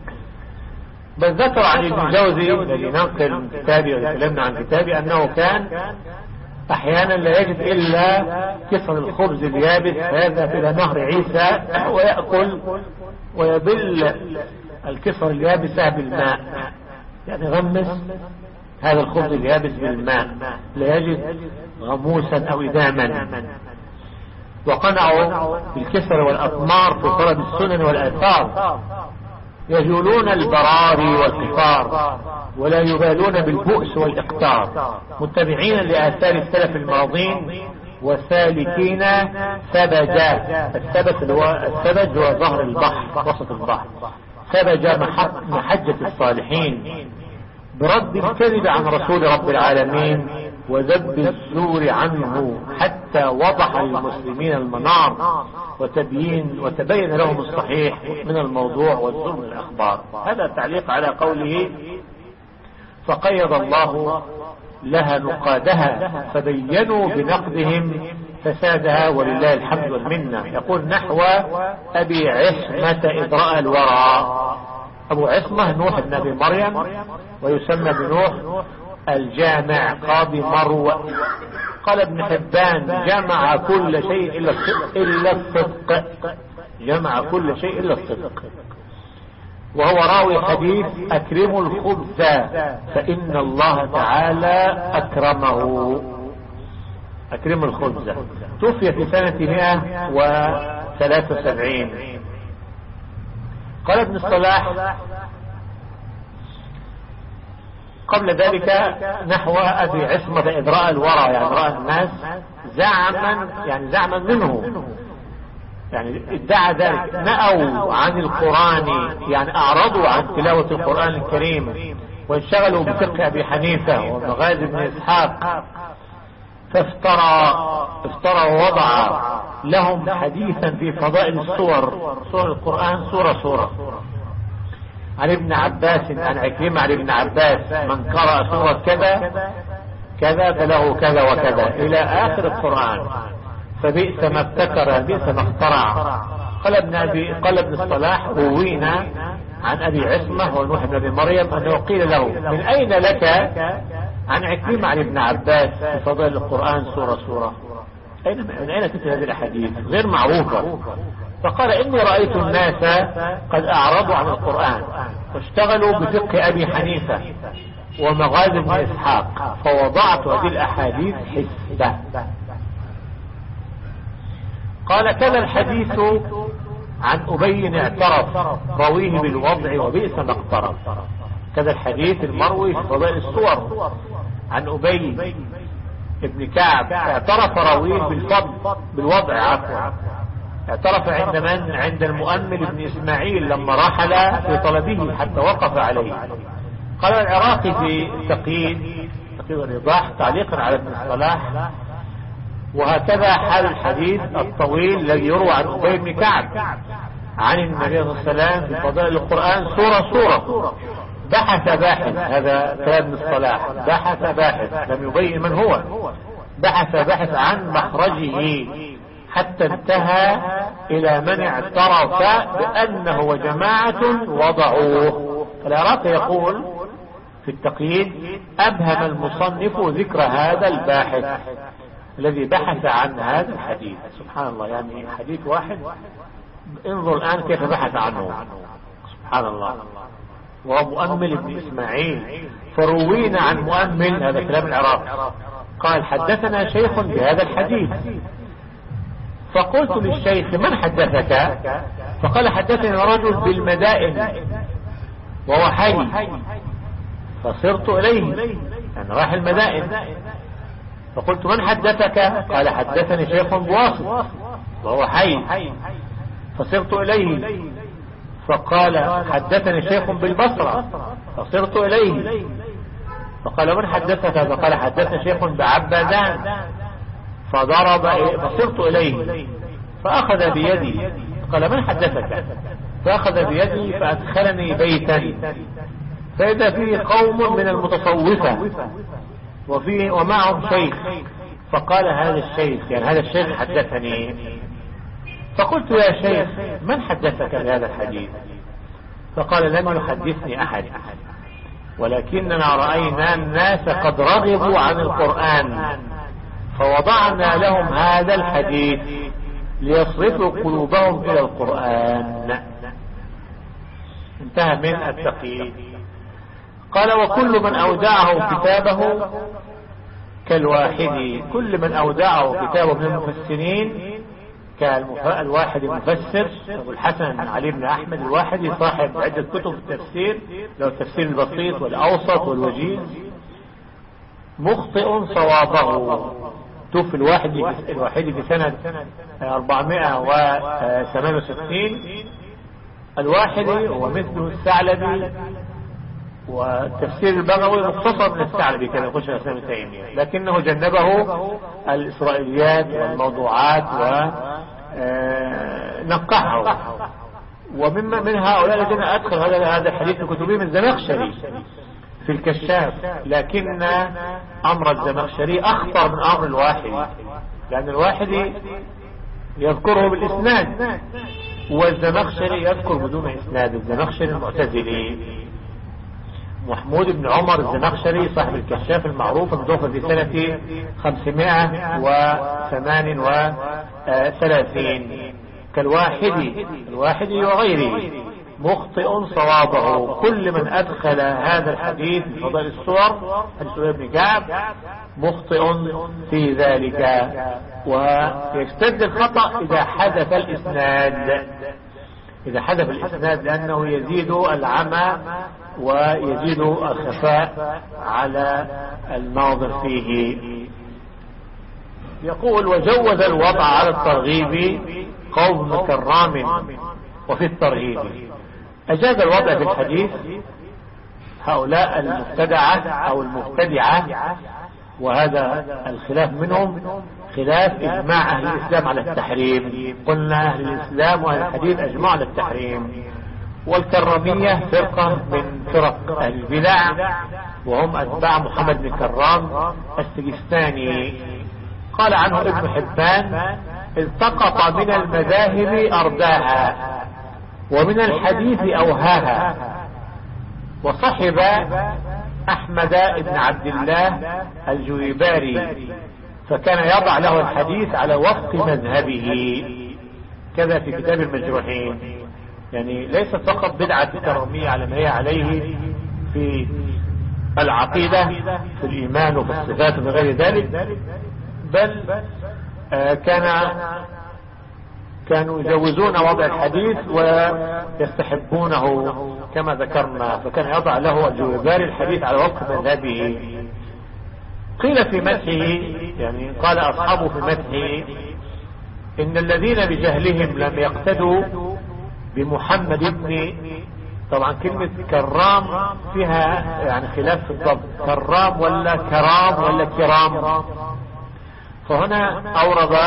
بل ذكر عن ابن جوزي الذي ننقل من كتابي وتكلمنا عن كتابي أنه كان أحيانا لا يجد إلا كسر الخبز اليابس فيذهب إلى نهر عيسى ويأكل ويبل الكسر اليابس بالماء، يعني غمس هذا الخبز اليابس بالماء لا يجد غموسا أو إداما. وقنعوا بالكسر والأثمار في طلب السنن والآثار، يجولون البراري والقفار ولا يبالون بالبؤس والإقتار، متبعين لآثار السلف الماضين وسالكين ثبجا. الثبت هو ظهر البحر، وسط البحر. ثبج محجة الصالحين برد الكذب عن رسول رب العالمين وذب الزور عنه حتى وضح للمسلمين المنار وتبين لهم الصحيح من الموضوع والزور من الأخبار. هذا تعليق على قوله فقيض الله لها نقادها فبينوا بنقدهم فسادها ولله الحمد والمنة. يقول نحو أبي عصمة إذ رأى الورى. أبو عصمة نوح بن أبي مريم ويسمى بنوح الجامع قاضي مروة. قال ابن حبان جمع كل شيء إلا الصدق، جمع كل شيء إلا الصدق. وهو راوي حديث أكرموا الخبز فإن الله تعالى أكرمه. أكرموا الخبز. توفي في سنة 173. قال ابن الصلاح قبل ذلك نحو أبي عصمة إذ رأى الورى، يعني رأى الناس زعما منه، يعني ادعى ذلك، نأوا عن القرآن، يعني أعرضوا عن تلاوة القرآن الكريم وانشغلوا بفقه أبي حنيفة ومغازي بن إسحاق، فافترى ووضع لهم حديثا في فضائل السور، سور القرآن سورة عن ابن عباس عن عكرمة عن ابن عباس من قرأ سورة كذا كذا فله كذا وكذا إلى آخر القرآن، فبئس ما ابتكر بئس ما اخترع. قال ابن الصلاح روينا عن أبي عصمة ونوح بن أبي مريم أنه قيل له من أين لك عن عكرمة عن ابن عباس في فضائل القرآن سورة، من أين تأتي هذه الأحاديث غير معروفة؟ فقال إني رأيت الناس قد أعرضوا عن القرآن واشتغلوا بفقه أبي حنيفة ومغازي بن إسحاق فوضعت هذه الأحاديث حسبة. قال كذا الحديث عن أبي اعترف رويه بالوضع وبئس ما اقترف. كذا الحديث المروي في فضائل السور عن أبي ابن كعب اعترف رويه بالوضع اعترف عند من؟ عند المؤمل بن إسماعيل لما رحل في طلبه حتى وقف عليه. قال العراقي في تقييد الإيضاح تعليقا على ابن الصلاح وهكذا حال الحديث الطويل الذي يروى عن أبي بن كعب عن النبي صلى الله عليه وسلم في فضائل القرآن سورة. بحث باحث، هذا كلام ابن الصلاح، بحث باحث لم يبين من هو، بحث عن مخرجه حتى انتهى إلى من اعترف بأنه وجماعة وضعوه. العراقي يقول في التقييد أبهم المصنف ذكر هذا الباحث الذي بحث عن هذا الحديث. سبحان الله، يعني حديث واحد انظر الآن كيف بحث عنه، سبحان الله، وهو مؤمل بن إسماعيل. فروينا عن مؤمل، هذا كلام العراقي، قال حدثنا شيخ بهذا الحديث، فقلت للشيخ من حدثك؟ فقال حدثني رجل بالمدائن وهو حي، فصرت إليه، يعني راح المدائن، فقلت من حدثك؟ قال حدثني شيخ بواسط وهو حي، فصرت إليه، فقال حدثني شيخ بالبصرة، فصرت إليه، فقال من حدثك؟ فقال حدثني شيخ بعبدان، فصرت إليه، فأخذ بيدي، قال من حدثك؟ فأخذ بيدي فأدخلني بيتا فإذا فيه قوم من المتصوفة ومعهم شيخ، فقال هذا الشيخ، يعني هذا الشيخ حدثني. فقلت يا شيخ من حدثك بهذا الحديث؟ فقال لم يحدثني أحد، ولكننا رأينا الناس قد رغبوا عن القرآن فوضعنا لهم هذا الحديث ليصرفوا قلوبهم إلى القرآن. انتهى من التقييد. قال وكل من أودعه كتابه كالواحد، كل من أودعه كتابه من المفسرين كالواحد المفسر أبو الحسن علي بن أحمد الواحدي صاحب عدة كتب التفسير، له التفسير البسيط والأوسط والوجيز، مخطئ صوابه. توفي الواحدي في سنة 468. الواحدي هو مثل الثعلبي، والتفسير البغوي مختصر من الثعلبي كما يقول شيخ الإسلام ابن تيمية، لكنه جنبه الإسرائيليات والموضوعات ونقحه. ومن هؤلاء الذين أدخل هذا الحديث في كتبهم الزمخشري في الكشاف، لكن أمر الزمخشري أخطر من أمر الواحدي، لأن الواحدي يذكره بالإسناد والزمخشري يذكر بدون إسناد. الزمخشري المعتزلي. محمود بن عمر الزمخشري صاحب الكشاف المعروف المتوفى في سنة 538 كالواحدي وغيره. مخطئ صوابه. كل من أدخل هذا الحديث في فضائل السور حديث ابن كعب مخطئ في ذلك. ويشتد الخطأ إذا حدث الإسناد، إذا حدث الإسناد، لأنه يزيد العمى ويزيد الخفاء على الناظر فيه. يقول: وجوز الوضع على الترغيب قوم كرام وفي الترهيب. أجاز الوضع في الحديث هؤلاء المبتدعة أو المبتدعة، وهذا الخلاف منهم خلاف إجماع أهل الإسلام على التحريم. قلنا أهل الإسلام وأهل الحديث أجمعوا على التحريم. والكرامية فرقة من فرق أهل البدع، وهم أتباع محمد بن كرام السجستاني. قال عنه ابن حبان: التقط من المذاهب أرداها ومن الحديث أوهاها، وصحب أحمد بن عبد الله الجويباري، فكان يضع له الحديث على وفق مذهبه. كذا في كتاب المجروحين. يعني ليست فقط بدعة الكرامية على ما هي عليه في العقيدة في الإيمان وفي الصفات وغير ذلك، بل كانوا يجوزون وضع الحديث ويستحبونه كما ذكرنا. فكان يضع له الجويباري الحديث على وفق مذهبه. قيل في مدحه، يعني قال أصحابه في مدحه: إن الذين بجهلهم لم يقتدوا بمحمد بن، طبعا كلمة كرام فيها يعني خلاف في الضبط، كرام ولا كرام ولا كرام. فهنا أورد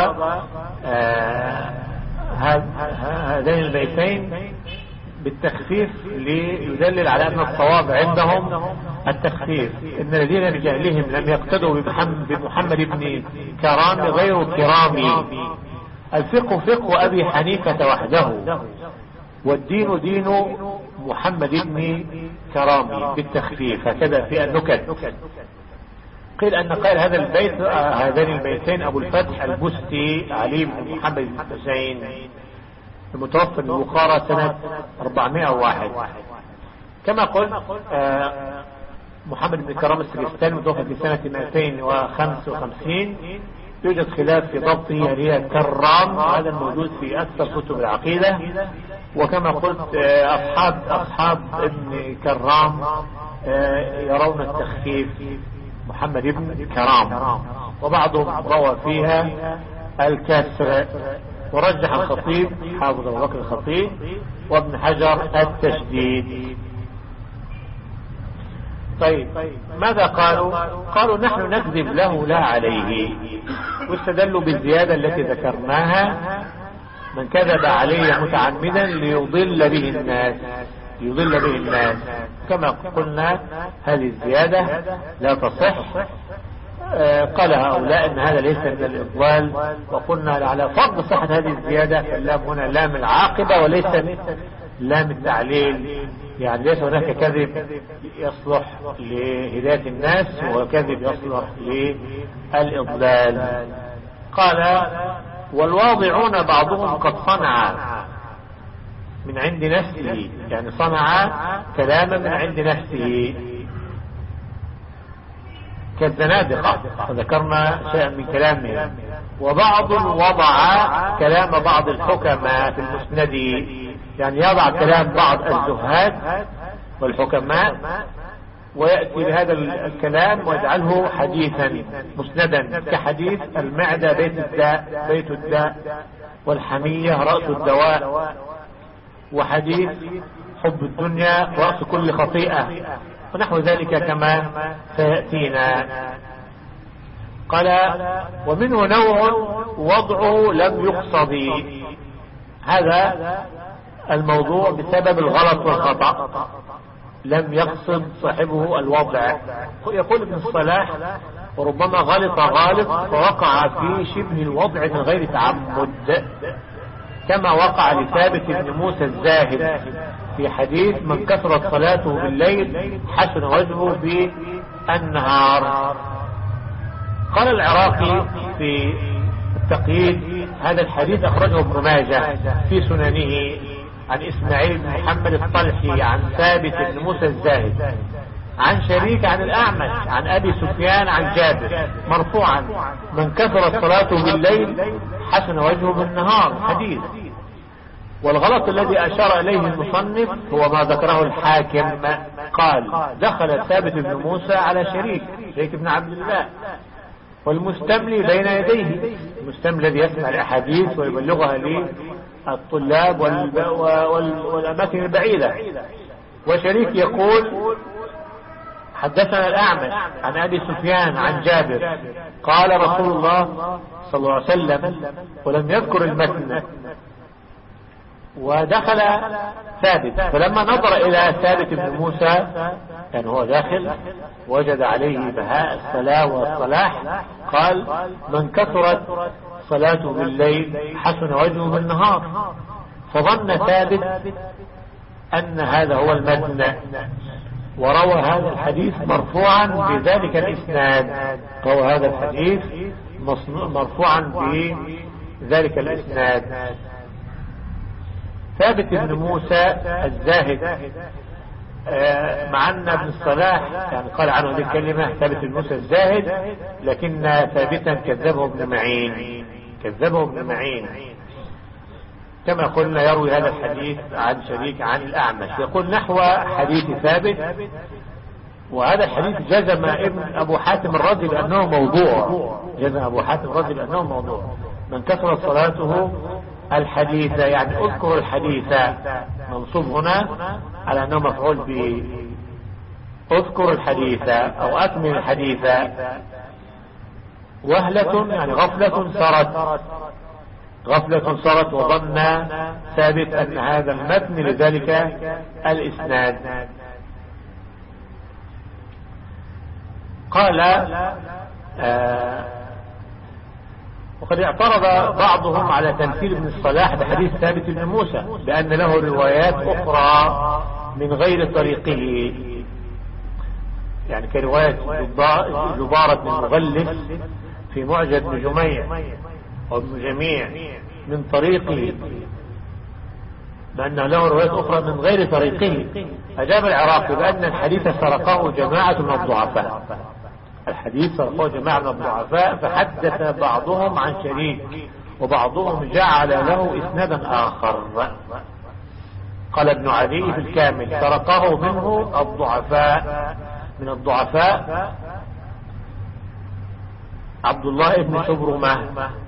هذين البيتين بالتخفيف ليدلل على أن الصواب عندهم التخفيف. إن الذين بجهلهم لم يقتدوا بمحمد بن كرام غير كرامي. الفقه فقه أبي حنيفة وحده، والدين دين محمد بن كرامي بالتخفيف. هكذا في النكت. قيل أن قائل هذا البيت هذين البيتين أبو الفتح البستي علي بن محمد بن حسين، المتوفى بالبخارى سنة 401. كما قلت محمد بن كرام السجستاني متوفى في سنة 255. يوجد خلاف في ضبطه، هل هي كرام، هذا الموجود في أكثر كتب العقيدة. وكما قلت أصحاب ابن كرام يرون التخفيف محمد بن كرام، وبعضهم روى فيها الكسر. ورجح الخطيب حافظ أبو بكر الخطيب وابن حجر التشديد. طيب ماذا قالوا؟ قالوا: نحن نكذب له لا عليه. واستدلوا بالزيادة التي ذكرناها: من كذب علي متعمدا ليضل به الناس. كما قلنا هذه الزيادة لا تصح. قال هؤلاء ان هذا ليس من الإضلال، وقلنا على فرض صحة هذه الزيادة فاللام هنا لام العاقبة وليس لام التعليل. يعني ليس هناك كذب يصلح لهداية الناس وكذب يصلح للإضلال. قال: والواضعون بعضهم قد صنع من عند نفسه، يعني صنع كلاما من عند نفسه كالزنادقة، وذكرنا شيئا من كلامهم. وبعض وضع كلام بعض الحكماء في المسند، يعني يضع كلام بعض الزهاد والحكماء ويأتي بهذا الكلام ويجعله حديثا مسندا، كحديث المعدة بيت الداء، والحمية رأس الدواء، وحديث حب الدنيا رأس كل خطيئة، ونحو ذلك كما سيأتينا. قال: ومنه نوع وضعه لم يقصد. هذا الموضوع بسبب الغلط والخطأ، لم يقصد صاحبه الوضع. يقول ابن الصلاح: وربما غلط فوقع في شبه الوضع من غير تعمد، كما وقع لثابت بن موسى الزاهد في حديث: من كثرت صلاته بالليل حسن وجهه بالنهار. قال العراقي في التقييد: هذا الحديث أخرجه ابن ماجه في سننه عن إسماعيل بن محمد الطلحي عن ثابت بن موسى الزاهد عن شريك عن الأعمش عن أبي سفيان عن جابر مرفوعا: من كثرت صلاته بالليل حسن وجهه بالنهار. حديث. والغلط الذي أشار إليه المصنف هو ما ذكره الحاكم، قال: دخل ثابت بن موسى على شريك بن عبد الله والمستملي بين يديه، المستملي الذي يسمع الأحاديث ويبلغها للطلاب والأماكن البعيدة. وشريك يقول: حدثنا الأعمش عن أبي سفيان عن جابر قال رسول الله صلى الله عليه وسلم، ولم يذكر المتن. ودخل ثابت، فلما نظر إلى ثابت بن موسى كان هو داخل وجد عليه بهاء الصلاة والصلاح، قال: من كثرت صلاته بالليل حسن وجهه بالنهار. فظن ثابت أن هذا هو المتن، وروى هذا الحديث مرفوعا بذلك الإسناد، روى هذا الحديث مرفوعا بذلك الإسناد. ثابت بن موسى الزاهد، مع أن ابن الصلاح يعني قال عنه هذه الكلمة ثابت بن موسى الزاهد، لكن ثابتا كذبه ابن معين كما قلنا، يروي هذا الحديث عن شريك عن الأعمش، يقول نحو حديث ثابت. وهذا الحديث جزم أبو حاتم الرازي بأنه موضوع، من كثرت صلاته الحديث، يعني اذكر الحديث، منصوب هنا على أنه مفعول به، اذكر الحديث أو أكمل الحديث. وهلة يعني غفلة صارت، وظن ثابت أن هذا المتن لذلك الإسناد. قال: وقد اعترض بعضهم على تمثيل ابن الصلاح بحديث ثابت بن موسى بأن له روايات أخرى من غير طريقه، يعني كرواية زبارة بن مغلس في معجم ابن جميع وابن جميع من طريقه، بأن له روايات أخرى من غير طريقه. أجاب العراقي بأن الحديث سرقه جماعة من الضعفاء، فحدث بعضهم عن شريك وبعضهم جعل له إسنادا آخر. قال ابن علي في الكامل: سرقه منه من الضعفاء عبد الله بن شبرمة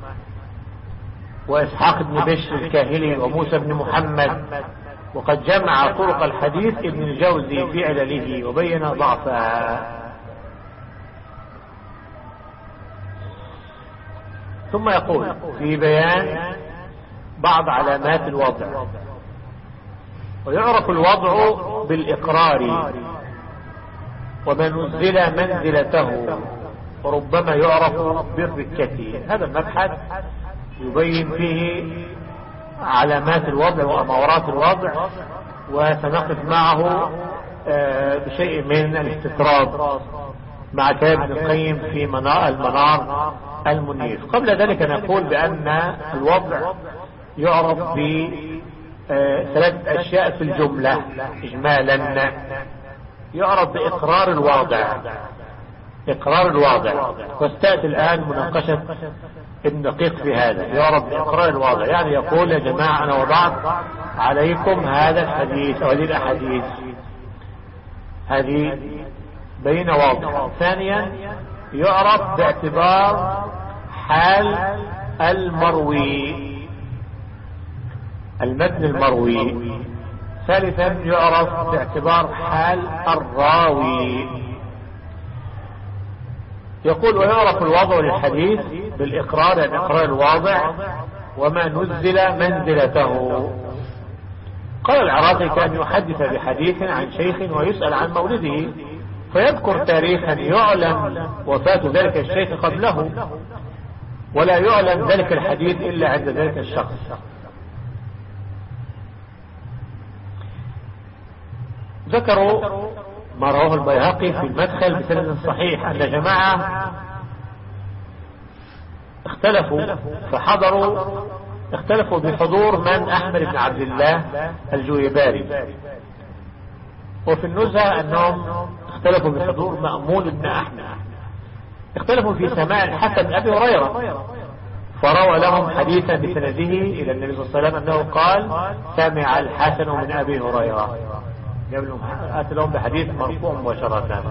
وإسحاق بن بشر الكاهلي وموسى بن محمد. وقد جمع طرق الحديث ابن الجوزي في علله وبين ضعفها. ثم يقول في بيان بعض علامات الوضع: ويعرف الوضع بالإقرار ومن نزل منزلته، وربما يعرف بالركة. هذا المبحث يبين فيه علامات الوضع وأمارات الوضع، وسنقف معه بشيء من الاستطراد مع كتاب ابن القيم في المنار المنير. قبل ذلك نقول بأن الوضع يعرف بثلاث أشياء في الجملة إجمالا. يعرف بإقرار الواضع، وستأتي الآن مناقشة ابن دقيق في هذا. يعرف بإقرار الواضع، يعني يقول: يا جماعة أنا وضعت عليكم هذا الحديث أو هذه الأحاديث، هذه بين واضح. ثانيا يعرف باعتبار حال المتن المروي. ثالثا يعرف باعتبار حال الراوي. يقول: ويعرف الوضع للحديث بالإقرار، يعني إقرار الواضع وما نزل منزلته. قال العراقي: كان يحدث بحديث عن شيخ ويسأل عن مولده، فيذكر تاريخا يعلم وفاة ذلك الشيخ قبله، ولا يعلم ذلك الحديث إلا عند ذلك الشخص. ذكروا ما رواه البيهقي في المدخل بسند صحيح أن جماعة اختلفوا فحضروا اختلفوا بحضور من؟ أحمد بن عبد الله الجويباري. وفي النزهة أنهم اختلفوا بحضور مأمون بن أحمد. اختلفوا في سماع الحسن بن أبي هريرة، فروى لهم حديثا بسنده إلى النبي صلى الله عليه وسلم أنه قال سمع الحسن من أبي هريرة، أتى لهم بحديث مرفوع مباشرة.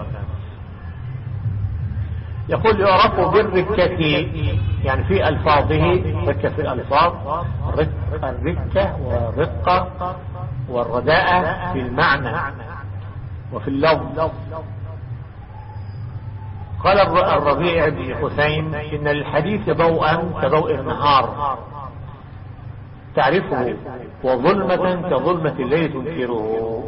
يقول يعرف بالركة، يعني في ألفاظه، ركة في الألفاظ، الركة والرقة والرداءة في المعنى وفي اللفظ. قال الربيع بن حسين إن للحديث ضوءا كضوء النهار تعرفه، وظلمة كظلمة الليل تنكره.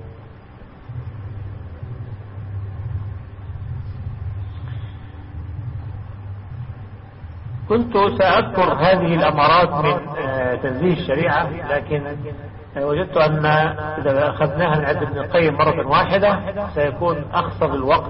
كنت سأذكر هذه الأمارات من تنزيه الشريعة، لكن وجدت أن إذا أخذناها من عند ابن القيم مرة واحدة سيكون أخصر الوقت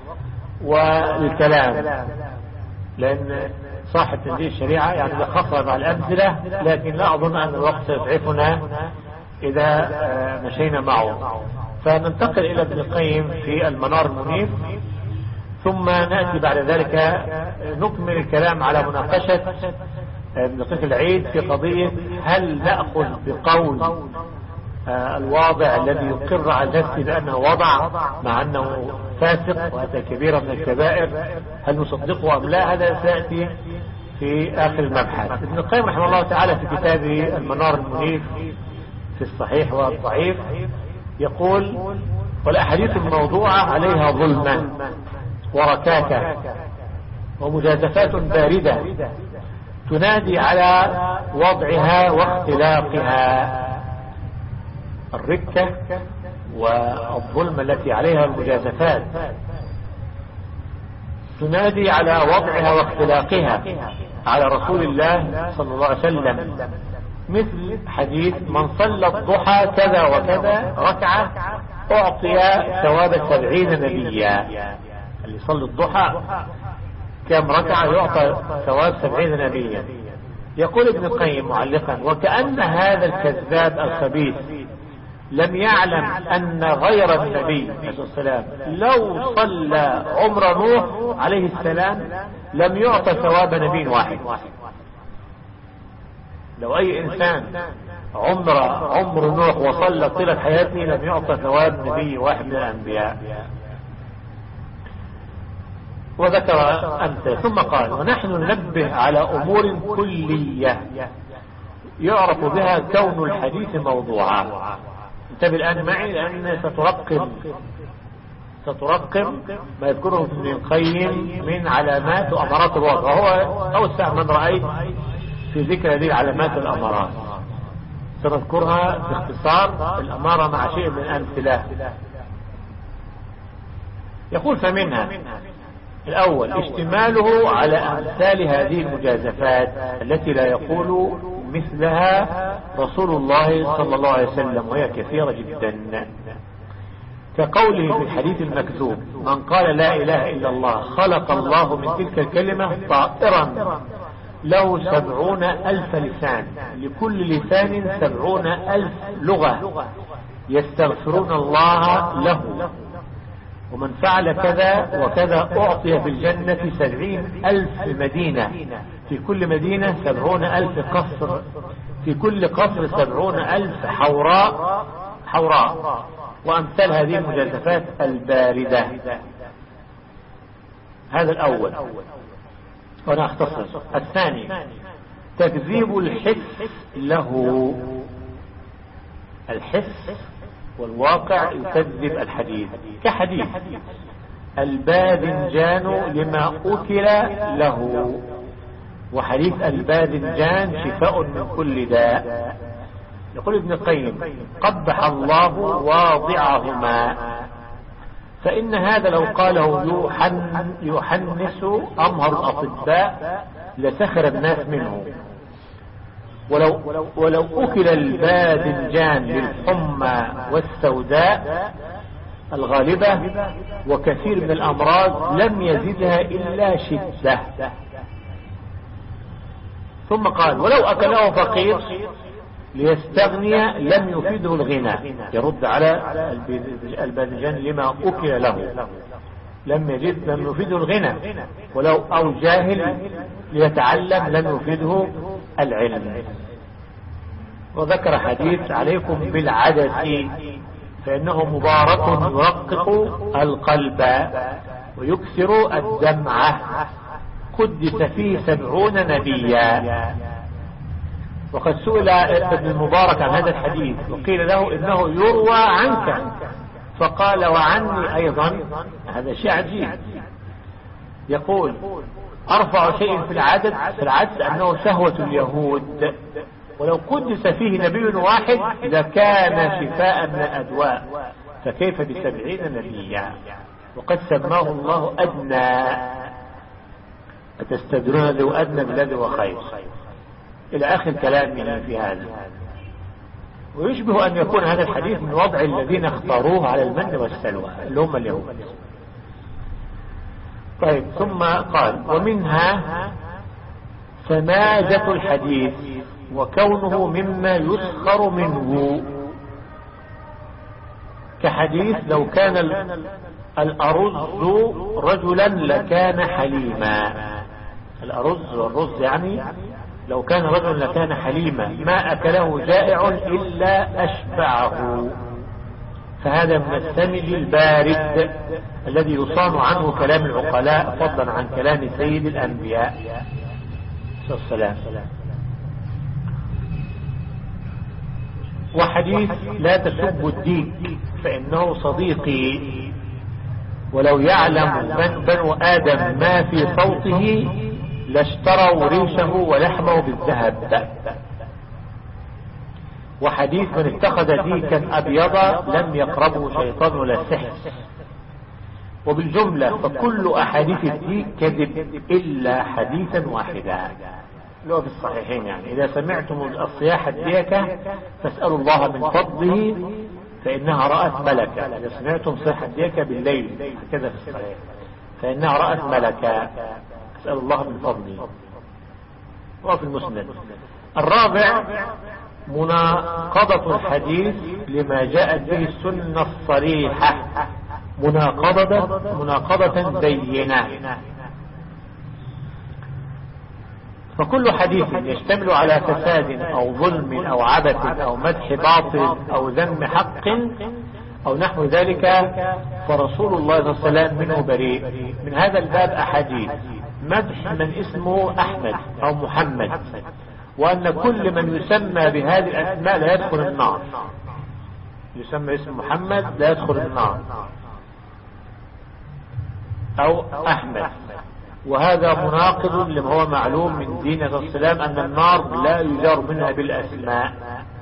والكلام، لأن صاحب تنزيه الشريعة يعني لخصها مع الأمثلة، لكن لا أظن أن الوقت سيسعفنا إذا مشينا معه. فننتقل إلى ابن القيم في المنار المنيف، ثم نأتي بعد ذلك نكمل الكلام على مناقشة ابن دقيق العيد في قضية هل نأخذ بقول الواضع الذي يقر على نفسه بأنه وضع مع أنه فاسق وأتى كبيرة من الكبائر، هل نصدقه أم لا؟ هذا سيأتي في آخر المبحث. ابن القيم رحمه الله تعالى في كتابه المنار المنيف في الصحيح والضعيف يقول: والأحاديث الموضوعة عليها ظلما وركاكة ومجازفات باردة تنادي على وضعها واختلاقها. الركة والظلم التي عليها المجازفات تنادي على وضعها واختلاقها على رسول الله صلى الله عليه وسلم، مثل حديث من صلى الضحى كذا وكذا ركعة أعطي ثواب 70 نبيا. اللي يصلي الضحى كم ركعة يعطى ثواب 70 نبيا. يقول ابن القيم معلقا: وكأن هذا الكذاب الخبيث لم يعلم أن غير النبي عليه الصلاة والسلام لو صلى عمر نوح عليه السلام لم يعطى ثواب نبي واحد. لو أي إنسان عمر نوح وصلى طيلة حياته لم يعطى ثواب نبي واحد من الأنبياء. وذكر أمثلة ثم قال: ونحن ننبه على أمور كلية يعرف بها كون الحديث موضوعا. انتبه الآن معي، لأن سترقم ما يذكره ابن القيم من علامات وأمارات الوضع، وهو أوسع من رأيت في ذكر هذه العلامات والأمارات. سنذكرها باختصار الأمارة مع شيء من الأمثلة. يقول: فمنها الأول اشتماله على أمثال هذه المجازفات التي لا يقول مثلها رسول الله صلى الله عليه وسلم، وهي كثيرة جدا، كقوله في الحديث المكذوب: من قال لا إله إلا الله خلق الله من تلك الكلمة طائرا له 70,000 لسان، لكل لسان 70,000 لغة يستغفرون الله له، ومن فعل كذا وكذا أعطي في الجنة 70,000 مدينة، في كل مدينة 70,000 قصر، في كل قصر 70,000 حوراء، وأمثال هذه المجازفات الباردة. هذا الأول وأنا أختصر. الثاني تكذيب الحس له. الحس والواقع يكذب الحديث، كحديث الباذنجان لما أكل له، وحديث الباذنجان شفاء من كل داء. يقول ابن القيم: قبح الله واضعهما، فإن هذا لو قاله يحنس أمهر الأطباء لسخر الناس منه، ولو أكل الباذنجان للحمى والسوداء الغالبة وكثير من الأمراض لم يزدها إلا شدة. ثم قال ولو أكله فقير ليستغني لم يفيده الغنى، يرد على الباذنجان لما أكل له، لم يفيده الغنى، ولو أو جاهل ليتعلم لم يفيده العلم. وذكر حديث عليكم بالعدس فإنه مبارك يرقق القلب ويكسر الدمعة، قدس فيه 70 نبيا. وقد سئل ابن المبارك عن هذا الحديث وقيل له إنه يروى عنك، فقال وعني أيضا. هذا شيء عجيب، يقول أرفع شيء في العدس أنه شهوة اليهود، ولو قدس فيه نبي واحد لكان شفاء من الأدواء، فكيف ب70 نبيا؟ وقد سماه الله أدنى، أتستدرون ذو أدنى بالذي هو خير، إلى آخر كلامه في هذا. ويشبه أن يكون هذا الحديث من وضع الذين اختاروه على المن والسلوى اللي هم اليهود. طيب، ثم قال ومنها سماجة الحديث وكونه مما يسخر منه، كحديث لو كان الأرز رجلا لكان حليما. الأرز والرز يعني لو كان رجلا لكان حليما، ما أكله جائع إلا أشبعه. فهذا من السمج البارد الذي يصان عنه كلام العقلاء فضلا عن كلام سيد الأنبياء صلى الله عليه وسلم. وحديث لا تسبوا الديك فإنه صديقي، ولو يعلم بنو آدم ما في صوته لاشتروا ريشه ولحمه بالذهب. وحديث من اتخذ ديكا أبيضا لم يقربه شيطان ولا سحر. وبالجملة فكل أحاديث الديك كذب إلا حديثا واحدا اللي هو في الصحيحين. يعني إذا سمعتم الصياح الديكة فاسألوا الله من فضله فإنها رأت ملكا. إذا سمعتم صياح الديكة بالليل هكذا في الصحيح فإنها رأت ملكا، اسألوا الله من فضله. وفي المسند. الرابع مناقضة الحديث لما جاءت به السنة الصريحة، مناقضة بينة. فكل حديث يشتمل على فساد أو ظلم أو عبث أو مدح باطل أو ذم حق أو نحو ذلك فرسول الله صلى الله عليه وسلم منه بريء. من هذا الباب أحاديث مدح من اسمه أحمد أو محمد، وأن كل من يسمى بهذه الأسماء لا يدخل النار، يسمى اسم محمد لا يدخل النار أو أحمد. وهذا مناقض لما هو معلوم من دين الإسلام أن النار لا يجار منها بالأسماء.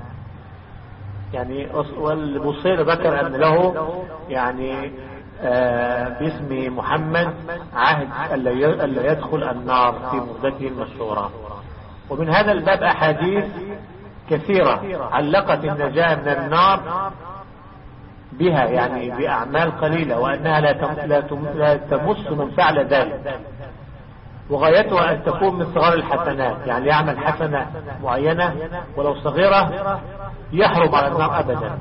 يعني والبصير ذكر أن له يعني باسم محمد عهد ألا يدخل النار في مدته المشهورة. ومن هذا الباب أحاديث كثيرة علقت النجاة من النار بها، يعني بأعمال قليلة، وأنها لا تمس من فعل ذلك، وغايتها أن تكون من صغار الحسنات، يعني يعمل حسنة معينة ولو صغيرة يحرم على النار أبدا.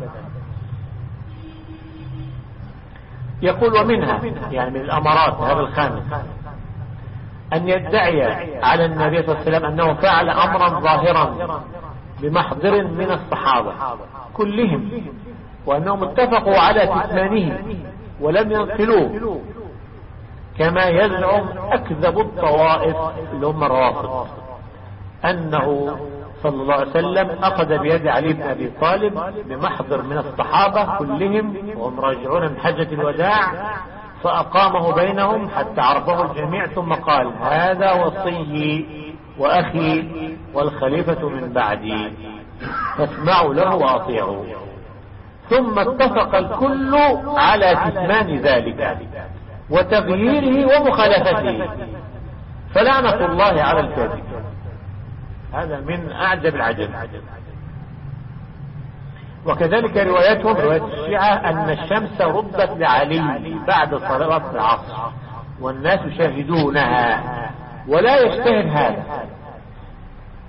يقول ومنها يعني من الأمارات هذا الخامس أن يدعي على النبي صلى الله عليه وسلم أنه فعل أمرا ظاهرا بمحضر من الصحابة كلهم، وأنهم اتفقوا على كتمانه ولم ينقلوه، كما يزعم أكذب الطوائف اللي هم الروافض أنه صلى الله عليه وسلم أخذ بيد علي بن أبي طالب بمحضر من الصحابة كلهم وهم راجعون من حجة الوداع، فأقامه بينهم حتى عرفه الجميع، ثم قال هذا وصي وأخي والخليفة من بعدي فاسمعوا له وأطيعوا. ثم اتفق الكل على كتمان ذلك وتغييره ومخالفته، فلعنة الله على الكاذب. هذا من أعجب العجب. وكذلك روايتهم رواية الشيعة أن الشمس ردت لعلي بعد صلاة العصر والناس يشاهدونها، ولا يشتهر هذا،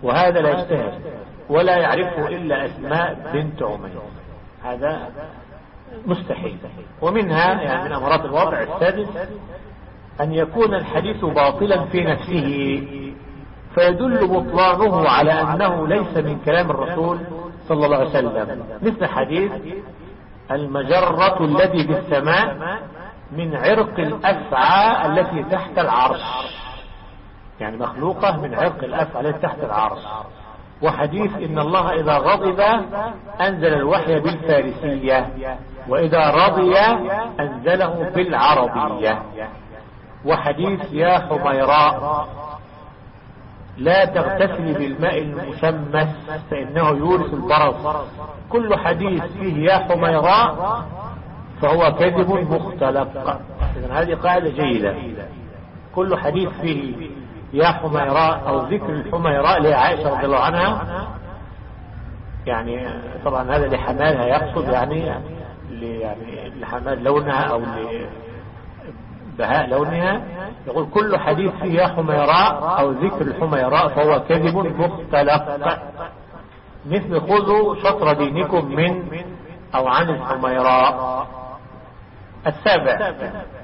وهذا لا يجتهد ولا يعرفه إلا أسماء بنت عميس، هذا مستحيل. ومنها يعني من أمارات الوضع السادس أن يكون الحديث باطلا في نفسه، فيدل بطلانه على أنه ليس من كلام الرسول صلى الله عليه وسلم، مثل حديث المجرة الذي بالسماء من عرق الأفعى التي تحت العرش، يعني مخلوقة من عرق الأفعى التي تحت العرش. وحديث إن الله إذا غضب أنزل الوحي بالفارسية، وإذا رضي أنزله بالعربية. وحديث يا حميراء لا تغتسل بالماء المشمس فإنه يورث البرص. كل حديث فيه يا حميراء فهو كذب مختلق. إذن هذه قاعدة جيدة، كل حديث فيه يا حميراء أو ذكر الحميراء لعائشة رضي الله عنها، يعني طبعا هذا لحمالها يقصد، يعني لحمال لونها أو لبهاء لونها، يقول كل حديث فيه يا حميراء أو ذكر الحميراء فهو كذب مختلق، مثل خذوا شطر دينكم من أو عن الحميراء. السابع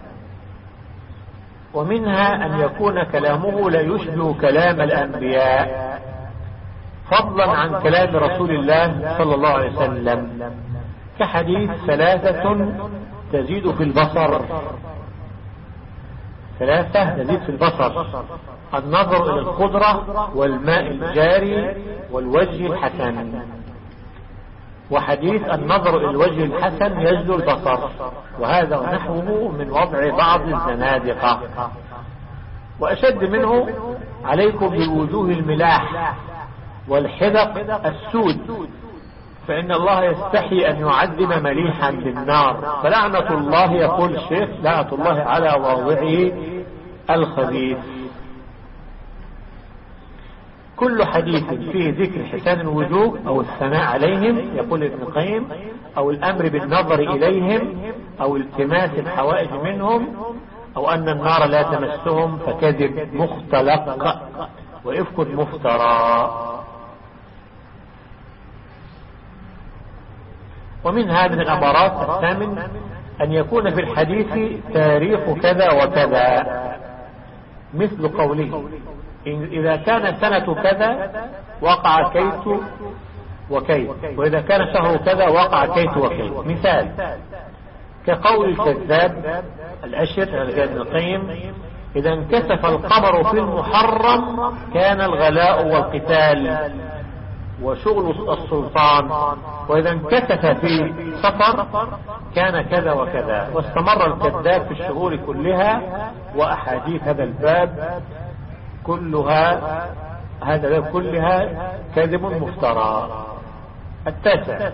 ومنها أن يكون كلامه لا يشبه كلام الأنبياء، فضلا عن كلام رسول الله صلى الله عليه وسلم، كحديث ثلاثة تزيد في البصر، ثلاثة تزيد في البصر: النظر إلى الخضرة والماء الجاري والوجه الحسن. وحديث النظر إلى الوجه الحسن يزدو البصر، وهذا نحوه من وضع بعض الزنادقة. وأشد منه: عليكم بالوجوه الملاح والحذق السود، فإن الله يستحي أن يعذب مليحا بالنار، فلعنة الله، يقول الشيخ، لعنة الله على واضعه الخبيث. كل حديث فيه ذكر حسان الوجوه أو الثناء عليهم، يقول ابن القيم، أو الأمر بالنظر إليهم أو التماس الحوائج منهم، أو أن النار لا تمسهم، فكذب مختلق وإفك مفترى. ومنها من الأمارات الثامن أن يكون في الحديث تاريخ كذا وكذا، مثل قوله إذا كان سنة كذا وقع كيت وكيت، وإذا كان شهر كذا وقع كيت وكيت. مثال كقول الكذاب الأشر ابن القيم: إذا انكسف القمر في المحرم كان الغلاء والقتال وشغل السلطان، وإذا انكسف في صفر كان كذا وكذا. واستمر الكذاب في الشهور كلها، وأحاديث هذا الباب كلها كذب مفترى. التاسع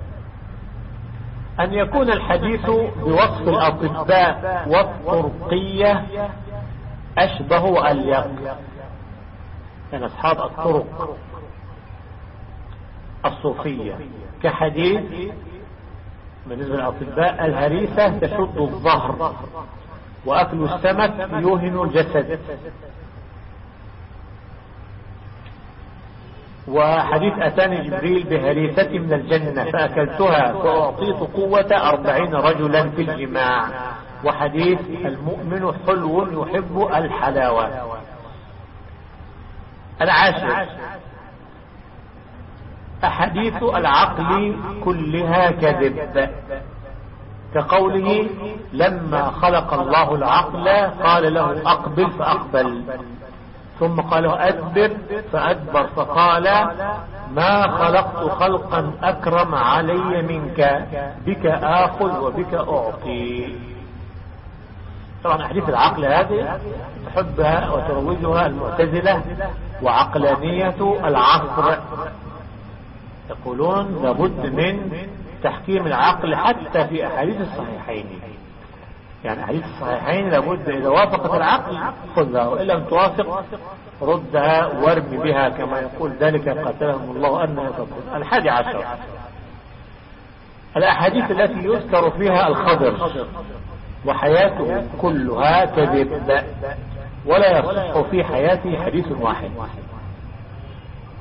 أن يكون الحديث بوصف الأطباء والطرقية أشبه وأليق، يعني أصحاب الطرق الصوفية، كحديث بالنسبة للأطباء: الهريسة تشد الظهر، وأكل السمك يوهن الجسد. وحديث أتاني جبريل بهريسة من الجنة فأكلتها فأعطيت قوة 40 رجلا في الجماع. وحديث المؤمن حلو يحب الحلاوة. العاشر أحاديث العقل كلها كذب، كقوله: لما خلق الله العقل قال له أقبل فأقبل، ثم قال له أدبر فأدبر، فقال: ما خلقت خلقا أكرم علي منك، بك آخذ وبك أعطي. طبعا أحاديث العقل هذه تحبها وتروجها المعتزلة وعقلانية العصر، يقولون لابد من تحكيم العقل حتى في أحاديث الصحيحين، يعني أحاديث الصحيحين لابد إذا وافقت العقل خذها، وإن لم توافق ردها وارمي بها، كما يقول ذلك قاتلهم الله أنه يفكر. 11 الأحاديث التي يذكر فيها الخضر وحياته كلها كذب، ولا يصح في حياته حديث واحد.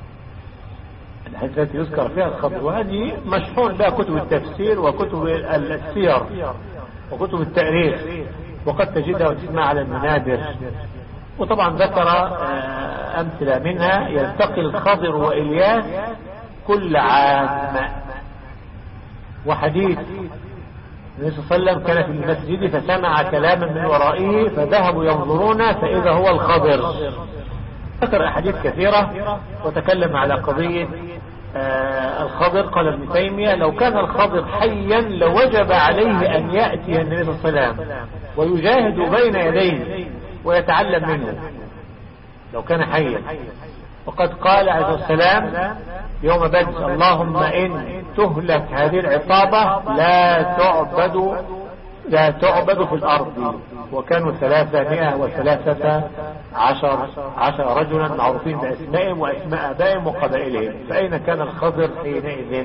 الحديث التي يذكر فيها الخضر، وهذه مشحون بها كتب التفسير وكتب السير وكتب التاريخ، وقد تجدها وتسمع على المنابر. وطبعا ذكر أمثلة منها: يلتقي الخضر وإلياس كل عام. وحديث النبي صلى الله عليه وسلم كان في المسجد فسمع كلاما من ورائه فذهبوا ينظرون فإذا هو الخضر. ذكر أحاديث كثيرة وتكلم على قضية الخضر. قال ابن تيمية: لو كان الخضر حيا لوجب عليه أن يأتي النبي صلى الله عليه وسلم ويجاهد بين يديه ويتعلم منه لو كان حيا. وقد قال عليه السلام يوم بدر: اللهم إن تهلك هذه العصابة لا تعبد في الأرض. وكانوا 313 رجلا معروفين بأسمائهم وأسماء آبائهم وقبائلهم، فأين كان الخضر حينئذ؟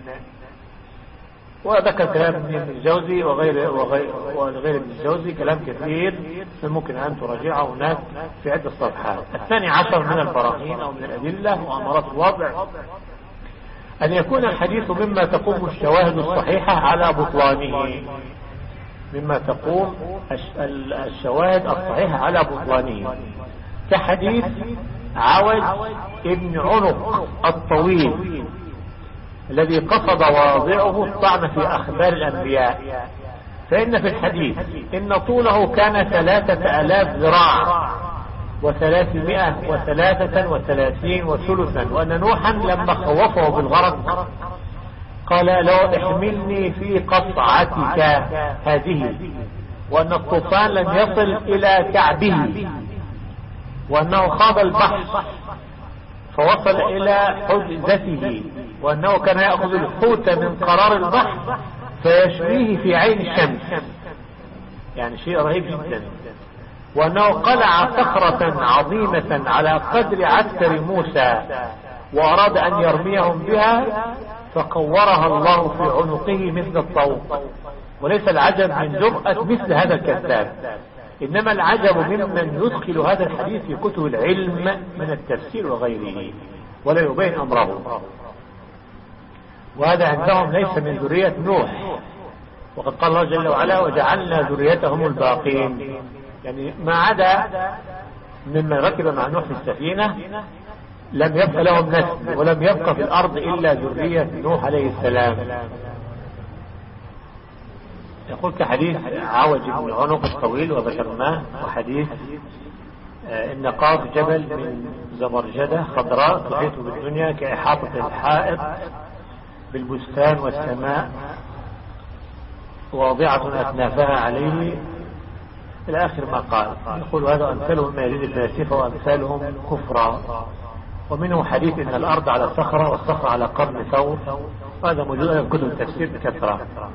وذكر كلام ابن الجوزي وغير ابن الجوزي كلام كثير ممكن أن تراجعه هناك في عدة صفحات. 12 من البراهين أو من الأدلة وأمارات الوضع أن يكون الحديث مما تقوم الشواهد الصحيحة على بطلانه، مما تقوم الشواهد الصحيحة على بطلانه، كحديث عوج ابن عنق الطويل الذي قصد واضعه الطعن في أخبار الأنبياء. فإن في الحديث إن طوله كان 3000 ذراع و333 وثلثا، وأن نوحا لما خوفه بالغرق قال: لو احملني في قصعتك هذه، وأن الطوفان لم يصل إلى كعبه، وأنه خاض البحر فوصل إلى حجزته، وأنه كان يأخذ الحوت من قرار البحر فيشويه في عين الشمس، يعني شيء رهيب جدا. وأنه قلع صخرة عظيمة على قدر عسكر موسى وأراد أن يرميهم بها فقورها الله في عنقه مثل الطوق. وليس العجب من جرأة مثل هذا الكذاب، إنما العجب ممن يدخل هذا الحديث في كتب العلم من التفسير وغيره ولا يبين أمره. وهذا عندهم ليس من ذرية نوح، وقد قال الله جل وعلا: وجعلنا ذريتهم الباقين، يعني ما عدا ممن ركب مع نوح في السفينة لم يبقى لهم نسل، ولم يبقى في الأرض إلا ذرية نوح عليه السلام. يقول كحديث عوج بن عنق الطويل وذكرناه، وحديث إن قاف جبل من زمرجدة خضراء تحيط بالدنيا كإحاطة الحائط بالبستان، والسماء واضعة أكنافها عليه إلى آخر ما قال. يقول هذا أمثالهم ما يزيد الفلاسفة وأمثالهم كفرا. ومنه حديث إن الأرض على صخرة والصخرة على قرن ثور، وهذا موجود في كتب التفسير بكثرة.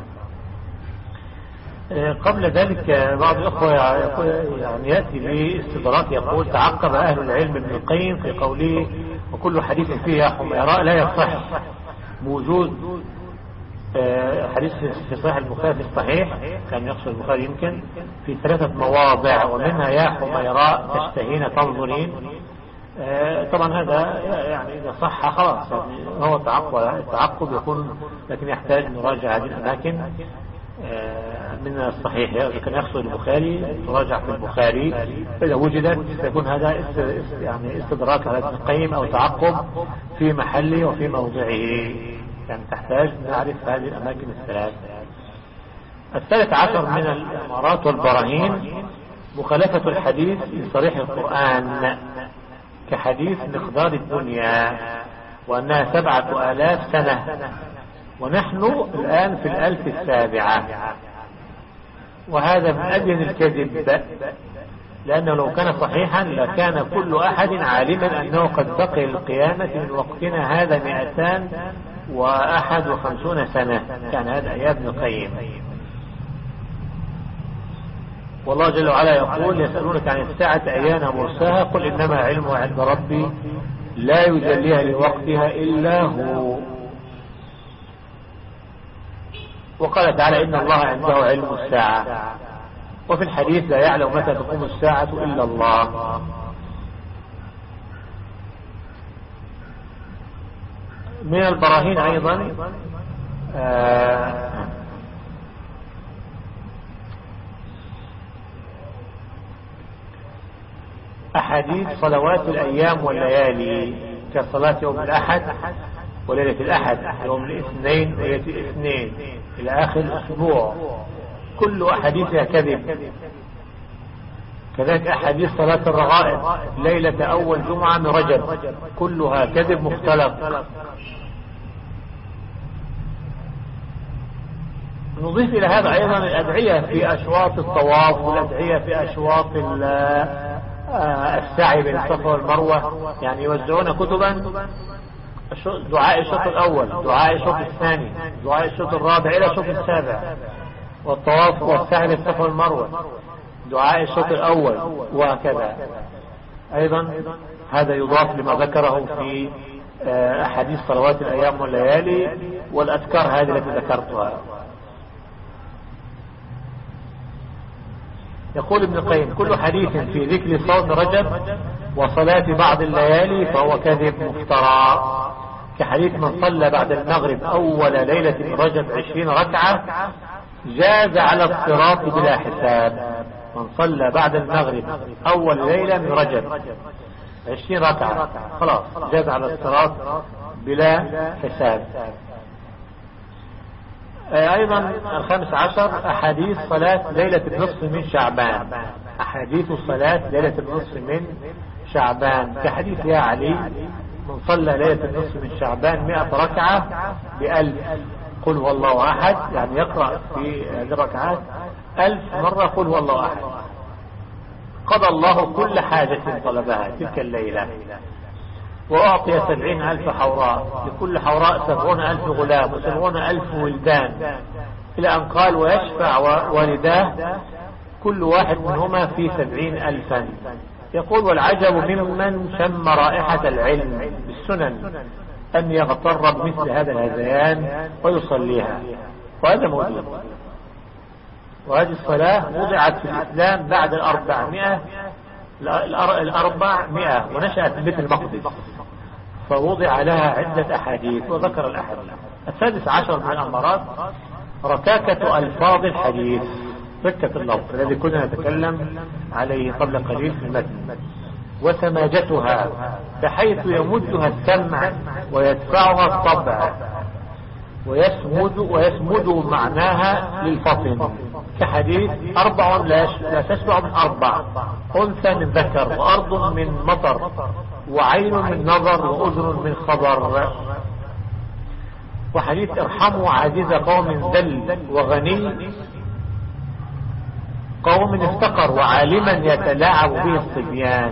قبل ذلك بعض الأخوة يعني يأتي باستدراك يقول: تعقب أهل العلم ابن القيم في قوله: وكل حديث فيه يا حميراء لا يصح بوجود حديث في صحيح البخاري في الصحيح، كان يقصد البخاري يمكن في 3 مواضع، ومنها يا حميراء تشتهين تنظرين. طبعا هذا يعني إذا صح خلاص، يعني هو التعقب يكون، لكن يحتاج نراجع هذه الأماكن من الصحيح. إذا كان يقصد البخاري تراجع في البخاري، إذا وجدت سيكون هذا يعني استدراك على ابن القيم أو تعقب في محله وفي موضعه، يعني تحتاج نعرف هذه الأماكن الثلاث. 13 من الأمارات والبراهين مخالفة الحديث لصريح القرآن، كحديث مقدار الدنيا وأنها 7000 سنة ونحن الآن في 1700، وهذا من أبين الكذب، لأنه لو كان صحيحا لكان كل أحد عالما أنه قد بقي للقيامة من وقتنا هذا 251 سنة، كان هذا أيام ابن القيم. والله جل وعلا يقول: يسألونك عن الساعة أيان مرساها قل إنما علمها عند ربي لا يجليها لوقتها إلا هو. وقال تعالى: إن الله عنده علم الساعة. وفي الحديث: لا يعلم متى تقوم الساعة إلا الله. من البراهين أيضا أحاديث صلوات الأيام والليالي كصلاة يوم الأحد وليلة الأحد، يوم الاثنين وليلة الاثنين إلى آخر الأسبوع، كل أحاديثها كذب. كذلك أحاديث صلاة الرغائب ليلة أول جمعة من رجب كلها كذب مختلق. نضيف إلى هذا أيضا الأدعية في أشواط الطواف والأدعية في أشواط السعي بين الصفا والمروة، يعني يوزعون كتبا دعاء الشوط الأول، دعاء الشوط الثاني، دعاء الشوط الرابع إلى الشوط السابع، والطواف والسعي بين الصفا والمروة دعاء الشوط الأول، وهكذا. أيضا هذا يضاف لما ذكره في أحاديث صلوات الأيام والليالي والأذكار هذه التي ذكرتها. يقول ابن القيم: كل حديث في ذكر صوم رجب وصلاة بعض الليالي فهو كذب مفترى، كحديث من صلى بعد المغرب أول ليلة من رجب 20 ركعة جاز على الصراط بلا حساب. من صلى بعد المغرب أول ليلة من رجب 20 ركعة خلاص جاز على الصراط بلا حساب. أيضا 15 أحاديث صلاة ليلة النصف من شعبان، أحاديث صلاة ليلة النصف من شعبان كحديث يا علي: من صلى ليلة النصف من شعبان 100 ركعة ب1000 قل هو الله أحد، يعني يقرأ في الركعات 1000 مرة قل هو الله أحد، قضى الله كل حاجة طلبها تلك الليلة، وأعطي 70,000 حوراء، لكل حوراء 70,000 غلام و70,000 ولدان، إلى أن قال: ويشفع والداه كل واحد منهما في 70,000. يقول: والعجب ممن شم رائحة العلم بالسنن أن يغتر بمثل هذا الهذيان ويصليها. وهذا موجود، وهذه الصلاة وضعت في الإسلام بعد 400 ونشأت في بيت المقدس، فوضع لها عدة أحاديث وذكر الأحاديث. 16 من الأمارات ركاكة ألفاظ الحديث، ركة اللفظ الذي كنا نتكلم عليه قبل قليل في المتن، وسماجتها بحيث يمدها السمع ويدفعها الطبع، ويسمد معناها للفطن، كحديث 4 لا تشبع من 4، أنثى من ذكر، وأرض من مطر، وعين من نظر، وأذن من خبر. وحديث ارحموا عزيز قوم ذل وغني قوم افتقر وعالما يتلاعب به الصبيان.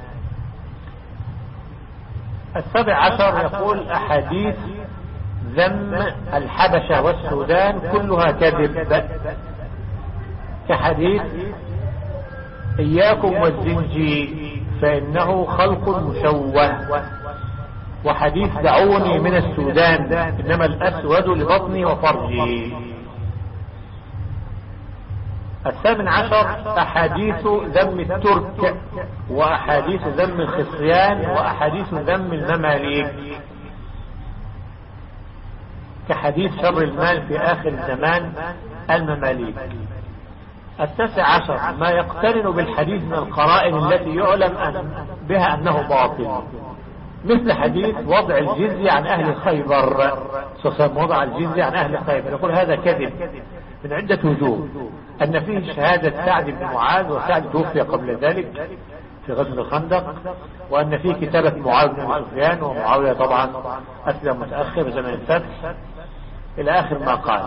17 يقول: أحاديث ذم الحبشة والسودان كلها كذب، كحديث إياكم والزنجي فإنه خلق مشوه، وحديث دعوني من السودان إنما الأسود لبطني وفرجي. 18 أحاديث ذم الترك، وأحاديث ذم الخصيان، وأحاديث ذم المماليك، كحديث شر المال في آخر الزمان المماليك. 19 ما يقترن بالحديث من القرائن التي يعلم بها أنه باطل، مثل حديث وضع الجزية عن أهل خيبر، وضع الجزية عن أهل خيبر، يقول هذا كذب من عدة وجوه: أن فيه شهادة سعد بن معاذ، وسعد توفي قبل ذلك في غزوة الخندق، وأن فيه كتابة معاوية بن سفيان، ومعاوية طبعا أسلم متأخر زمن الفتح، إلى آخر ما قال.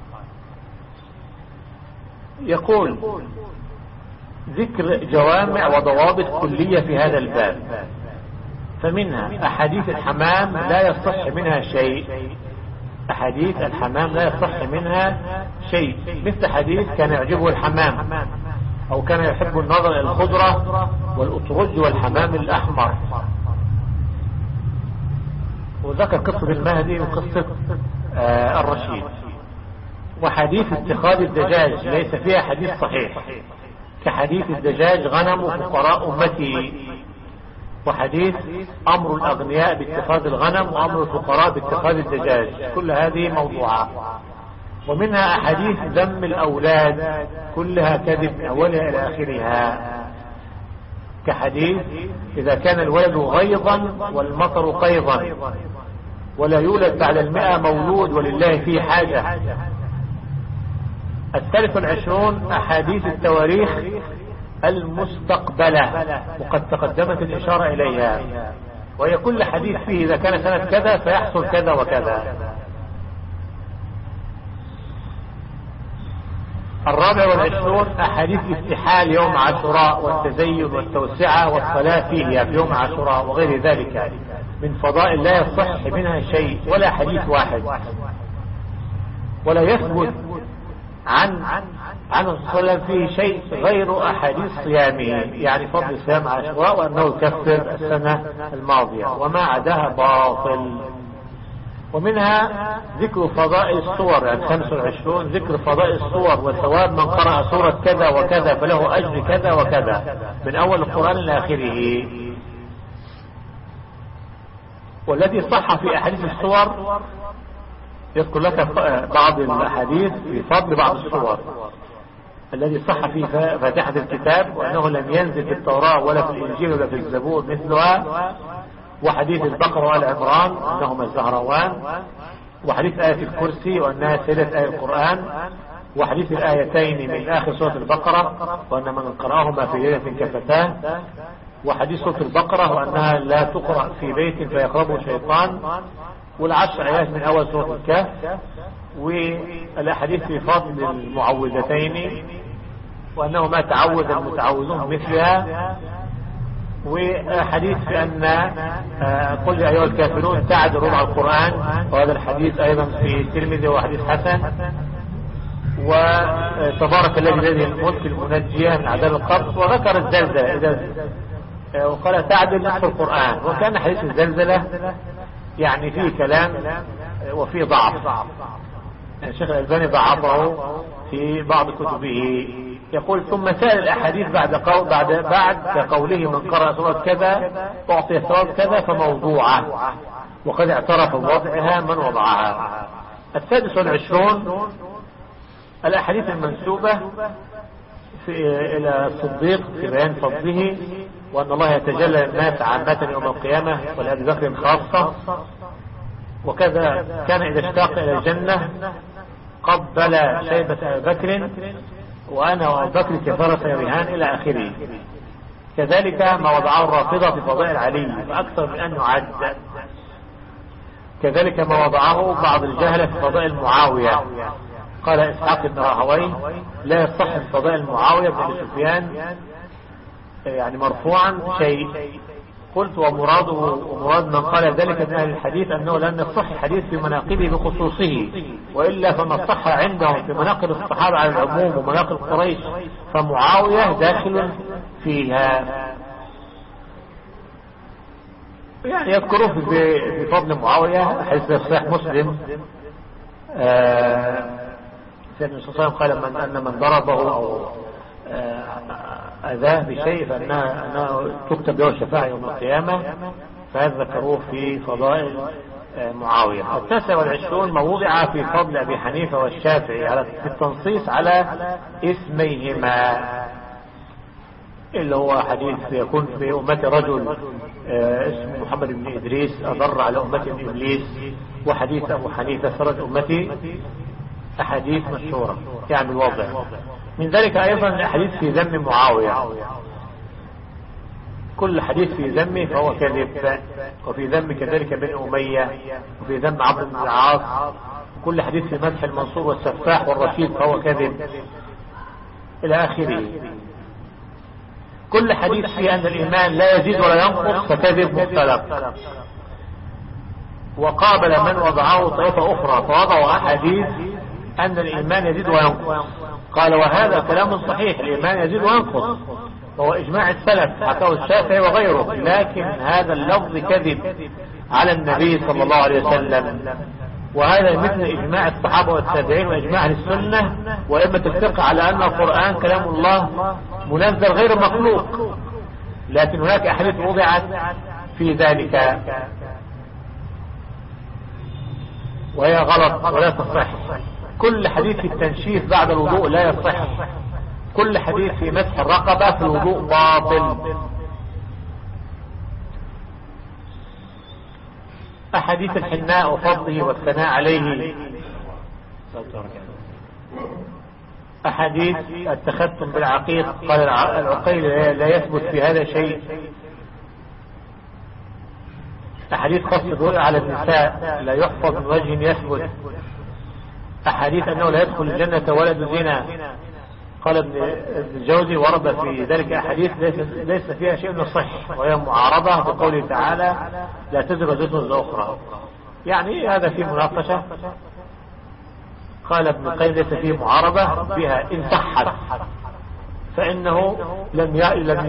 يقول: ذكر جوامع وضوابط كلية في هذا الباب، فمنها أحاديث الحمام لا يصح منها شيء، أحاديث الحمام لا يصح منها شيء، مثل حديث كان يعجبه الحمام، أو كان يحب النظر إلى الخضرة والأترج والحمام الأحمر، وذكر قصة المهدي وقصة الرشيد. وحديث اتخاذ الدجاج ليس فيها حديث صحيح، كحديث الدجاج غنم فقراء أمتي، وحديث أمر الأغنياء باتخاذ الغنم وأمر الفقراء باتخاذ الدجاج، كل هذه موضوعات. ومنها أحاديث ذم الأولاد، كلها كذب من أولها إلى آخرها، كحديث إذا كان الولد غيظا والمطر قيظا ولا يولد بعد 100 مولود ولله فيه حاجة. 23 أحاديث التواريخ المستقبلة، وقد تقدمت الإشارة إليها، وهي كل حديث فيه إذا كان سنة كذا فيحصل كذا وكذا. 24 أحاديث استحال يوم عاشوراء والتزين والتوسعة والصلاة فيه في يوم عاشوراء وغير ذلك من فضائل لا يصح منها شيء ولا حديث واحد، ولا يثبت عن الرسول صلى الله عليه وسلم فيه شيء غير أحاديث صيامه، يعني فضل صيام عاشوراء وأنه يكفر السنة الماضية، وما عداها باطل. ومنها ذكر فضائل الصور، يعني 25 ذكر فضائل الصور وثواب من قرأ سورة كذا وكذا فله أجر كذا وكذا من أول القرآن إلى آخره. والذي صح في أحاديث الصور يذكر لك بعض الأحاديث في فضل بعض الصور. الذي صح في فاتحة الكتاب وأنه لم ينزل في التوراة ولا في الإنجيل ولا في الزبور مثلها، وحديث البقرة والعمران أنهما الزهروان، وحديث آية الكرسي وأنها سيدة آية القرآن، وحديث الآيتين من آخر سورة البقرة وأن من قرأهما في ليلة كفتاه، وحديث سورة البقرة وأنها لا تقرأ في بيت فيقربه شيطان، والعشر آيات من أول سورة الكهف، والأحاديث في فضل المعوذتين وأنه ما تعوذ المتعوذون مثلها، وحديث بأن قل يا أيها الكافرون تعد ربع القرآن، وهذا الحديث أيضا في الترمذي وحديث حسن. وتبارك الذي بيده الملك المنجية من عذاب القبر، وذكر الزلزلة وقال تعدل نصف القرآن، وكان حديث الزلزلة يعني فيه كلام وفيه ضعف، الشيخ الألباني ضعفه في بعض كتبه. يقول ثم سائر الأحاديث بعد قوله من قرأ سورة كذا أعطي ثواب كذا فموضوعة، وقد اعترف بوضعها من وضعها. 26 الأحاديث المنسوبة إلى الصديق في بيان فضله، وأن الله يتجلى الناس عامة يوم القيامة ولأبي بكر خاصة، وكذا كان إذا اشتاق إلى الجنة قبل شيبة أبي بكر وأنا وأبو بكر كفرس يريهان إلى آخره. كذلك ما وضعه الرافضة في فضائل علي فأكثر من أن يعد. كذلك ما وضعه بعض الجهلة في فضائل معاوية، قال إسحاق بن راهويه لا يصح في فضائل معاوية بن سفيان يعني مرفوعا شيء. قلت ومراد من قال ذلك من أهل الحديث أنه لم يصح حديث في مناقبه بخصوصه، وإلا فما صح عندهم في مناقب الصحابة على العموم ومناقب قريش فمعاوية داخل فيها. يعني يذكروه في فضل معاوية حيث في صحيح مسلم سيدنا صلى الله عليه وسلم قال أن من ضربه أو أذاه بشيء فأنها تكتب له الشفاعة يوم القيامة، فهذا ذكروه في فضائل معاوية. 29 موضع في فضل أبي حنيفة والشافعي على التنصيص على اسميهما، اللي هو حديث يكون في أمة رجل اسمه محمد بن إدريس أضر على أمة بن إبليس، وحديث أبو حنيفة سرد أمتي، أحاديث مشهورة يعني الوضع. من ذلك أيضا الحديث في ذم معاوية، كل حديث في ذمه فهو كذب، وفي ذم كذلك بن أمية، وفي ذم عمرو بن العاص، كل حديث في مدح المنصور والسفاح والرشيد فهو كذب إلى آخره. كل حديث في أن الإيمان لا يزيد ولا ينقص فكذب مختلق. وقابل من وضعه طائفة أخرى فوضعوا أحاديث أن الإيمان يزيد وينقص، قال وهذا كلام صحيح، الإيمان يزيد وينقص وهو إجماع السلف حكاه الشافعي وغيره، لكن هذا اللفظ كذب على النبي صلى الله عليه وسلم، وهذا مثل إجماع الصحابة والتابعين وإجماع السنة وإمة الفقه على أن القرآن كلام الله منزل غير مخلوق، لكن هناك أحاديث وضعت في ذلك وهي غلط ولا تصح. كل حديث في التنشيف بعد الوضوء لا يصح، كل حديث في مسح الرقبة في الوضوء باطل. أحاديث الحناء وفضله والثناء عليه، أحاديث التختم بالعقيق قال العقيل لا يثبت في هذا شيء، أحاديث قص الرؤيا على النساء لا يحفظ من وجه يثبت، أحاديث أنه لا يدخل الجنة ولد زنا قال ابن الجوزي ورد في ذلك أحاديث ليس فيها شيء من الصح، وهي معارضة بقوله تعالى لا تزر وزر أخرى. يعني هذا فيه مناقشة. قال ابن القيم ليس فيه معارضة بها إن صحت، فإنه لم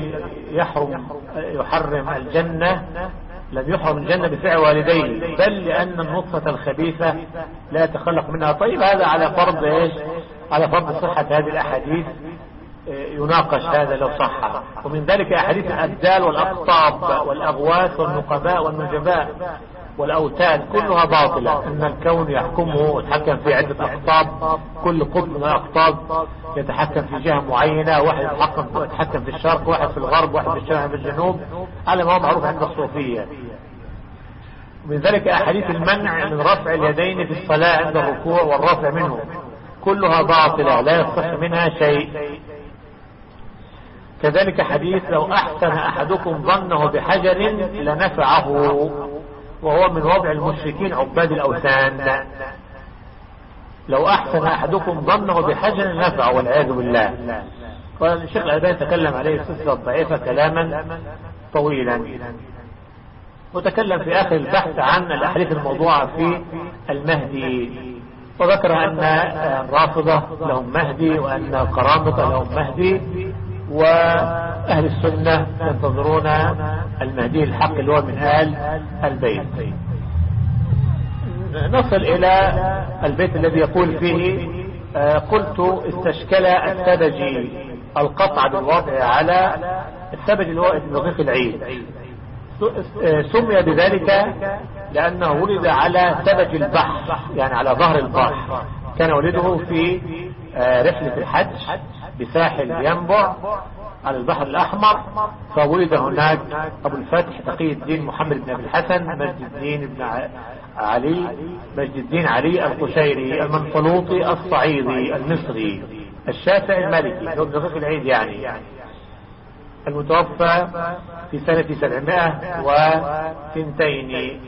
يحرم الجنة، لم يحرم الجنة بفعل والديه، بل لأن النطفة الخبيثة لا يتخلق منها. طيب هذا على فرض ايش؟ على فرض صحة هذه الأحاديث يناقش هذا لو صح. ومن ذلك أحاديث الأبدال والأقطاب والأغواث والنقباء والنجباء والأوتاد كلها باطلة، إن الكون يحكمه ويتحكم في عدة أقطاب، كل قطب من الأقطاب يتحكم في جهة معينة، واحد يتحكم في الشرق، واحد في الغرب، واحد في الشرق، في الجنوب، على ما هو معروف عند الصوفية. من ذلك أحاديث المنع من رفع اليدين في الصلاة عند الركوع والرفع منه كلها باطلة لا يصح منها شيء. كذلك حديث لو أحسن أحدكم ظنه بحجر لنفعه، وهو من وضع المشركين عباد الأوثان. لو أحسن أحدكم ظنه بحجر نفعه والعياذ بالله. والشيخ الألباني تكلم عليه السلسلة الضعيفة كلاما طويلا، وتكلم في آخر البحث عن الأحاديث الموضوعة في المهدي، وذكر أن الرافضة لهم مهدي، وأن القرامطة لهم مهدي، وأهل السنة ينتظرون المهدي الحق اللي هو من آل البيت. نصل إلى البيت الذي يقول فيه قلت استشكل السبجي القطع بالوضع على السبج اللي هو دقيق العيد، سمي بذلك لأنه ولد على سبج البحر، يعني على ظهر البحر. كان ولده في رحلة الحج بساحل ينبع على البحر الأحمر، فولد هناك أبو الفتح تقي الدين محمد بن أبي الحسن مجد الدين علي القشيري المنفلوطي الصعيدي المصري الشافعي المالكي، هو دقيق العيد يعني، المتوفى في سنة 702.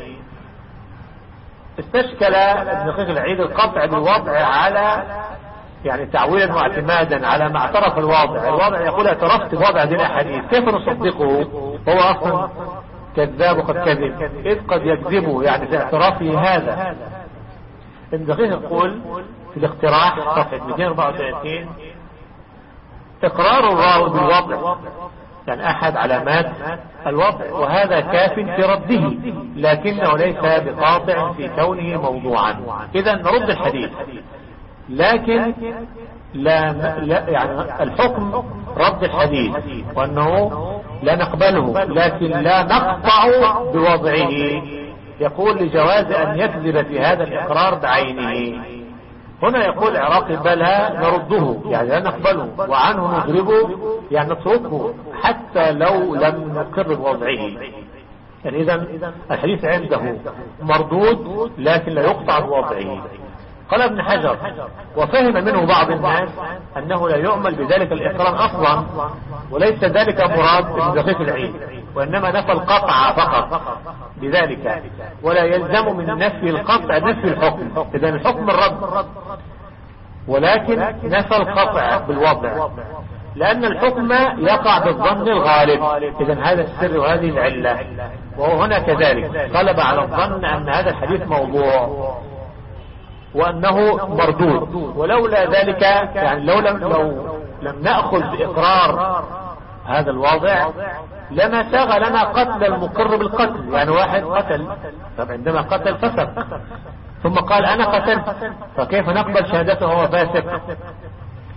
استشكل ابن دقيق العيد القطع بالوضع على يعني تعويلا واعتمادا على ما اعترف الواضع يقول اعترفت بوضع هذه الاحاديث، كيف نصدقه؟ هو اصلا كذاب وقد كذب، اذ قد يكذبه يعني في اعترافه هذا. ابن دقيق يقول في الاقتراح صفحة 234 اقرار الراوي بالوضع يعني احد علامات الوضع، وهذا كاف في رده، لكنه ليس بقاطع في كونه موضوعا. اذا نرد الحديث، لكن لا يعني الحكم رد الحديث وانه لا نقبله، لكن لا نقطع بوضعه. يقول لجواز ان يكذب في هذا الاقرار بعينه. هنا يقول العراقي بلى نرده يعني لا نقبله، وعنه نضربه يعني نتركه حتى لو لم نقر بوضعه. يعني اذا الحديث عنده مردود لكن لا يقطع بوضعه. قال ابن حجر وفهم منه بعض الناس أنه لا يؤمل بذلك الإقرار أصلا، وليس ذلك مراد ابن دقيق العيد، وإنما نفى القطع فقط بذلك، ولا يلزم من نفي القطع نفي الحكم. إذن الحكم الرد، ولكن نفى القطع بالوضع، لأن الحكم يقع بالظن الغالب. إذن هذا السر وهذه العلة. وهو هنا كذلك غلب على الظن أن هذا الحديث موضوع وأنه مردود، ولولا ذلك يعني لو لم نأخذ بإقرار هذا الواضع لما ساغ لنا قتل المقر بالقتل. يعني واحد قتل، طب عندما قتل فسق ثم قال أنا قتلت، فكيف نقبل شهادته وهو فاسق؟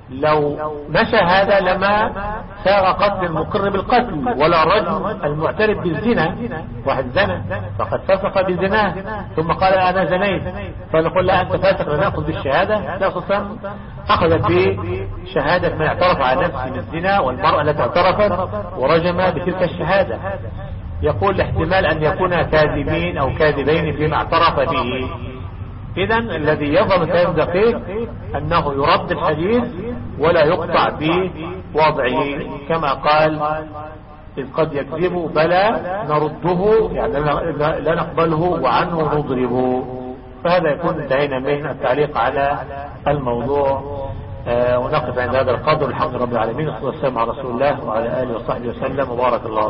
لو مشى هذا لما ساغ قتل المقر بالقتل ولا رجم المعترف بالزنا. واحد زنا فقد فسق بزناه ثم قال انا زنيت، فنقول لا انت فاسق لا ناخذ بالشهاده. لا خصوصا اخذت بشهاده من اعترف على نفسه بالزنا والمراه التي اعترفت ورجم بتلك الشهاده. يقول الاحتمال ان يكون كاذبين او كاذبين فيما اعترف به. اذا الذي يظهر كلام دقيق انه يرد الحديث ولا يقطع بوضعه كما قال إذ قد يكذب بلى نرده، يعني لا نقبله وعنه نضربه. فهذا يكون انتهينا من التعليق على الموضوع، ونقف عند هذا القدر. الحمد لله رب العالمين، والصلاة والسلام على رسول الله وعلى آله وصحبه وسلم، وبارك الله.